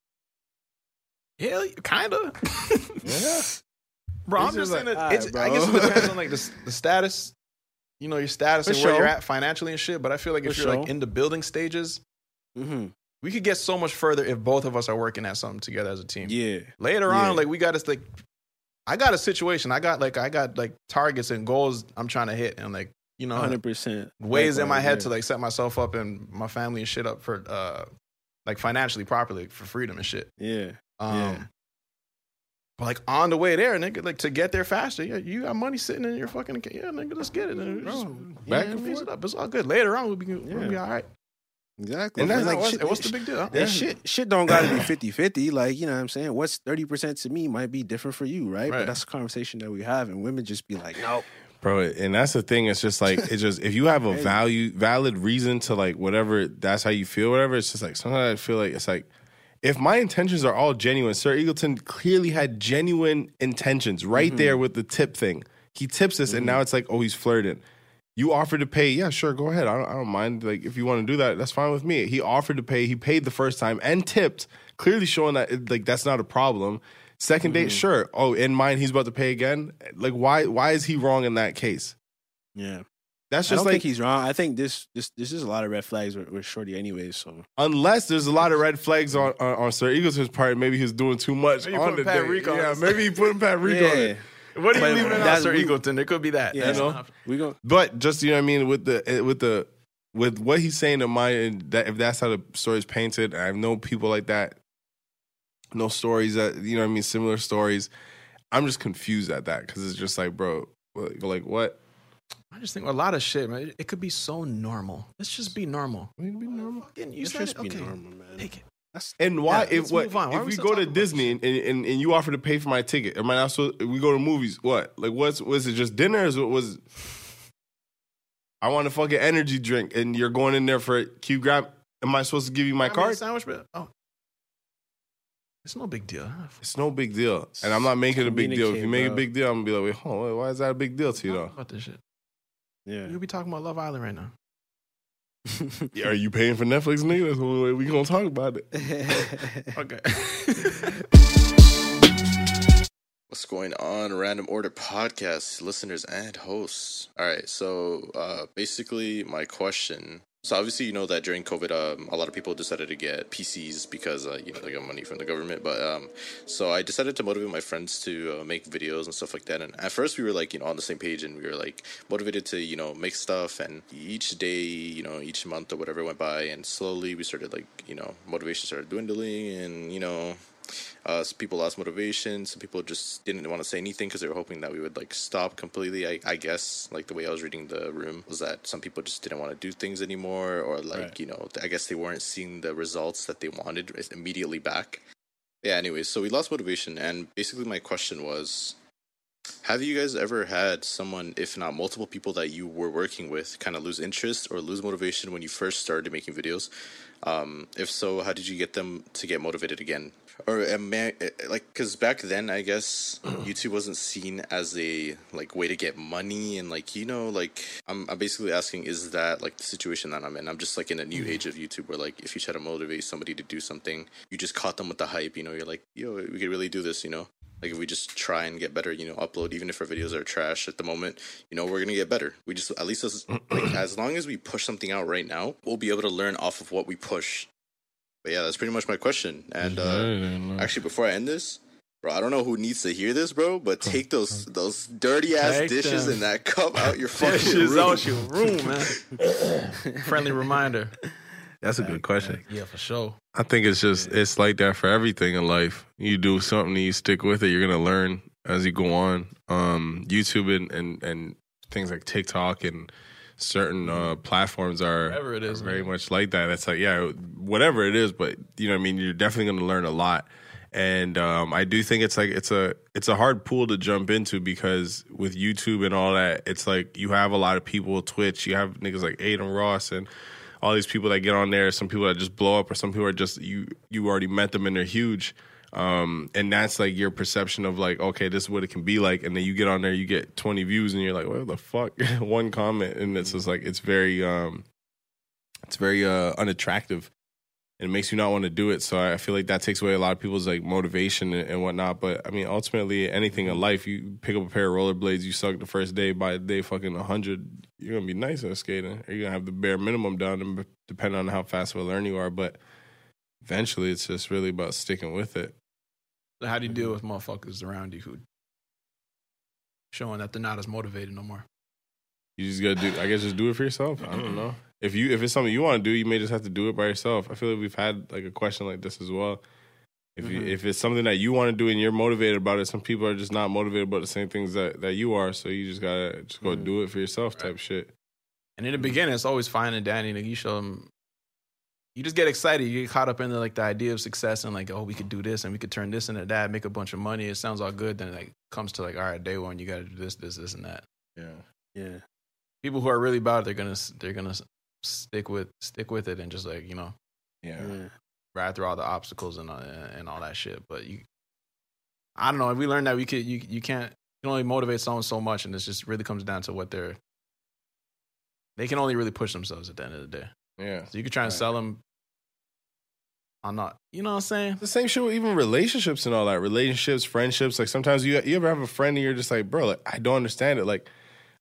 [SPEAKER 3] Yeah, kind of.
[SPEAKER 5] Yeah.
[SPEAKER 3] Bro, I'm just saying that I guess it depends on like the status, your status and where you're at financially and shit. But I feel like if you're like in the building stages, we could get so much further if both of us are working at something together as a team.
[SPEAKER 5] Yeah.
[SPEAKER 3] Later on, like, we got to like, I got a situation. I got like targets and goals I'm trying to hit, and like,
[SPEAKER 5] 100%
[SPEAKER 3] ways in my head to like set myself up and my family and shit up for like financially properly for freedom and shit.
[SPEAKER 5] Yeah.
[SPEAKER 3] But like on the way there, nigga, like to get there faster, you got money sitting in your fucking account. Yeah, nigga, let's get it. Back and forth. It up. It's all good. Later on, we'll be all right.
[SPEAKER 5] Exactly.
[SPEAKER 3] And that's like, what's the big deal?
[SPEAKER 5] And shit don't gotta be 50-50. Like, you know what I'm saying? What's 30% to me might be different for you, right? But that's a conversation that we have, and women just be like, no.
[SPEAKER 4] Bro, and that's the thing. It's just like, if you have a valid reason to like whatever, that's how you feel, whatever. It's just like, sometimes I feel like it's like, if my intentions are all genuine, Sir Eagleton clearly had genuine intentions right there with the tip thing. He tips us, and now it's like, oh, he's flirting. You offered to pay, yeah, sure, go ahead. I don't mind. Like, if you want to do that, that's fine with me. He offered to pay. He paid the first time and tipped, clearly showing that like that's not a problem. Second date, sure. Oh, in mind, he's about to pay again. Like, why is he wrong in that case?
[SPEAKER 5] Yeah.
[SPEAKER 4] That's
[SPEAKER 5] I
[SPEAKER 4] just
[SPEAKER 5] don't
[SPEAKER 4] like
[SPEAKER 5] think he's wrong. I think this is a lot of red flags with Shorty anyways. So
[SPEAKER 4] unless there's a lot of red flags on Sir Eagleton's part, maybe he's doing too much
[SPEAKER 3] Maybe
[SPEAKER 4] on the
[SPEAKER 3] Pat
[SPEAKER 4] date.
[SPEAKER 3] Rick on
[SPEAKER 4] Yeah,
[SPEAKER 3] it.
[SPEAKER 4] maybe he putting Pat Rick on it.
[SPEAKER 3] What are you
[SPEAKER 5] But
[SPEAKER 3] leaving out,
[SPEAKER 5] that's-
[SPEAKER 3] Sir Eagleton? It could be that.
[SPEAKER 5] yeah,
[SPEAKER 4] You know?
[SPEAKER 5] we go.
[SPEAKER 4] But just you know what I mean with what he's saying in my and that if that's how the story's painted, I know people like that. No stories that you know what I mean, similar stories. I'm just confused at that because it's just like, bro, like what?
[SPEAKER 3] I just think a lot of shit, man. It could be so normal. Let's just be normal.
[SPEAKER 4] We can be normal.
[SPEAKER 3] Fucking, you
[SPEAKER 5] Let's
[SPEAKER 3] said
[SPEAKER 5] just
[SPEAKER 3] it.
[SPEAKER 5] be
[SPEAKER 3] Okay.
[SPEAKER 5] normal, man.
[SPEAKER 3] Take it.
[SPEAKER 4] And why
[SPEAKER 3] Yeah,
[SPEAKER 4] if
[SPEAKER 3] let's move on. Why are
[SPEAKER 4] if
[SPEAKER 3] we
[SPEAKER 4] we
[SPEAKER 3] still
[SPEAKER 4] go to
[SPEAKER 3] talking about
[SPEAKER 4] Disney and you offer to pay for my ticket, am I not supposed we go to movies? What? Like was it just dinner or was I want a fucking energy drink and you're going in there for Q grab am I supposed to give you my card?
[SPEAKER 3] Sandwich, but it's no big deal.
[SPEAKER 4] It's no big deal. And I'm not making a big deal. If you make a
[SPEAKER 5] bro.
[SPEAKER 4] big deal, I'm gonna be like, wait, hold on, why is that a big deal to you
[SPEAKER 3] Talk
[SPEAKER 4] though?
[SPEAKER 3] about this shit.
[SPEAKER 5] Yeah.
[SPEAKER 3] You'll be talking about Love Island right now.
[SPEAKER 4] Yeah, are you paying for Netflix, nigga? That's the only way we gonna talk about it.
[SPEAKER 3] Okay.
[SPEAKER 10] What's going on, Random Order Podcast listeners and hosts? All right, so basically my question. So obviously you know that during COVID, a lot of people decided to get PCs because they got money from the government. But so I decided to motivate my friends to make videos and stuff like that. And at first we were like on the same page and we were like motivated to make stuff. And each day, each month or whatever went by, and slowly we started motivation started dwindling, and some people lost motivation. Some people just didn't want to say anything because they were hoping that we would stop completely. I guess the way I was reading the room was that some people just didn't want to do things anymore, or I guess they weren't seeing the results that they wanted immediately back. Yeah. Anyways, so we lost motivation, and basically my question was, have you guys ever had someone, if not multiple people that you were working with, kind of lose interest or lose motivation when you first started making videos? If so, how did you get them to get motivated again? Or because back then, I guess YouTube wasn't seen as a way to get money, and I'm basically asking, is that the situation that I'm in? I'm just in a new age of YouTube where if you try to motivate somebody to do something, you just caught them with the hype. You're like, yo, we could really do this. If we just try and get better, upload, even if our videos are trash at the moment, we're going to get better. We just, at least as long as we push something out right now, we'll be able to learn off of what we push. But yeah, that's pretty much my question. And actually, before I end this, bro, I don't know who needs to hear this, bro, but take those dirty ass dishes in that cup out your fucking
[SPEAKER 3] Dishes
[SPEAKER 10] room.
[SPEAKER 3] out your room, man. Friendly reminder.
[SPEAKER 4] That's a good question.
[SPEAKER 3] Yeah, for sure.
[SPEAKER 4] I think it's like that for everything in life. You do something, you stick with it, you're gonna learn as you go on. YouTube and things like TikTok and certain platforms are very much like that. That's whatever it is, but you know what I mean, you're definitely gonna learn a lot. And I do think it's a hard pool to jump into because with YouTube and all that, it's you have a lot of people, Twitch, you have niggas like Aiden Ross and all these people that get on there, some people that just blow up, or some people are just you already met them and they're huge, and that's your perception of okay, this is what it can be like, and then you get on there, you get 20 views, and you're like, what the fuck? One comment, and it's just it's very unattractive, and it makes you not want to do it. So I feel like that takes away a lot of people's motivation and whatnot. But I mean, ultimately, anything in life, you pick up a pair of rollerblades, you suck the first day, by day fucking 100, you're gonna be nice at skating. Or you're gonna have the bare minimum done, depending on how fast of a learner you are. But eventually, it's just really about sticking with it.
[SPEAKER 3] So how do you deal with motherfuckers around you who showing that they're not as motivated no more?
[SPEAKER 4] You just gotta just do it for yourself. I don't know. If it's something you want to do, you may just have to do it by yourself. I feel like we've had a question like this as well. If it's something that you want to do and you're motivated about it, some people are just not motivated about the same things that you are. So you just gotta go do it for yourself, type shit.
[SPEAKER 3] And in the beginning, it's always fine and dandy. You show them, you just get excited. You get caught up in the idea of success and oh, we could do this and we could turn this into that, make a bunch of money. It sounds all good. Then it comes to all right, day one, you got to do this, and that.
[SPEAKER 5] Yeah.
[SPEAKER 3] People who are really about it, they're gonna stick with it and just ride through all the obstacles and all that shit. But I don't know. We learned that you can only motivate someone so much, and it just really comes down to what they can only really push themselves at the end of the day.
[SPEAKER 4] Yeah.
[SPEAKER 3] So you could try and sell them. I'm not, you know what I'm saying?
[SPEAKER 4] The same shit with even relationships and all that. Relationships, friendships. Sometimes you ever have a friend and you're just bro, I don't understand it.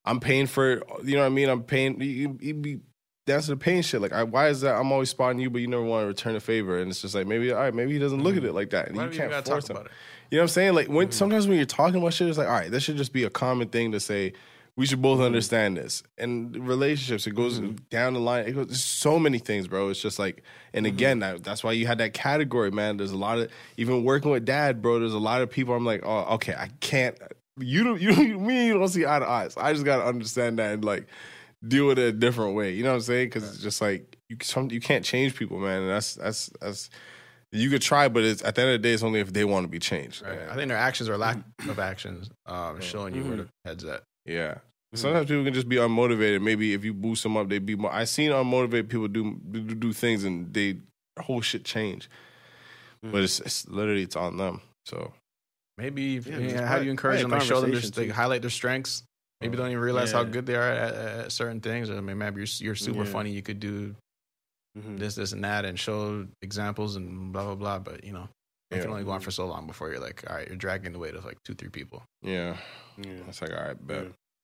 [SPEAKER 4] I'm paying for, you know what I mean? I'm paying, you be dancing the paying shit. Like, why is that? I'm always spotting you, but you never want to return a favor. And it's just like, maybe, all right, maybe he doesn't look at it like that. And you can't force him. About it. You know what I'm saying? Like, sometimes when you're talking about shit, it's like, all right, this should just be a common thing to say, we should both understand this. And relationships, it goes down the line. It goes, there's so many things, bro. It's just like, and again, that's why you had that category, man. There's a lot of, even working with dad, bro, there's a lot of people I'm like, oh, okay, I can't, me and you don't see eye to eye. So I just got to understand that and like deal with it a different way. You know what I'm saying? Because it's just like, you can't change people, man. And that's you could try, but it's, at the end of the day, it's only if they want to be changed.
[SPEAKER 3] Right. I think their actions or lack of actions showing you where the head's at.
[SPEAKER 4] Yeah. Sometimes people can just be unmotivated. Maybe if you boost them up, they be more. I've seen unmotivated people do things and their whole shit change. But it's literally, it's on them. So
[SPEAKER 3] maybe how do you encourage them? Like show them, like highlight their strengths. Maybe don't even realize how good they are at certain things. Or I mean, maybe you're super funny. You could do this, and that, and show examples and blah blah blah. But you know, you can only go on for so long before you're like, all right, you're dragging the weight of like 2-3 people.
[SPEAKER 4] Yeah. It's like, all right, bet.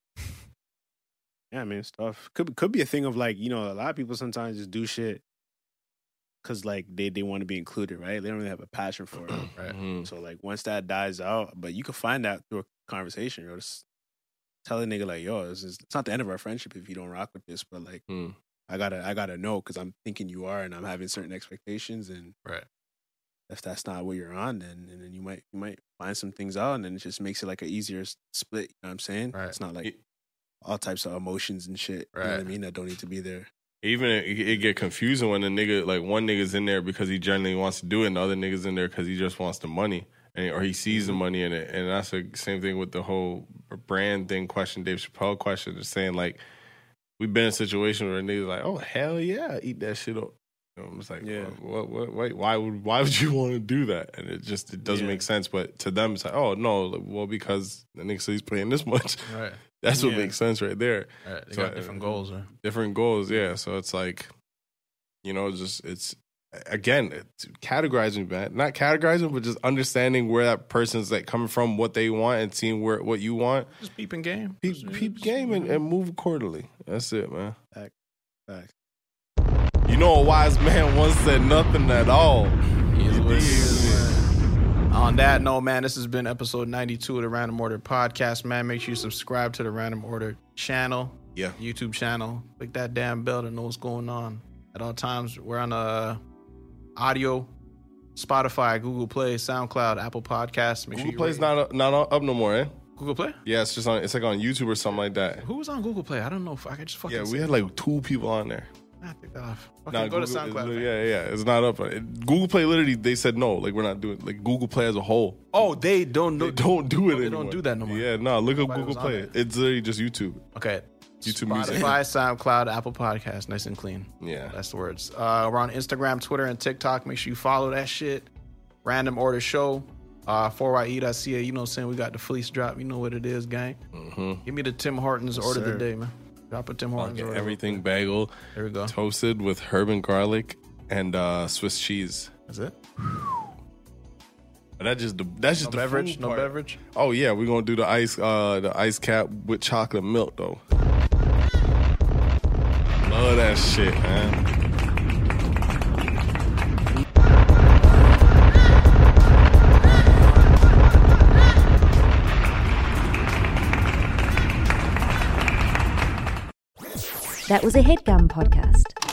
[SPEAKER 5] Yeah, I mean, it's tough. Could be a thing of like, you know, a lot of people sometimes just do shit because like they want to be included, right? They don't really have a passion for it, right? So like once that dies out, but you can find that through a conversation, yo. Just tell a nigga like, yo, it's not the end of our friendship if you don't rock with this, but like I gotta know because I'm thinking you are, and I'm having certain expectations, and if that's not what you're on, then you might find some things out, and then it just makes it like an easier split. You know what I'm saying? Right. It's not like all types of emotions and shit. You know what I mean? That don't need to be there.
[SPEAKER 4] Even it get confusing when the nigga, like one nigga's in there because he genuinely wants to do it, and the other nigga's in there because he just wants the money, or he sees the money in it. And that's the same thing with the whole brand thing question, Dave Chappelle question, just saying like, we've been in a situation where a nigga's like, oh hell yeah, eat that shit up. You know, it's like, why would you want to do that? And it doesn't make sense. But to them, it's like, oh no, well because the nigga said he's paying this much. Right. That's what makes sense right there.
[SPEAKER 3] Right. They got different goals. Right?
[SPEAKER 4] Different goals, yeah. So it's like, you know, it's categorizing, man. Not categorizing, but just understanding where that person's like coming from, what they want, and seeing what you want.
[SPEAKER 3] Just peeping game.
[SPEAKER 4] Peep game and move accordingly. That's it, man.
[SPEAKER 5] Fact.
[SPEAKER 4] You know, a wise man once said nothing at all.
[SPEAKER 3] On that note, man, this has been episode 92 of the Random Order podcast, man. Make sure you subscribe to the Random Order channel.
[SPEAKER 4] Yeah.
[SPEAKER 3] YouTube channel. Click that damn bell to know what's going on at all times. We're on audio, Spotify, Google Play, SoundCloud, Apple Podcasts.
[SPEAKER 4] Google Play's not up no more, eh?
[SPEAKER 3] Google Play?
[SPEAKER 4] Yeah, it's like on YouTube or something like that.
[SPEAKER 3] Who was on Google Play? I don't know if I could just fucking
[SPEAKER 4] we had like 2 people on there.
[SPEAKER 3] I take that off. Okay, go to SoundCloud.
[SPEAKER 4] Yeah. It's not up. Google Play literally, they said no. Like, we're not doing like Google Play as a whole.
[SPEAKER 3] Oh, they don't do it anymore.
[SPEAKER 4] They don't
[SPEAKER 3] do that no more.
[SPEAKER 4] Yeah, no, look up Google Play. It's literally just YouTube.
[SPEAKER 3] Okay.
[SPEAKER 4] YouTube
[SPEAKER 3] Spotify,
[SPEAKER 4] Music.
[SPEAKER 3] SoundCloud, Apple Podcasts, nice and clean.
[SPEAKER 4] Yeah.
[SPEAKER 3] That's the words. We're on Instagram, Twitter, and TikTok. Make sure you follow that shit. Random Order Show. 4ye.ca. You know what I'm saying? We got the fleece drop. You know what it is, gang. Give me the Tim Hortons order of the day, man. Drop a Tim Hortons order.
[SPEAKER 4] Everything bagel.
[SPEAKER 3] There we go.
[SPEAKER 4] Toasted with herb and garlic and Swiss cheese.
[SPEAKER 3] That's it?
[SPEAKER 4] That's just the beverage.
[SPEAKER 3] No beverage.
[SPEAKER 4] Oh yeah, we're gonna do the ice cap with chocolate milk though. Love that shit, man.
[SPEAKER 1] That was a HeadGum podcast.